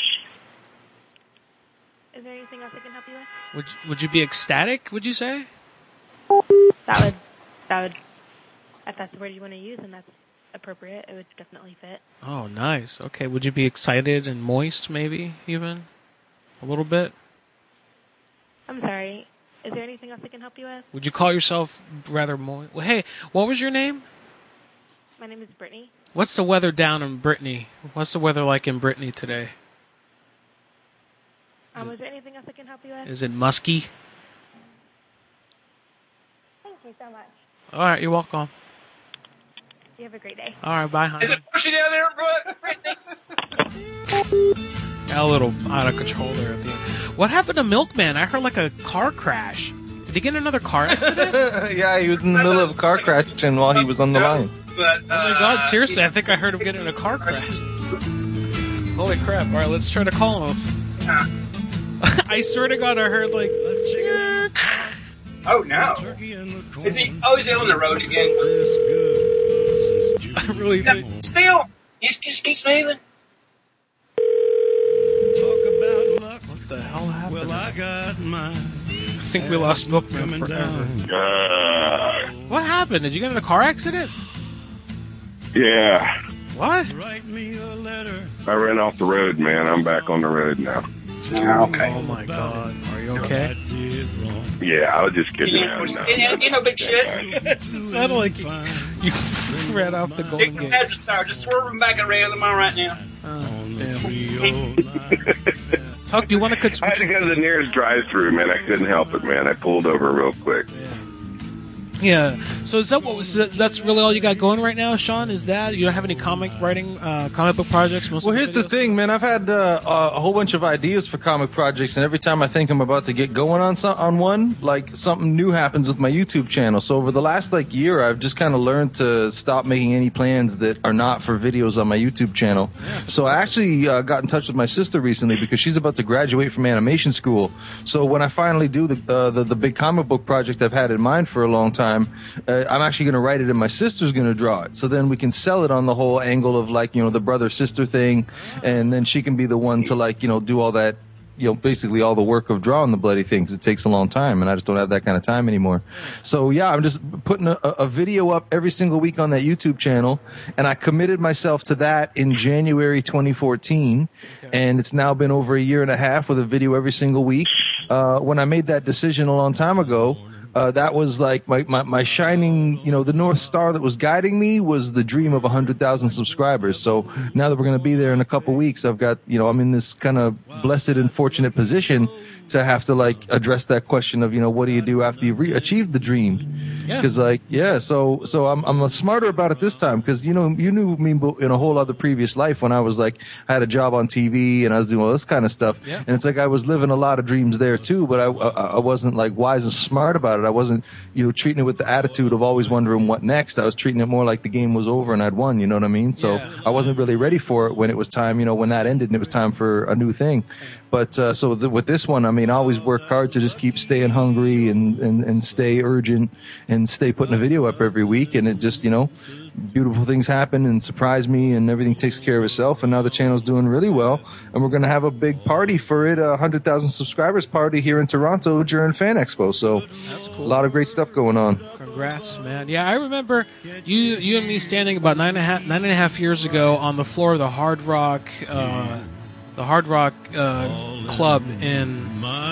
Is there anything else I can help you with? Would Would you be ecstatic? Would you say? That would, that would, if that's the word you want to use and that's appropriate, it would definitely fit. Oh, nice. Okay. Would you be excited and moist, maybe even a little bit? I'm sorry. Is there anything else I can help you with? Would you call yourself rather moist? Well, hey, what was your name? My name is Brittany. What's the weather down in Brittany? What's the weather like in Brittany today? Um, is there anything else I can help you with? Is it musky? Thank you so much. All right, you're welcome. You have a great day. All right, bye, honey. Is it pushing down there, Brittany? Got a little out of control there at the end. What happened to Milkman? I heard like a car crash. Did he get in another car accident? Yeah, he was in the middle of a car crash and while he was on the line. But, oh my god, seriously, I think I heard him get in a car crash. Holy crap. Alright, let's try to call him. I swear to god, I heard like... Oh, no. Is he, oh, is he on the road again? I really think... Still, he just keeps moving. What the hell happened? Well, I got mine. I think we lost Milkman forever. What happened? Did you get in a car accident? Yeah. What? I ran off the road, man. I'm back on the road now. Okay. Oh my god. Are you okay? Yeah, I was just kidding. You around now. ain't no big shit. It sounded like you, you ran off the Golden Dixie Gate. Badger Star, just swerving back around am I right now? Oh, damn. Tuck, do you want to cut? I had to go to the nearest drive-through, man. I couldn't help it, man. I pulled over real quick. Yeah. So is that what was? That's really all you got going right now, Sean? Is that you don't have any comic writing, uh, comic book projects? Most Well, of here's the videos? thing, man. I've had uh, a whole bunch of ideas for comic projects, and every time I think I'm about to get going on some, on one, like something new happens with my YouTube channel. So over the last like year, I've just kind of learned to stop making any plans that are not for videos on my YouTube channel. So I actually uh, got in touch with my sister recently because she's about to graduate from animation school. So when I finally do the uh, the, the big comic book project I've had in mind for a long time, uh, I'm actually going to write it and my sister's going to draw it. So then we can sell it on the whole angle of like, you know, the brother-sister thing. And then she can be the one to like, you know, do all that, you know, basically all the work of drawing the bloody thing because it takes a long time and I just don't have that kind of time anymore. So yeah, I'm just putting a, a video up every single week on that YouTube channel, and I committed myself to that in January twenty fourteen, and it's now been over a year and a half with a video every single week. Uh, when I made that decision a long time ago, Uh, that was like my, my, my shining, you know, the North Star that was guiding me was the dream of one hundred thousand subscribers. So now that we're going to be there in a couple weeks, I've got, you know, I'm in this kind of blessed and fortunate position to have to like address that question of, you know, what do you do after you've re- achieved the dream? Because like, yeah, so so I'm I'm smarter about it this time because, you know, you knew me in a whole other previous life when I was like, I had a job on T V and I was doing all this kind of stuff. Yeah. And it's like I was living a lot of dreams there too, but I, I, I wasn't like wise and smart about it. I wasn't, you know, treating it with the attitude of always wondering what next. I was treating it more like the game was over and I'd won, you know what I mean? So Yeah. I wasn't really ready for it when it was time, you know, when that ended and it was time for a new thing. But uh, so the, with this one, I mean, I always work hard to just keep staying hungry and, and, and stay urgent and stay putting a video up every week. And it just, you know, beautiful things happen and surprise me and everything takes care of itself. And now the channel's doing really well. And we're going to have a big party for it, a one hundred thousand subscribers party here in Toronto during Fan Expo. So cool. a lot of great stuff going on. Congrats, man. Yeah, I remember you you and me standing about nine and a half, nine and a half years ago on the floor of the Hard Rock uh, the Hard Rock uh, Club in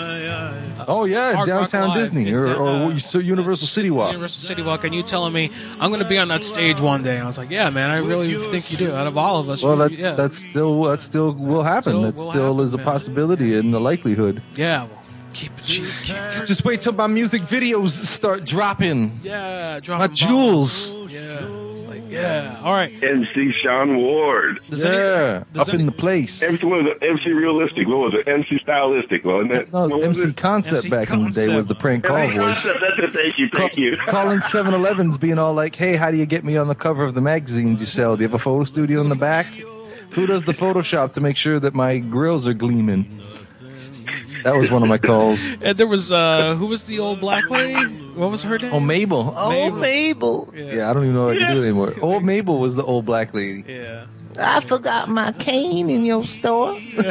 uh, Oh, yeah, Hard Rock downtown Live Disney in or, down- or so Universal City Walk. Universal City Walk, and you telling me I'm going to be on that stage one day. And I was like, yeah, man, I really think you do. Out of all of us, Well, you- that, yeah, that's still that still will happen. Still It will still happen, is a man. possibility and the likelihood. yeah. Well, keep it cheap. Keep it Just wait till my music videos start dropping. Yeah, My dropping jewels. bombs. Yeah, like Yeah. All right. M C Sean Ward. Does any- Yeah, does up any- in the place. M C was it? M C Realistic. What was it? M C Stylistic, wasn't it? No, What M was C it? Concept back in the day was the prank call M C voice. Concept. That's it. Thank you. Thank you. Calling seven elevens being all like, hey, how do you get me on the cover of the magazines you sell? Do you have a photo studio in the back? Who does the Photoshop to make sure that my grills are gleaming? That was one of my calls. And there was, uh, who was the old black lady? What was her name? Oh, Mabel. Oh, Mabel. Yeah. Yeah, I don't even know what I can do anymore. Old Mabel was the old black lady. Yeah. I forgot my cane in your store. There's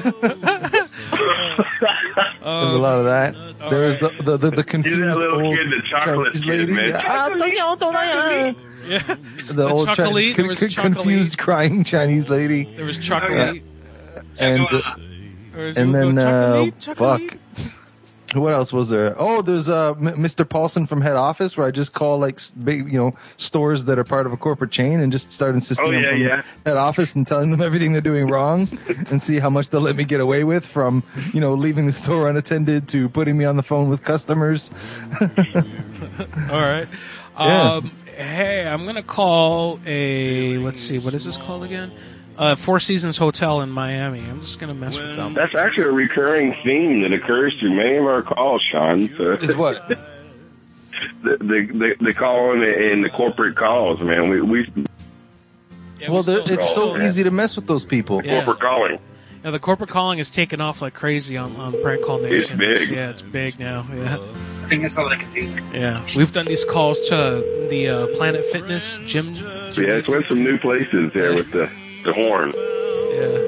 a lot of that. There was the the, the, the confused He's that little old kid, the chocolate Chinese kid, lady. man. Yeah. Yeah. The, The old chocolate, Chinese, there was con- chocolate. confused, crying Chinese lady. There was chocolate. And uh, Or and go then uh, chocolate, chocolate. fuck. What else was there? Oh, there's uh, M- Mister Paulson from head office, where I just call like s- big, you know, stores that are part of a corporate chain and just start insisting Oh, on yeah, from yeah. head office and telling them everything they're doing wrong, and see how much they'll let me get away with, from you know leaving the store unattended to putting me on the phone with customers. All right. Yeah. Um, hey, I'm gonna call a. Let's see, what is this called again? Uh, Four Seasons Hotel in Miami. I'm just gonna mess with them. That's actually a recurring theme that occurs through many of our calls, Sean. So, Is what? the, the, the, the calling and the corporate calls, man. We, we Well, they're- it's so easy to mess with those people. Yeah. corporate calling. Yeah, the corporate calling is taking off like crazy on, on Prank Call Nation. It's big. Yeah, it's big now. Yeah. I think that's all I can do. Yeah. We've done these calls to the uh, Planet Fitness gym. Yeah, it's went some new places there with the, the horn. Yeah.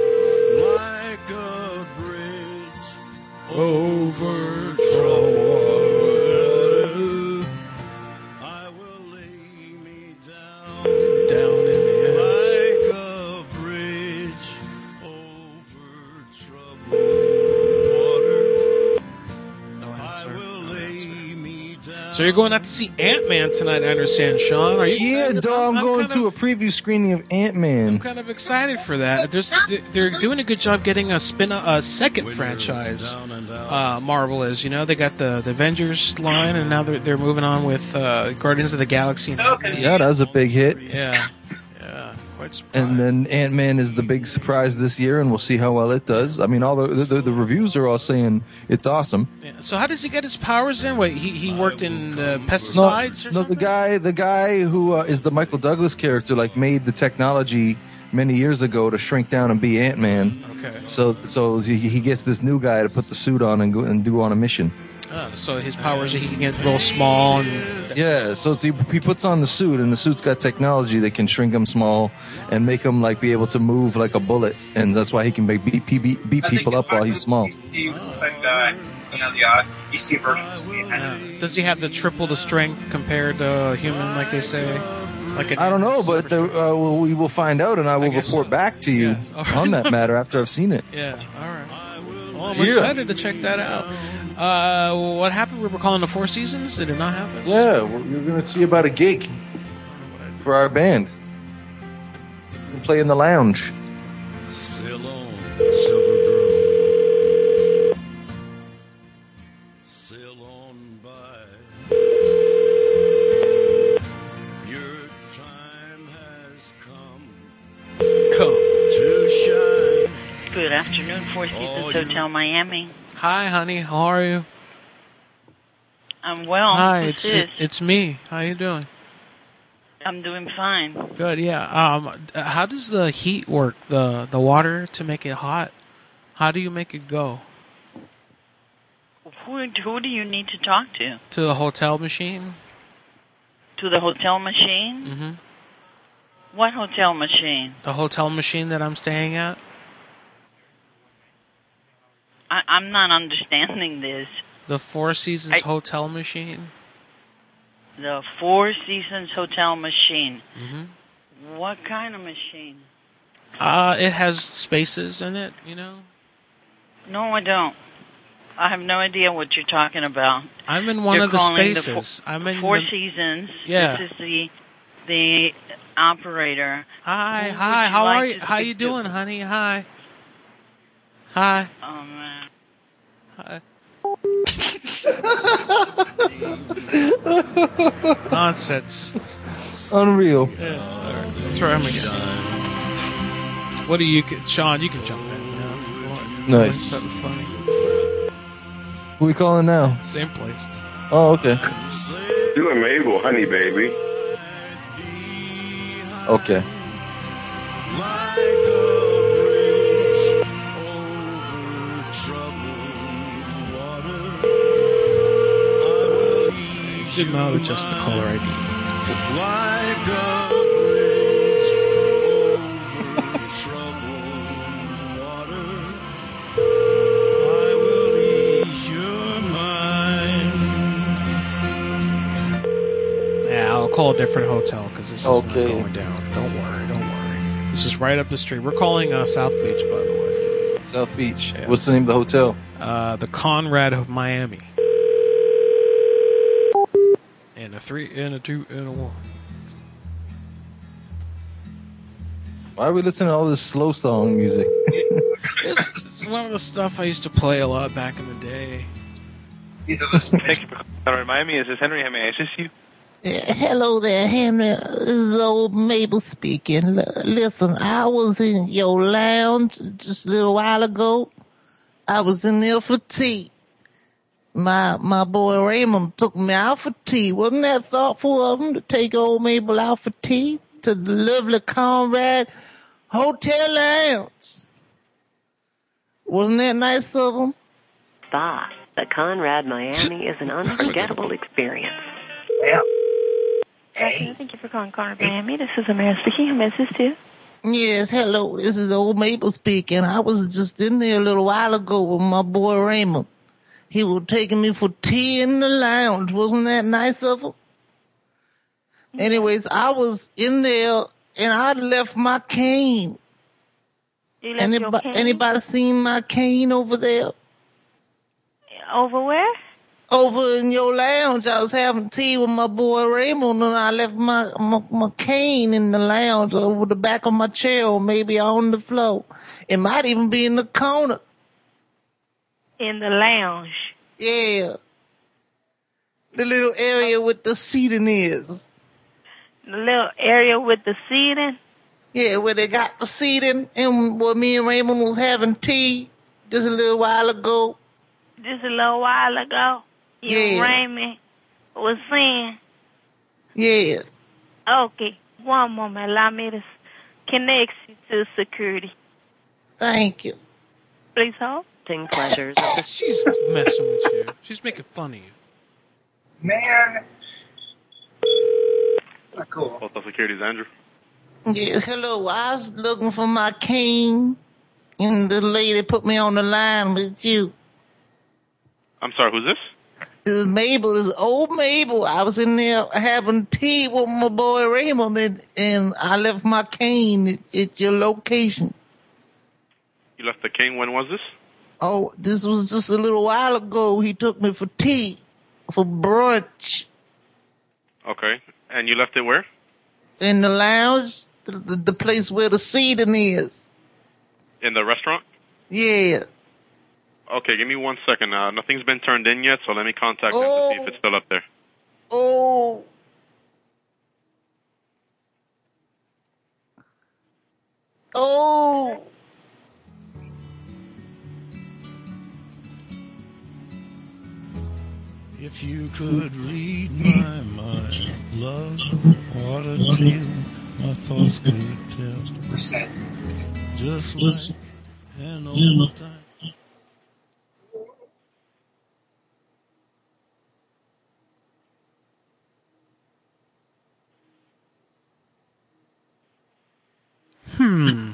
Over Down in the like a bridge over troubled water. I will lay me down. So you're going out to see Ant-Man tonight, I understand, Sean. Are you? Yeah, dog. I'm going to a preview screening of Ant-Man. I'm kind of excited for that. There's, they're doing a good job getting a spin, a second franchise. Uh, Marvel is, you know, they got the, the Avengers line, and now they're they're moving on with uh, Guardians of the Galaxy. Yeah, that was a big hit. Yeah, yeah, quite surprised. And then Ant-Man is the big surprise this year, and we'll see how well it does. I mean, all the the, the reviews are all saying it's awesome. Yeah. So how does he get his powers in? Wait, he he worked in uh, No, pesticides or no, the guy, the guy who uh, is the Michael Douglas character, like made the technology many years ago to shrink down and be Ant-Man. Okay. So, so he, he gets this new guy to put the suit on and go and do on a mission. Uh, so his powers are he can get real small and Yeah, so it's, he, he puts on the suit, and the suit's got technology that can shrink him small and make him like be able to move like a bullet, and that's why he can make, beat, beat, beat people up while he's small. He was the same guy. You know, the uh, D C version was me. Uh, does he have the triple the strength compared to a human, like they say? Like a, I don't know, but the, uh, well, we will find out, and I will report back to you All right. on that matter after I've seen it. Yeah, all right. Well, I'm Yeah. excited to check that out. Uh, what happened? We were calling the Four Seasons. Did it not happen? Yeah, we're, we're going to see about a gig for our band. We'll play in the lounge. Sail on, silver girl. Sail on by. Your time has come Come. to shine. Good afternoon, Four Seasons Hotel Miami. Hi, honey. How are you? I'm well. Hi, Who's it's this? it, it's me. How you doing? I'm doing fine. Good. Yeah. Um, how does the heat work? The the water to make it hot? How do you make it go? Who, who do you need to talk to? To the hotel machine? To the hotel machine? Mm-hmm. What hotel machine? The hotel machine that I'm staying at? I, I'm not understanding this. The Four Seasons hotel machine? The Four Seasons hotel machine. Mm-hmm. What kind of machine? Uh, it has spaces in it, you know? No, I don't. I have no idea what you're talking about. I'm in one You're of the calling spaces. The I'm in Four the- Seasons. Yeah. This is the the operator. Hi, Who hi. would How like are you? to How speak you to? doing, honey? Hi. Hi. Oh man. Hi. Nonsense. Unreal. Yeah. All right. Let's try him again. What do you, Sean? You can jump in. Yeah. Nice. Something funny. Who we calling now? Same place. Oh, okay. Doing Mabel, honey baby. Okay. Did not adjust the caller I D. Like a bridge over troubled water, I will ease your mind. Yeah, I'll call a different hotel because this is Okay. not going down. Don't worry, don't worry. This is right up the street. We're calling uh, South Beach, by the way. South Beach. Yes. What's the name of the hotel? Uh, the Conrad of Miami. And a three, and a two, and a one. Why are we listening to all this slow song music? It's, it's one of the stuff I used to play a lot back in the day. He's a listener. Thank you for calling Miami. Is this Henry? How may I assist you? Uh, hello there, Henry. This is old Mabel speaking. L- listen, I was in your lounge just a little while ago. I was in there for tea. My my boy Raymond took me out for tea. Wasn't that thoughtful of him to take old Mabel out for tea to the lovely Conrad Hotel Lounge? Wasn't that nice of him? Spa. The Conrad Miami is an unforgettable experience. Yeah. Thank you for calling Conrad Miami. This is Amanda speaking. Who may I assist you? Yes, hello. This is old Mabel speaking. I was just in there a little while ago with my boy Raymond. He was taking me for tea in the lounge. Wasn't that nice of him? Anyways, I was in there and I left my cane. You left Anybody, your cane? anybody seen my cane over there? Over where? Over in your lounge. I was having tea with my boy Raymond and I left my, my, my cane in the lounge over the back of my chair or maybe on the floor. It might even be in the corner. In the lounge. Yeah. The little area with the seating is. The little area with the seating? Yeah, where they got the seating and where me and Raymond was having tea just a little while ago. Just a little while ago? You Yeah. and Raymond was saying? Yeah. Okay. One moment. Allow me to s- connect you to security. Thank you. Please hold. Pleasures. She's messing with you. She's making fun of you. Man. It's not cool. Hotel Security's Andrew. Yes, hello. I was looking for my cane and the lady put me on the line with you. I'm sorry, who's this? This is Mabel, this is old Mabel. I was in there having tea with my boy Raymond and, and I left my cane at, at your location. You left the cane. When was this? Oh, this was just a little while ago. He took me for tea, for brunch. Okay. And you left it where? In the lounge, the, the, the place where the seating is. In the restaurant? Yeah. Okay, give me one second. Uh, nothing's been turned in yet, so let me contact them Oh. to see if it's still up there. Oh. Oh. If you could read my mind, love, what a tale my thoughts could tell. Just like an old time. Hmm.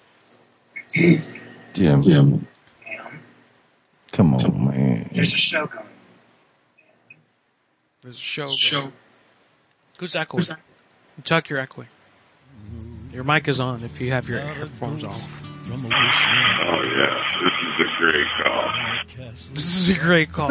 Jim, Jim. Come on, man. There's a show going. There's a show. Show. Who's echoing? Chuck, you're echoing. Your mic is on if you have your headphones on. Oh, yeah. This is a great call. This is a great call.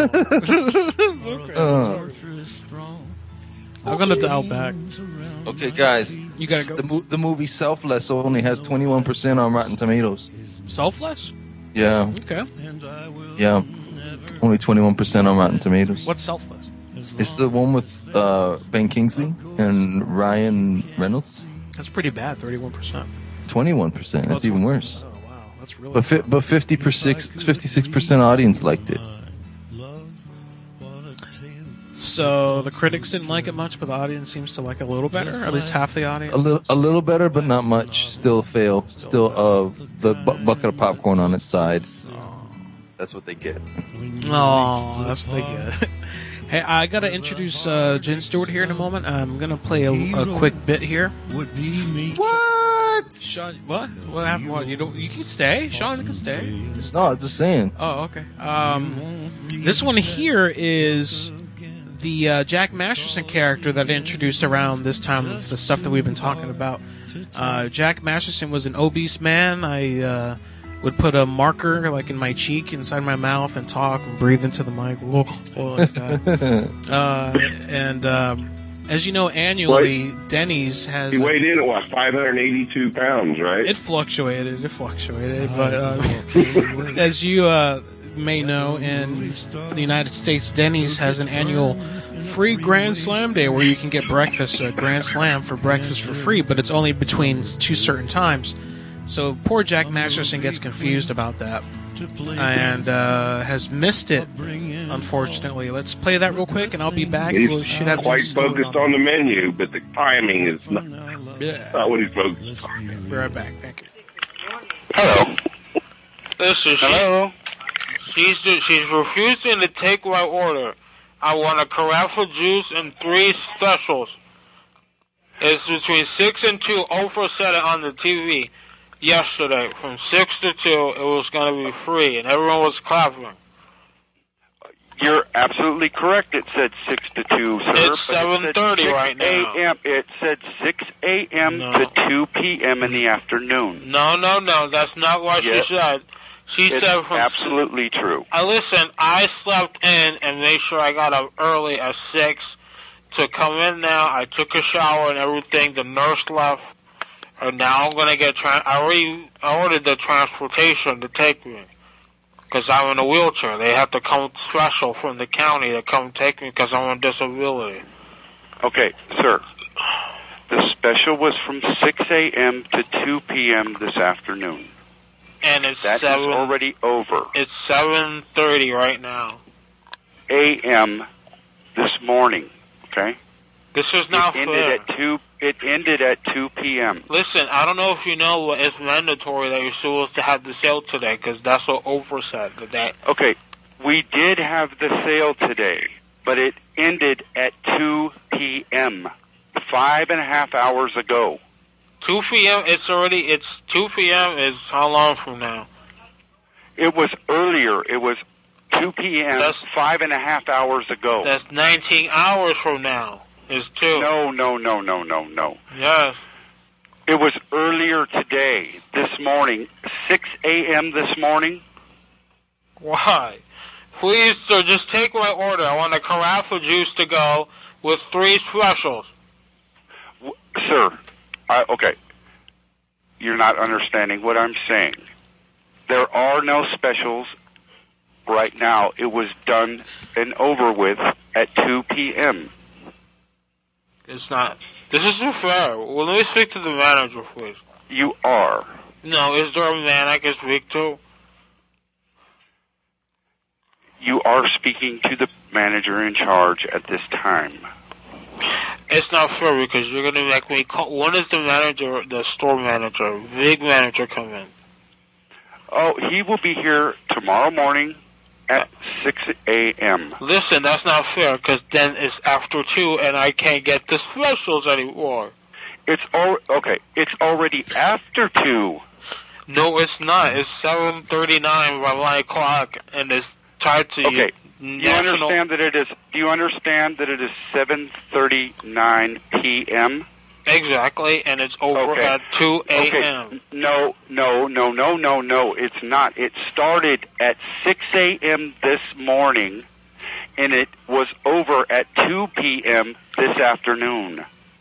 Uh. I'm gonna dial back. Okay, guys. You gotta go. The, mo- the movie Selfless only has twenty-one percent on Rotten Tomatoes. Selfless? Yeah. Okay. Yeah. Only twenty-one percent on Rotten Tomatoes. What's selfless? It's the one with uh, Ben Kingsley and Ryan Reynolds. That's pretty bad. Thirty-one percent. Twenty-one percent. That's even worse. Oh wow, that's really. But fi- but fifty percent, fifty-six percent audience liked it. So the critics didn't like it much, but the audience seems to like it a little better. Or at least half the audience. A little, a little better, but not much. Still a fail. Still uh, the bu- bucket of popcorn on its side. That's what they get. Oh, that's what they get. Hey, I gotta introduce uh, Jen Stewart here in a moment. I'm gonna play a, a quick bit here. What? Sean, what? What happened? What? You don't? You can stay. Sean can stay. No, I'm just saying. Oh, okay. Um, this one here is the uh, Jack Masterson character that I introduced around this time of the stuff that we've been talking about. Uh, Jack Masterson was an obese man. I uh, would put a marker like in my cheek, inside my mouth, and talk and breathe into the mic like that. uh, and um, as you know, annually Denny's has. He weighed in at what, five hundred eighty-two pounds, right? It fluctuated. It fluctuated, but uh, as you uh, may know, in the United States, Denny's has an annual free Grand Slam day where you can get breakfast, a Grand Slam for breakfast for free, but it's only between two certain times. So poor Jack Masterson gets confused about that and uh, has missed it, unfortunately. Let's play that real quick, and I'll be back. He's we should have quite just focused on the menu, but the timing is not, Yeah. not what he's focused on. Be right back. Thank you. Hello. This is Hello. She's she's refusing to take my order. I want a carafe of juice and three specials. It's between six and two. Oprah said it on the T V yesterday. From six to two, it was going to be free, and everyone was clapping. You're absolutely correct. It said six to two, sir. It's seven thirty right now. A M It said six a.m. No. to two p.m. in the afternoon. No, no, no. That's not what Yes. she said. She It's said from absolutely true. I listen. I slept in and made sure I got up early at six to come in. Now I took a shower and everything. The nurse left, and now I'm gonna get. Tra- I already I ordered the transportation to take me because I'm in a wheelchair. They have to come special from the county to come take me because I'm on disability. Okay, sir. The special was from six a.m. to two p.m. this afternoon. And it's That is seven. already over. It's seven thirty right now. A M this morning. Okay. This is not it ended fair. at two. It ended at two p.m. Listen, I don't know if you know, but it's mandatory that you're supposed to have the sale today because that's what Oprah said today. Okay, we did have the sale today, but it ended at two p.m. Five and a half hours ago. two p.m. It's already. It's two p.m. is how long from now? It was earlier. It was two p.m. That's- five and a half hours ago. That's nineteen hours from now. Is two. No, no, no, no, no, no. Yes. It was earlier today, this morning, six a.m. this morning. Why? Please, sir, just take my order. I want a carafe of juice to go with three specials. W- Sir, I, okay, you're not understanding what I'm saying. There are no specials right now. It was done and over with at two p.m. It's not. This isn't fair. Well, let me speak to the manager, please. You are. No, is there a man I can speak to? You are speaking to the manager in charge at this time. It's not fair because you're going to make me call. When is the manager, the store manager, big manager come in? Oh, he will be here tomorrow morning at six a.m. Listen, that's not fair because then it's after two and I can't get the specials anymore. It's all okay. It's already after two. No, it's not. It's seven thirty-nine by my clock, and it's tied to Okay. Do you national. understand that it is? Do you understand that it is seven thirty-nine p.m.? Exactly, and it's over Okay. at two a.m. Okay. No, no, no, no, no, no. It's not. It started at six a.m. this morning, and it was over at two p.m. this afternoon.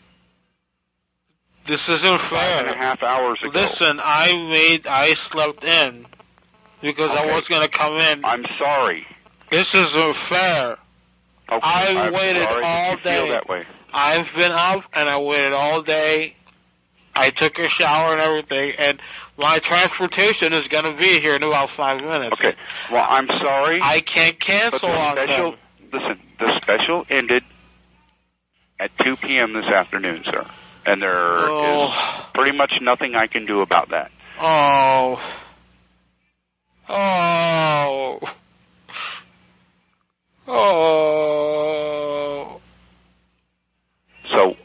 This isn't fair. Five and a half hours ago. Listen, I made, I slept in because I Okay. was going to come in. I'm sorry. This isn't fair. Okay, I I'm waited sorry that all you feel day. that way. I've been up and I waited all day. I took a shower and everything, and my transportation is going to be here in about five minutes. Okay. Well, I'm sorry. I can't But cancel the on special, them. listen, the special ended at two p.m. this afternoon, sir. And there Oh. is pretty much nothing I can do about that. Oh. Oh. Oh. So,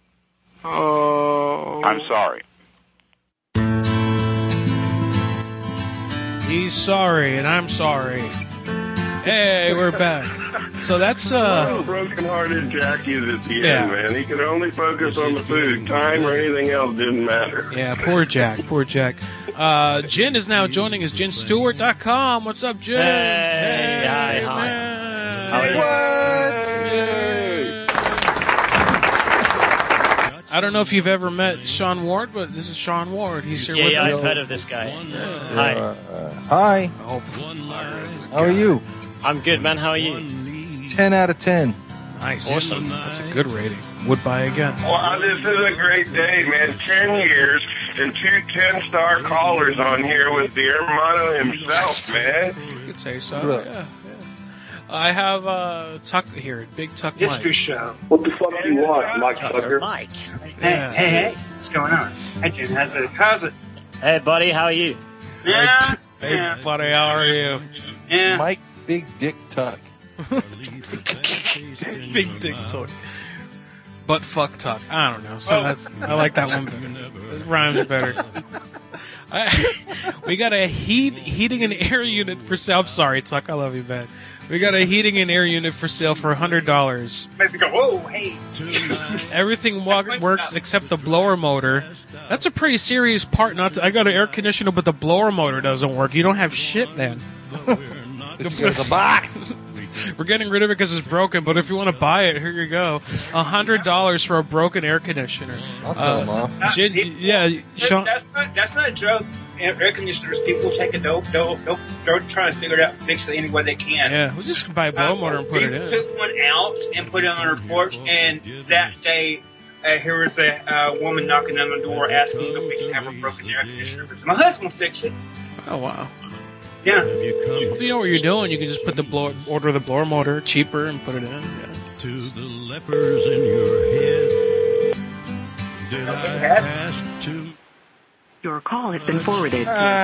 Oh. I'm sorry. He's sorry, and I'm sorry. Hey, we're back. So that's uh. How broken-hearted Jack is at the Yeah. end, man. He could only focus on the food. Time or anything else didn't matter. Yeah, poor Jack, poor Jack. Uh, Jen is now joining us. Jen Stewart dot com. What's up, Jen? Hey, hi, hi. man. How are you? What? I don't know if you've ever met Sean Ward, but this is Sean Ward. He's here Yeah, with yeah, us. I've heard of this guy. Hi. Uh, hi. How are you? I'm good, man. How are you? ten out of ten. Nice. Awesome. That's a good rating. Would buy again. Well, this is a great day, man. Ten years and two ten-star callers on here with the Hermano himself, man. You could say so. Look. Yeah, yeah. I have uh, Tuck here, Big Tuck History Mike. show. What the fuck do you want, Mike Tucker? Mike. Hey, Yeah. hey, hey, what's going on? Hey, Jen, how's it? How's it? Hey, buddy. How are you? Yeah, Hey, yeah, buddy, how are you? yeah. Mike Big Dick Tuck. Big Dick Tuck. Butt fuck Tuck. I don't know. So that's I like that one better. It rhymes better. I, we got a heat heating and air unit for sale. I'm sorry, Tuck. I love you, man. We got a heating and air unit for sale for a hundred dollars. Make me go, whoa, hey. Everything wa- works except the blower motor. That's a pretty serious part. Not to, I got an air conditioner, but the blower motor doesn't work. You don't have shit then. There's a box. We're getting rid of it because it's broken. But if you want to buy it, here you go. A hundred dollars for a broken air conditioner. I'll tell him off. Uh, Jen, people- yeah, That's, Sean. that's not that's not a joke. Air, air conditioners, people take it. They'll, they'll, they'll, they'll try to figure it out, fix it any way they can. Yeah, we just buy a blower motor and put it We in. took one out and put it on our porch, and that day, uh, here was a uh, woman knocking on the door asking if we can have a broken air conditioner. But my husband will fix it. Oh wow. Yeah. If you know what you're doing, you can just put the blower, order the blower motor cheaper and put it in. Yeah. To the lepers in your head, did I ask to? Your call has been forwarded.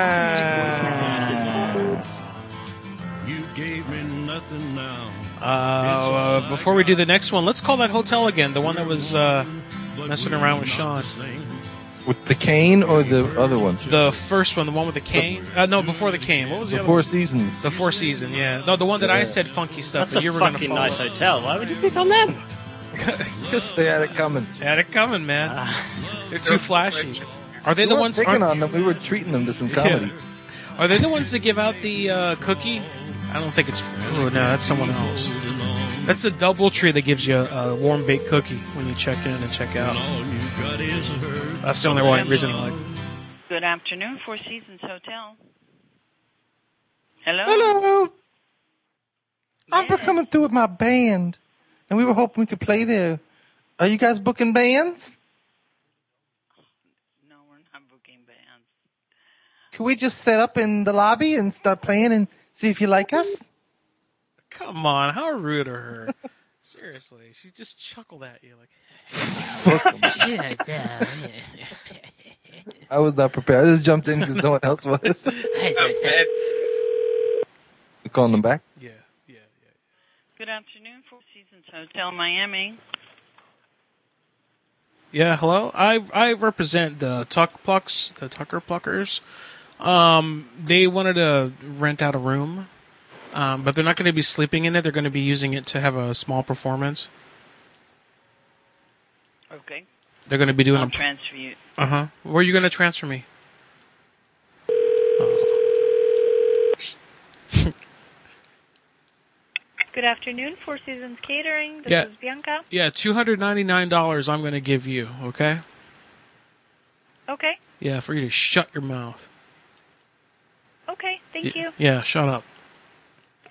You gave me nothing now. Uh, uh, before we do the next one, let's call that hotel again. The one that was uh, messing around with Sean. With the cane or the other one? The first one, the one with the cane. Uh, no, before the cane. What was the, The other Four one? Seasons. The Four Season. Yeah. No, the one that I said funky stuff. That's but a you were gonna fucking follow. nice hotel. Why would you pick on them? They had it coming. Had it coming, man. Ah. They're too flashy. Are they We the weren't ones? picking aren't- on them. We were treating them to some comedy. Yeah. Are they the ones that give out the uh, cookie? I don't think it's. Oh no, that's someone else. That's the DoubleTree that gives you a, a warm baked cookie when you check in and check out. That's the only one reason I like. Good afternoon, Four Seasons Hotel. Hello? Hello. I'm coming through with my band, and we were hoping we could play there. Are you guys booking bands? No, we're not booking bands. Can we just set up in the lobby and start playing and see if you like us? Come on, how rude of her. Seriously, she just chuckled at you like. I was not prepared. I just jumped in because no one else was. You calling them back? Yeah, yeah, yeah. Good afternoon, Four Seasons Hotel, Miami. Yeah, hello. I I represent the Tuck Plucks, the Tucker Pluckers. Um, they wanted to rent out a room, um, but they're not going to be sleeping in it. They're going to be using it to have a small performance. Okay. They're going to be doing I'll a transfer you. Uh huh. Where are you going to transfer me? Good afternoon, Four Seasons Catering. This Yeah. is Bianca. Yeah, two hundred ninety nine dollars. I'm going to give you. Okay. Okay. Yeah, for you to shut your mouth. Okay. Thank Y- you. Yeah, shut up.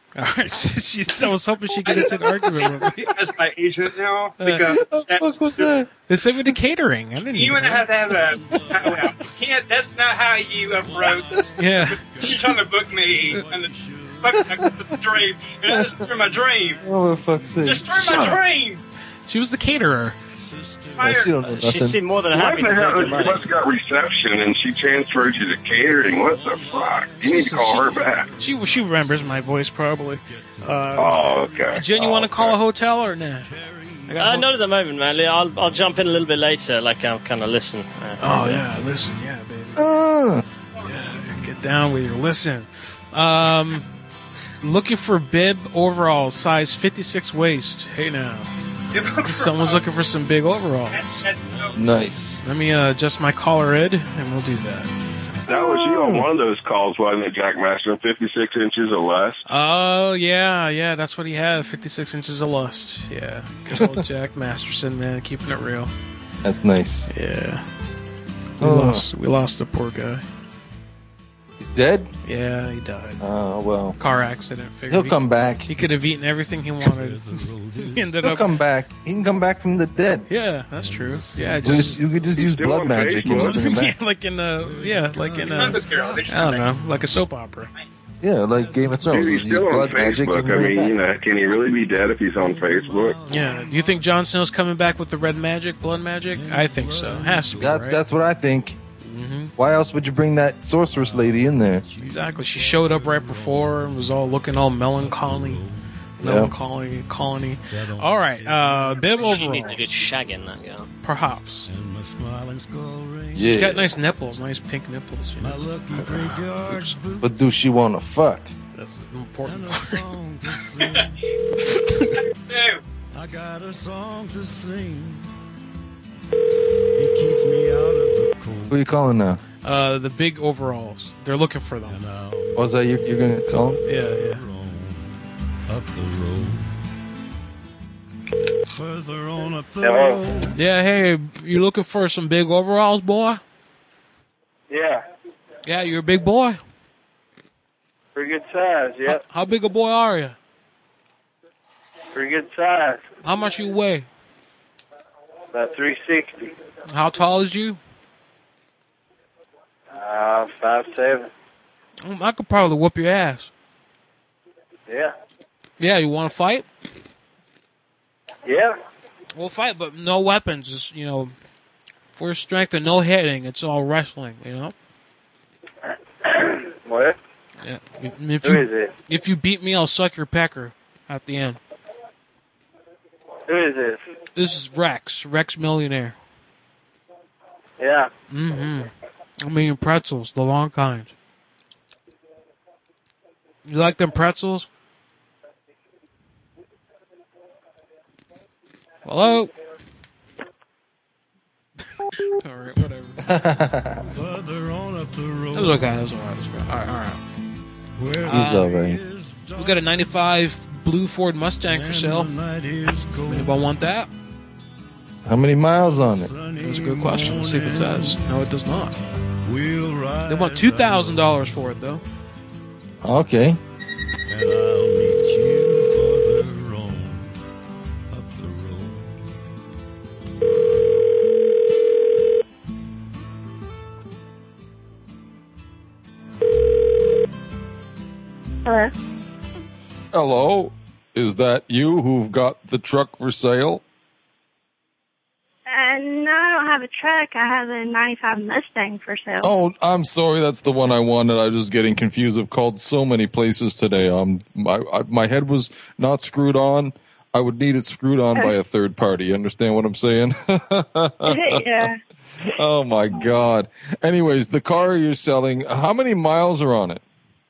All right. She, I was hoping she'd get into an argument with me. That's my agent now. Uh, Because What was that? It's even to catering. I didn't you even would know. have to have a powwow. You can't. That's not how you approach. Yeah. She's trying to book me and the fucking dream. And that's destroy my dream. Oh, for fuck's sake. Destroy my Shut up. dream. She was the caterer. Yeah, she don't know nothing. She seemed more than What happy the to take hell? the She money. must have got reception and she transferred you to catering. What the fuck? You need to call her back. She she remembers my voice probably. Uh, Oh, okay. Jen, you Oh, want to call a hotel or nah? I got Uh, ho- not at the moment, man. I'll I'll jump in a little bit later, like I'll kind of listen. Uh, Oh yeah, listen, yeah, baby. Uh, Get down with your listen. Um, looking for bib overalls, size fifty-six waist. Hey now, someone's looking for some big overalls. nice. Let me uh, adjust my collar ed, and we'll do that. That was you on one of those calls, wasn't it, Jack Master? fifty-six inches or less? Oh yeah, yeah, that's what he had. fifty-six inches of lust. Yeah, good old Jack Masterson, man, keeping it real. That's nice. Yeah, we Oh. lost. We lost the poor guy. He's dead? Yeah, he died. Oh, well. Car accident. Figured He'll he- come back. He could have eaten everything he wanted. he ended He'll up. come back. He can come back from the dead. Yeah, that's true. Yeah, You just just, you could just use blood magic and bring him back. yeah, like in a yeah, like in a I don't know, like a soap opera. Yeah, like Game of Thrones. Dude, he's You use still on blood magic Facebook. and I bring him mean, back. you know, can he really be dead if he's on Facebook? Yeah. Do you think Jon Snow's coming back with the red magic, blood magic? I think so. Has to be, That, right? That's what I think. Mm-hmm. Why else would you bring that sorceress lady in there? Exactly. She showed up right before and was all looking all melancholy. Melancholy colony. All right. Uh, bib She needs a overall. good shagging, that girl. Perhaps. Yeah. She's got nice nipples, nice pink nipples. You know? Oops. But do she want to fuck? That's the important part. I got a song to sing. It keeps me out of the cold. Who are you calling now? Uh, the big overalls. They're looking for them. Oh, is that you, you're going to call him? Yeah, yeah. Up the road. Further on up the Hello? road. Yeah, hey, you looking for some big overalls, boy? Yeah, Yeah, you're a big boy. pretty good size. Yep, How big a boy are you? pretty good size. How much you weigh? About three sixty. How tall is you? Uh, five seven. Um, I could probably whoop your ass. Yeah, Yeah, you want to fight? yeah. We'll fight, but no weapons. Just, you know, for strength and no hitting. It's all wrestling, you know? What? Yeah. If Who you, is it? If you beat me, I'll suck your pecker at the end. Who is this? This is Rex. Rex Millionaire. Yeah. Mm-hmm. I mean pretzels, the long kind. You like them pretzels? Hello? Alright, whatever. Further on up the road. That was okay, that was alright. Alright, alright. He's alright. We got a ninety-five blue Ford Mustang for sale. Anybody want that? How many miles on it? That's a good question. Let's see if it says. No, it does not. They want two thousand dollars for it, though. Okay. And I'll meet you further on up the road. Hello. Hello? Is that you who've got the truck for sale? Uh, no, I don't have a truck. I have a ninety-five Mustang for sale. Oh, I'm sorry. That's the one I wanted. I was just getting confused. I've called so many places today. Um, my I, my head was not screwed on. I would need it screwed on by a third party. You understand what I'm saying? Yeah. Oh my God. Anyways, the car you're selling, how many miles are on it?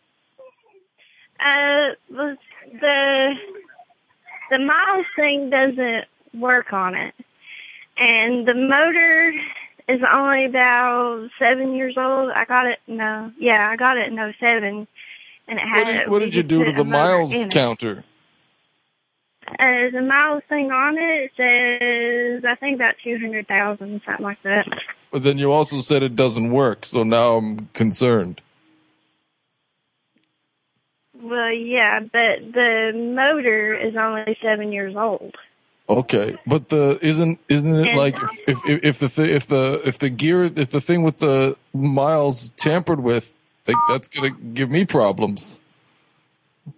Uh, the the the miles thing doesn't work on it, and the motor is only about seven years old. I got it. No, yeah, I got it in oh seven, and it had. What did, what did you do to the miles counter? Uh, the miles thing on it says I think about two hundred thousand, something like that. But then you also said it doesn't work, so now I'm concerned. Well, yeah, but the motor is only seven years old. Okay, but the isn't isn't it And- like if if, if the th- if the if the gear if the thing with the miles tampered with, like that's gonna give me problems. Uh,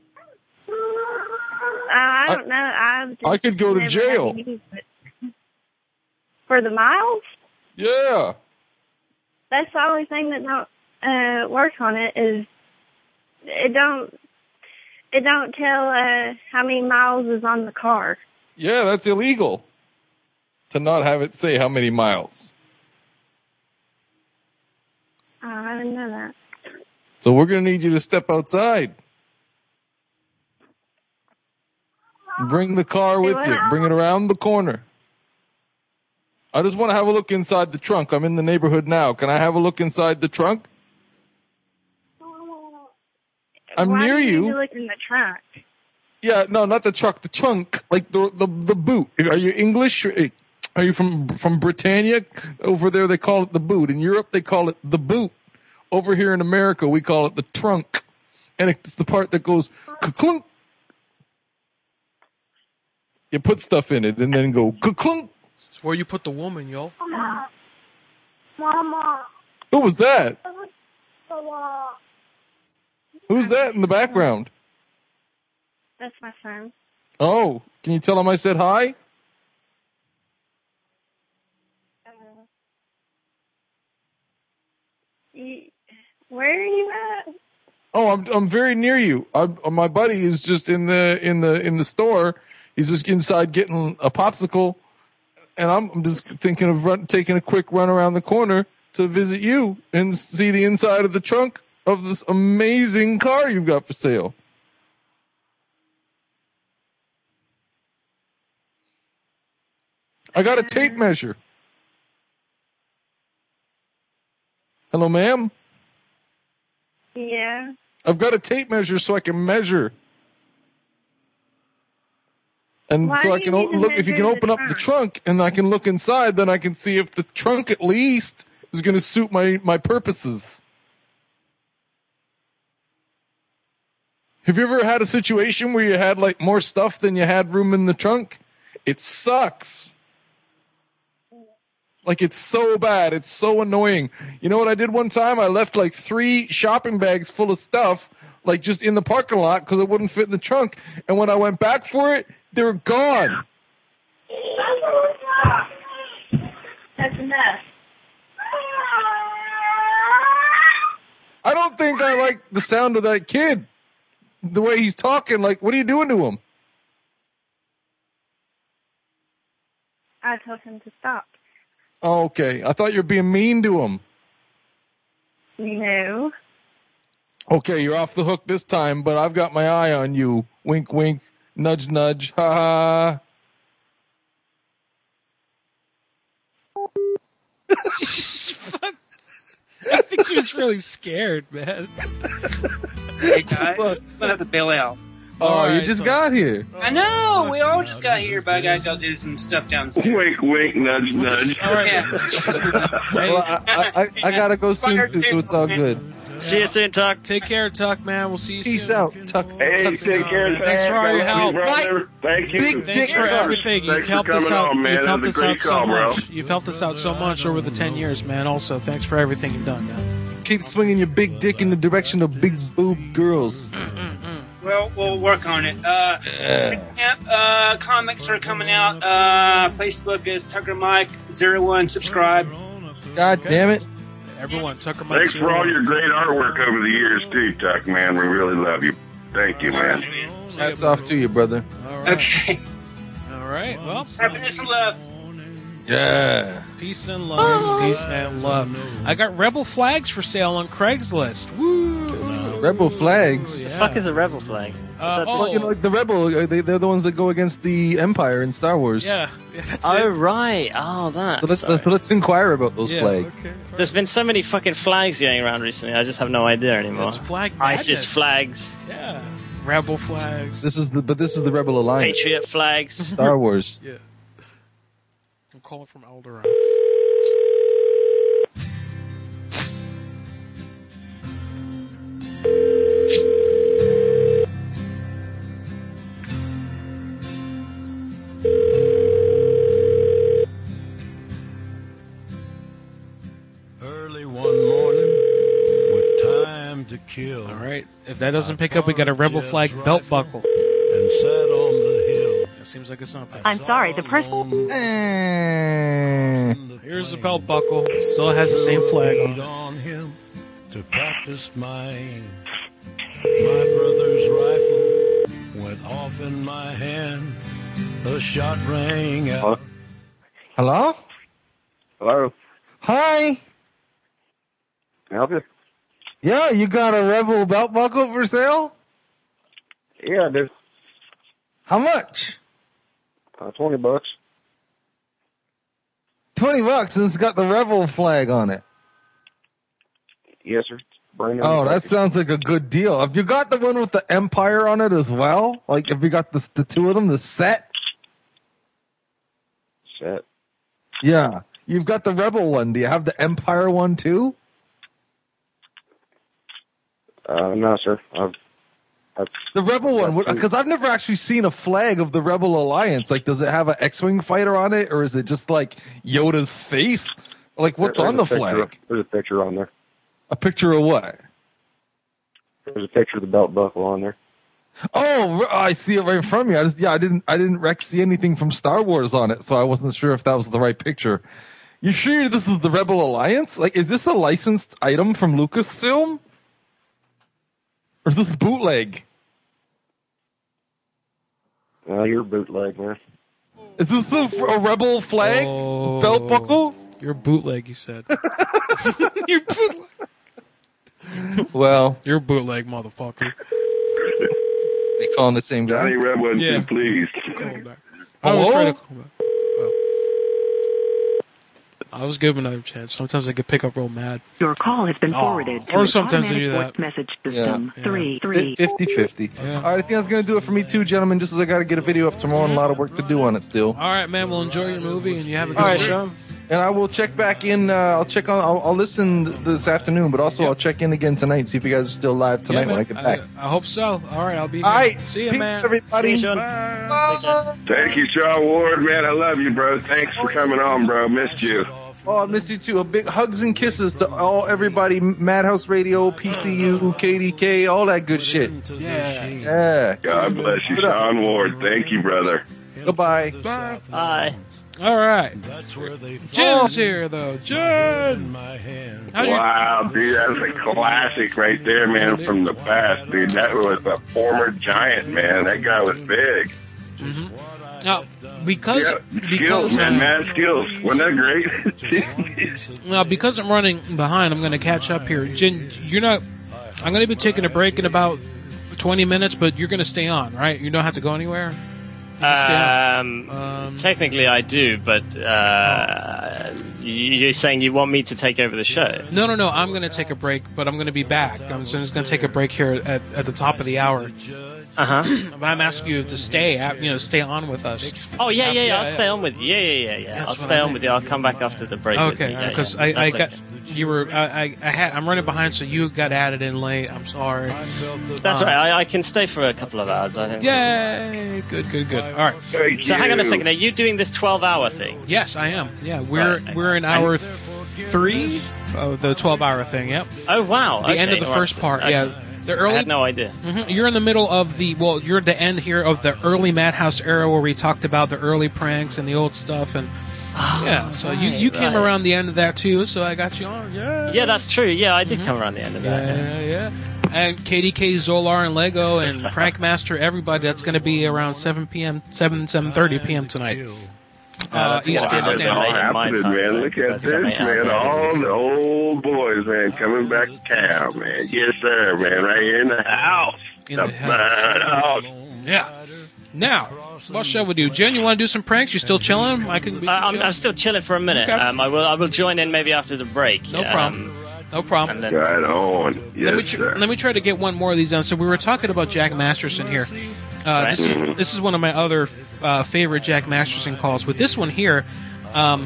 I don't know. I've just I could go to never jail. had to use it. For the miles? Yeah. That's the only thing that don't uh, work on it is it don't it don't tell uh, how many miles is on the car. Yeah, that's illegal. To not have it say how many miles. Uh, I didn't know that. So we're gonna need you to step outside. Bring the car with you. Bring it around the corner. I just want to have a look inside the trunk. I'm in the neighborhood now. Can I have a look inside the trunk? I'm Why near do you. you. Need to look in the trunk. Yeah, no, not the truck, the trunk, like the the the boot. Are you English? Are you from from Britannia? Over there, they call it the boot. In Europe, they call it the boot. Over here in America, we call it the trunk, and it's the part that goes ka-clunk. You put stuff in it and then go ka-clunk. It's where you put the woman, yo. Mama. Who was that? Who's that in the background? That's my son. Oh, can you tell him I said hi? You, where are you at? Oh, I'm I'm very near you. I'm, my buddy is just in the in the in the store. He's just inside getting a popsicle, and I'm, I'm just thinking of run, taking a quick run around the corner to visit you and see the inside of the trunk of this amazing car you've got for sale. I got a tape measure. Hello, ma'am. Yeah. I've got a tape measure so I can measure. And Why so do I can you o- need to look, if you can measure open the up the trunk and I can look inside, then I can see if the trunk at least is going to suit my, my purposes. Have you ever had a situation where you had like more stuff than you had room in the trunk? It sucks. Like it's so bad. It's so annoying. You know what I did one time? I left like three shopping bags full of stuff, like just in the parking lot because it wouldn't fit in the trunk. And when I went back for it, they were gone. That's enough. I don't think I like the sound of that kid. The way he's talking, like, what are you doing to him? I told him to stop. Oh, okay. I thought you were being mean to him. No. Okay, you're off the hook this time, but I've got my eye on you. Wink, wink, nudge, nudge, ha ha. I think she was really scared, man. Hey guys, I'm gonna have to bail out. Oh, you just got here. I know, we all just got here, but I gotta go do some stuff downstairs. Wink, wink, nudge, nudge. All right. Well, I, I, I gotta go soon too, so it's all good. See you soon, Tuck. Take care, Tuck, man. We'll see you Peace soon. out, Tuck. Hey, Tuck's take out. care, Thanks for all your help. brother. Thank you. Big Thanks dick for Tuck. everything. You've Thanks for helped us coming out. on, man. You've helped That us was a out great so call, bro. much. You've helped us out so much over the ten years, man. Also, thanks for everything you've done, man. Keep swinging your big dick in the direction of big boob girls. Well, we'll work on it. Uh, Camp, uh, comics are coming out. Uh, Facebook is Tucker Mike zero one. Subscribe. God damn it. Everyone, Tucker Mike. Thanks for all your great artwork over the years, too, Tuck, man. We really love you. Thank you, man. Hats off to you, brother. Okay. All right. Well, Happiness and love. Yeah. peace and love. Peace and love. I got Rebel flags for sale on Craigslist. Woo! Rebel flags. The fuck is a rebel flag? Uh, Is that oh. Well, you know, like the rebel, uh, they, they're the ones that go against the Empire in Star Wars. Yeah. yeah that's Oh it. right, oh that. So let's Sorry. so let's inquire about those Yeah, flags. okay. There's been so many fucking flags going around recently. I just have no idea anymore. It's flag ISIS madness. flags, Yeah. Rebel flags. This is the but this is the Rebel Alliance. Patriot flags. Star Wars. Yeah. I'm calling from Alderaan. kill. All right. If that doesn't pick up, we got a rebel flag belt buckle. And sat on the hill. That seems like it's something. I'm sorry, the person. Here's the belt buckle. Still has the same flag on it. On him to practice my aim. My brother's rifle went off in my hand. A shot rang out. Hello? Hello. Hi. Can I help you? Yeah, you got a Rebel belt buckle for sale? Yeah, I do. How much? Uh, twenty bucks. Twenty bucks, and it's got the Rebel flag on it. Yes, sir. Brand new Oh, that package. sounds like a good deal. Have you got the one with the Empire on it as well? Like, have you got the the two of them, the set? Set. Yeah. You've got the Rebel one. Do you have the Empire one too? Uh, no, sir. I've, I've, The Rebel one, because I've never actually seen a flag of the Rebel Alliance. Like, does it have an X-Wing fighter on it, or is it just like Yoda's face? Like, what's there's on the a picture- flag? There's a picture on there. A picture of what? There's a picture of the belt buckle on there. Oh, I see it right in front of me. I just, yeah, I didn't, I didn't rec- see anything from Star Wars on it, so I wasn't sure if that was the right picture. You sure this is the Rebel Alliance? Like, is this a licensed item from Lucasfilm? Or is this bootleg? Uh, you're bootleg, man. Is this a, a Rebel flag belt buckle? You're bootleg, you said. You're bootleg. Well, you're bootleg, motherfucker. They calling the same guy? Johnny Red one, Yeah. two, please. Call back. I was trying to call back. Oh. I was giving another chance. Sometimes I get pick up real mad. Your call has been Oh. forwarded to Or an sometimes they automatic do voice that. message Yeah. system. Three, three. fifty-fifty. All right, I think that's going to do it for me too, gentlemen. Just as I got to get a video up tomorrow and a lot of work to do on it still. All right, man. We'll enjoy your movie and you have a good All right, show. And I will check back in. Uh, I'll check on. I'll, I'll listen th- this afternoon, but also I'll check in again tonight and see if you guys are still live tonight Yeah, when I man. get back. I, I hope so. All right, I'll be here. All right. See you, Peace, man. everybody. See you, Sean. Bye. Thank you, Sean Ward, man. I love you, bro. Thanks for coming on, bro. Missed you. Oh, I miss you too. A big hugs and kisses to all everybody. Madhouse Radio, P C U, K D K, all that good shit. Yeah. Yeah. God bless you, Sean Ward. Thank you, brother. Goodbye. Bye. Bye. All right. Jen's here, though. Jen! How's your- Wow, dude, that's a classic right there, man, from the past, dude. That was a former giant, man. That guy was big. Now, because Yeah, because skills, man, um, mad skills. Wasn't that great? now because I'm running behind, I'm going to catch up here. Jen, you're not. I'm going to be taking a break in about twenty minutes, but you're going to stay on, right? You don't have to go anywhere. You can stay on. Um, technically, I do, but uh, you- you're saying you want me to take over the show? No, no, no. I'm going to take a break, but I'm going to be back. I'm just going to take a break here at, at the top of the hour. Uh huh. But I'm asking you to stay, at, you know, stay on with us. Oh yeah, yeah, yeah. I'll yeah. stay on with you. Yeah, yeah, yeah, yeah. That's I'll what stay I on meant. with you. I'll come back after the break. with Okay, you. Yeah, because yeah. I, I That's got okay. you were I, I, I had I'm running behind, so you got added in late. I'm sorry. That's Um, right. I, I can stay for a couple of hours. I think. Yay! Good, good, good. All right. Thank So hang on a you. second. Are you doing this twelve-hour thing? Yes, I am. Yeah, we're Right. we're in hour th- three of the twelve-hour thing. Yep. Oh wow! The end Okay, of the all first right. part. Okay. Yeah. The early. I had no idea. Mhm. You're in the middle of the well. You're at the end here of the early Madhouse era where we talked about the early pranks and the old stuff and. yeah, so you, you came right. around the end of that too, so I got you on. Yeah. Yeah, that's true. Yeah, I did come around the end of that. Yeah, yeah. And K D K, Zolar, and Lego, and Prankmaster, everybody. That's going to be around seven p.m., seven, seven thirty p.m. tonight. Uh, that's Eastern gonna be It's Standard all late in my happening, time man. zone, Look because at that's this, gonna be man. outside All of the old boys, man, coming back to town, man. Yes, sir, man. Right here in the house. In the the house. house. Yeah. Now, what shall we do? Jen, you want to do some pranks? You still chilling? I can be. Uh, I'm, I'm still chilling for a minute. Okay. Um, I will. I will join in maybe after the break. No Um, problem. No problem. and then- Right on. Yes, let me tr- sir. let me try to get one more of these done. So we were talking about Jack Masterson here. Uh, Right. this, this is one of my other uh, favorite Jack Masterson calls. With this one here, um,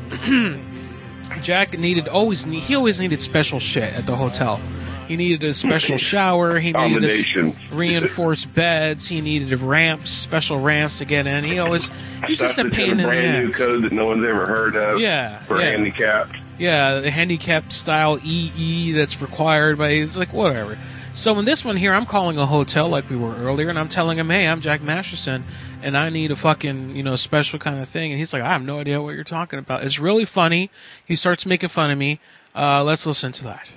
Jack needed always need, he always needed special shit at the hotel. He needed a special shower. He needed a s- Combination. reinforced beds. He needed ramps, special ramps to get in. He always he's just a Stuff that's pain in in a the brand new ass. code that no one's ever heard of. Yeah, For yeah. handicapped. Yeah, the handicapped style E E that's required by it's like whatever. So in this one here, I'm calling a hotel like we were earlier, and I'm telling him, hey, I'm Jack Masterson, and I need a fucking, you know, special kind of thing. And he's like, I have no idea what you're talking about. It's really funny. He starts making fun of me. Uh, let's listen to that.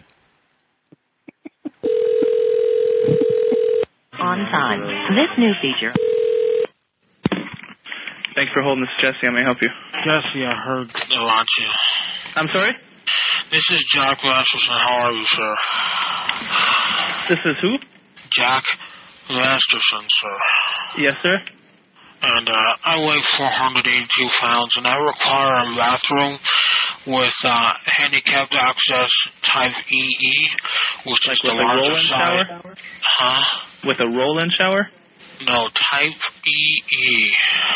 On time. This new feature. Thanks for holding this, Jesse. How may I help you? Jesse, I heard they want you. I'm sorry? This is Jack Masterson. How are you, sir? This is who? Jack Masterson, sir. Yes, sir. And uh, I weigh four hundred eighty-two pounds, and I require a bathroom with uh, handicapped access type E E, which Like is the with a larger roll-in size. shower? Huh? With a roll-in shower? No, type E E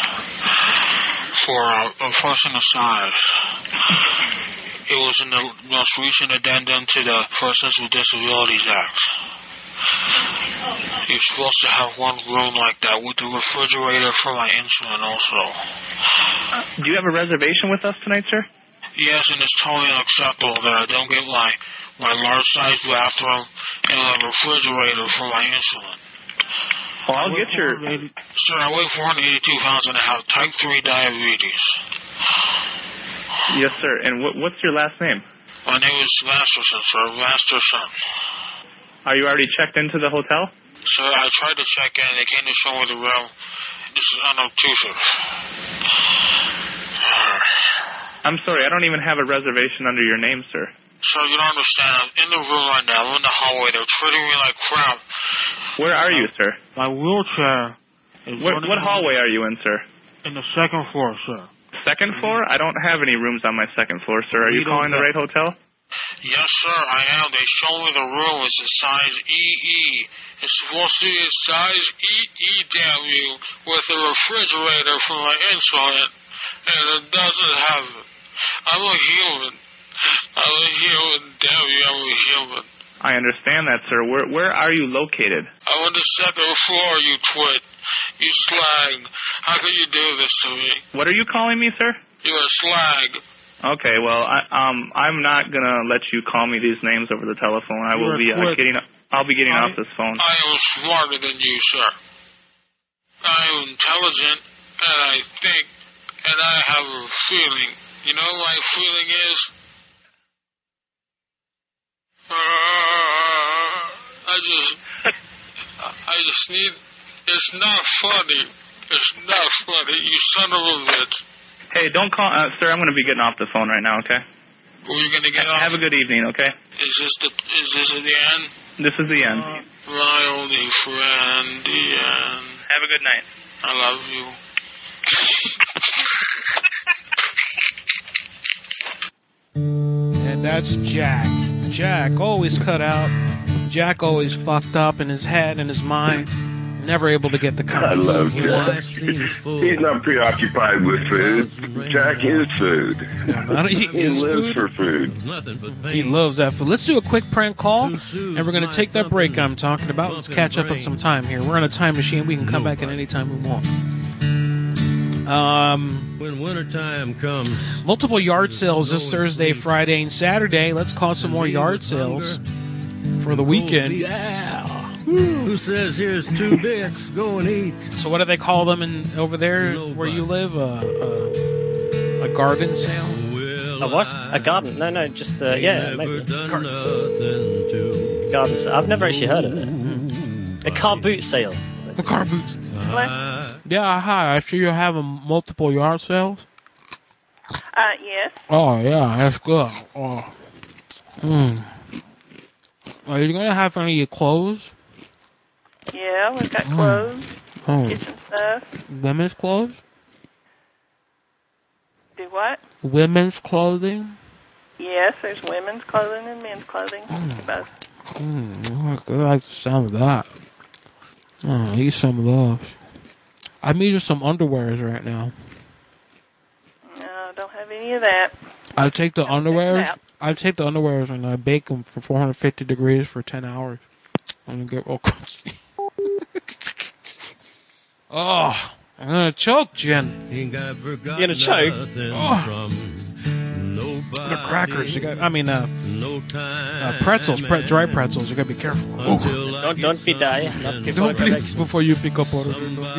for a, a person of size. It was in the most recent addendum to the Persons with Disabilities Act. You're supposed to have one room like that with a refrigerator for my insulin also. Do you have a reservation with us tonight, sir? Yes, and it's totally unacceptable that I don't get my, my large-sized bathroom and a refrigerator for my insulin. Well, I'll get your... Sir, I weigh four hundred eighty-two pounds and I have type three diabetes. Yes, sir. And what, what's your last name? My name is Masterson, sir. Masterson. Are you already checked into the hotel? Sir, I tried to check in. They came to show me the room. This is unobtrusive. I'm sorry, I don't even have a reservation under your name, sir. Sir, you don't understand. I'm in the room right now. I'm in the hallway. They're treating me like crap. Where are you, sir? My wheelchair is What, what hallway are you in, sir? in the second floor, sir. Second floor? I don't have any rooms on my second floor, sir. Are you We don't calling the have- right hotel? Yes, sir, I am. They showed me the room. It's a size E E. It's supposed to be a size E E, damn you, with a refrigerator for my insulin, and it doesn't have it. I'm a human. I'm a human, damn you, I'm a human. I understand that, sir. Where where are you located? I'm on the second floor, you twit. You slag. How could you do this to me? What are you calling me, sir? You're a slag. Okay, well, I, um, I'm not gonna let you call me these names over the telephone. I will You're a be uh, twit. getting. I'll be getting I- off this phone. I am smarter than you, sir. I am intelligent, and I think, and I have a feeling. You know what my feeling is? Uh, I just, I just need, it's not funny. It's not funny, you son of a bitch. Hey, don't call, uh, sir. I'm gonna be getting off the phone right now. Okay. Were you gonna get off? Have a good evening. Okay. Is this the, is this the end? This is the end. My only friend, the end. Have a good night. I love you. And that's Jack. Jack always cut out. Jack always fucked up in his head and his mind. Never able to get the kind I of love food he Jack. wants. He's not preoccupied with food. Jack is food. Not- he He is lives food. for food. He loves that food. Let's do a quick prank call, and we're going to take that break I'm talking about. Let's catch up on some time here. We're on a time machine. We can come back at any time we want. Um, when wintertime comes, multiple yard sales this Thursday, Friday, and Saturday. Let's call some more yard sales for the weekend. Yeah. Who says here's two bits? Go and eat. So what do they call them in over there where you live? Uh, uh, a garden sale? A what? A garden? No, no, just, uh, yeah, maybe. Garden sale. Garden sale. I've never actually heard of it. A car boot sale. A car boot. Yeah, hi. I see you're having multiple yard sales. Uh, yes. Oh, yeah, that's good. Oh. Hmm. Are you going to have any of your clothes? Yeah, we've got Mm. clothes, Oh. kitchen stuff. Women's clothes? Do what? Women's clothing? Yes, there's women's clothing and men's clothing. Both. Hmm, I like the sound of that. Oh, I eat some of those. I'm eating some underwears right now. No, don't have any of that. I take the underwears. out. I take the underwears and I bake them for four hundred fifty degrees for ten hours. I'm gonna get real crunchy. Oh, I'm gonna choke, Jen. Ain't got You're gonna choke? Oh. The crackers. You got. I mean, uh, uh pretzels, pre- dry pretzels. You gotta be careful. Don't don't be die. Not before Don't please before you pick up order.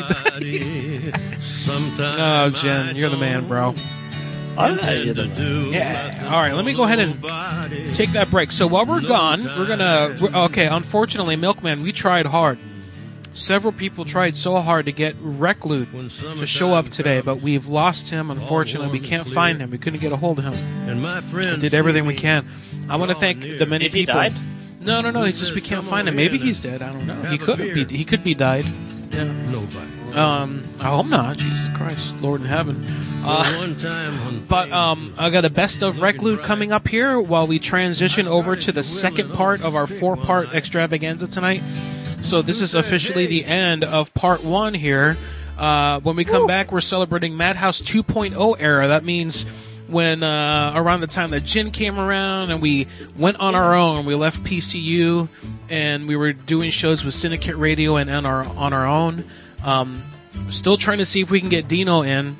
Oh, Jen, you're the man, bro. I'm not you're the man. Yeah. All right, let me go ahead and take that break. So while we're gone, we're gonna. Okay, unfortunately, Milkman, we tried hard. Several people tried so hard to get Reclude to show up today, but we've lost him. Unfortunately, we can't find him. We couldn't get a hold of him. We did everything we can. I want to thank the many Did he people. died? No, no, no. It's just we can't find him. Maybe he's dead. I don't know. He could be. He could be died. Yeah. Um, I hope not. Jesus Christ, Lord in heaven. Uh, but um, I got a best of Reclude coming up here while we transition over to the second part of our four-part extravaganza tonight. So this is officially the end of part one here. Uh, when we come back, we're celebrating Madhouse two point oh era. That means when uh, around the time that Jen came around and we went on our own, we left P C U and we were doing shows with Syndicate Radio and on our on our own. Um, still trying to see if we can get Dino in.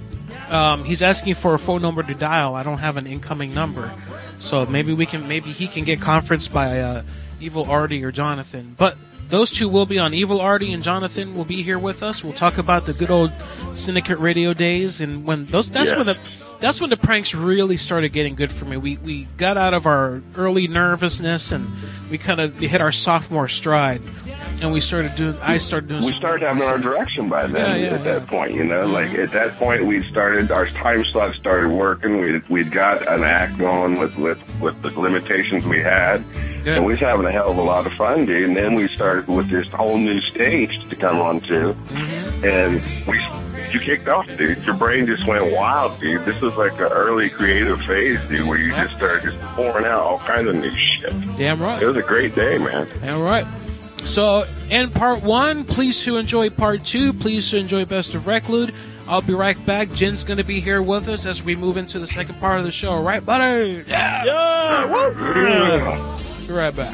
Um, he's asking for a phone number to dial. I don't have an incoming number, so maybe we can maybe he can get conferenced by uh, Evil Artie or Jonathan, but. Those two will be on. Evil Artie and Jonathan will be here with us. We'll talk about the good old Syndicate Radio days, and when those that's Yeah. when the that's when the pranks really started getting good for me. We we got out of our early nervousness and we kind of hit our sophomore stride, and we started doing. I started doing. We some- started having our direction by then. Yeah, yeah, at that point, you know, like at that point, we started our time slot started working. We we'd got an act going with with with the limitations we had. Good. And we was having a hell of a lot of fun, dude. And then we started with this whole new stage to come on to. And we, you kicked off, dude. Your brain just went wild, dude. This was like an early creative phase, dude, where you just started just pouring out all kinds of new shit. Damn right. It was a great day, man. All right. So, end part one. Please to enjoy part two. Please to enjoy Best of Reclude. I'll be right back. Jen's going to be here with us as we move into the second part of the show. Right, buddy? Yeah. Yeah. Yeah. Be right back.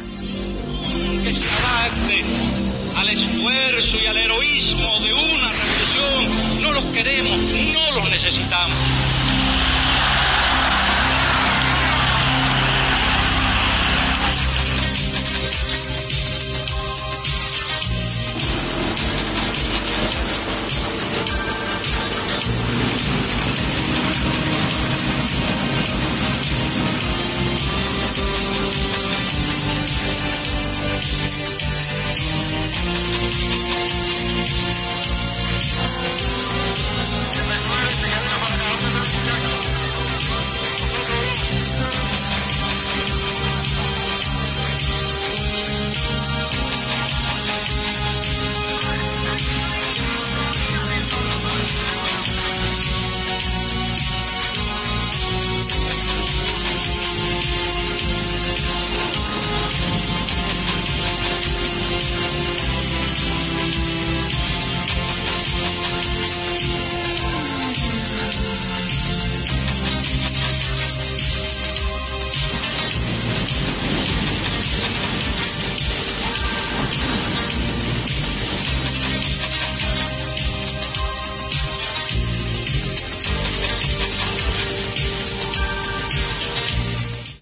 Que se adapte al esfuerzo y al heroísmo de una revolución. No los queremos, no los necesitamos.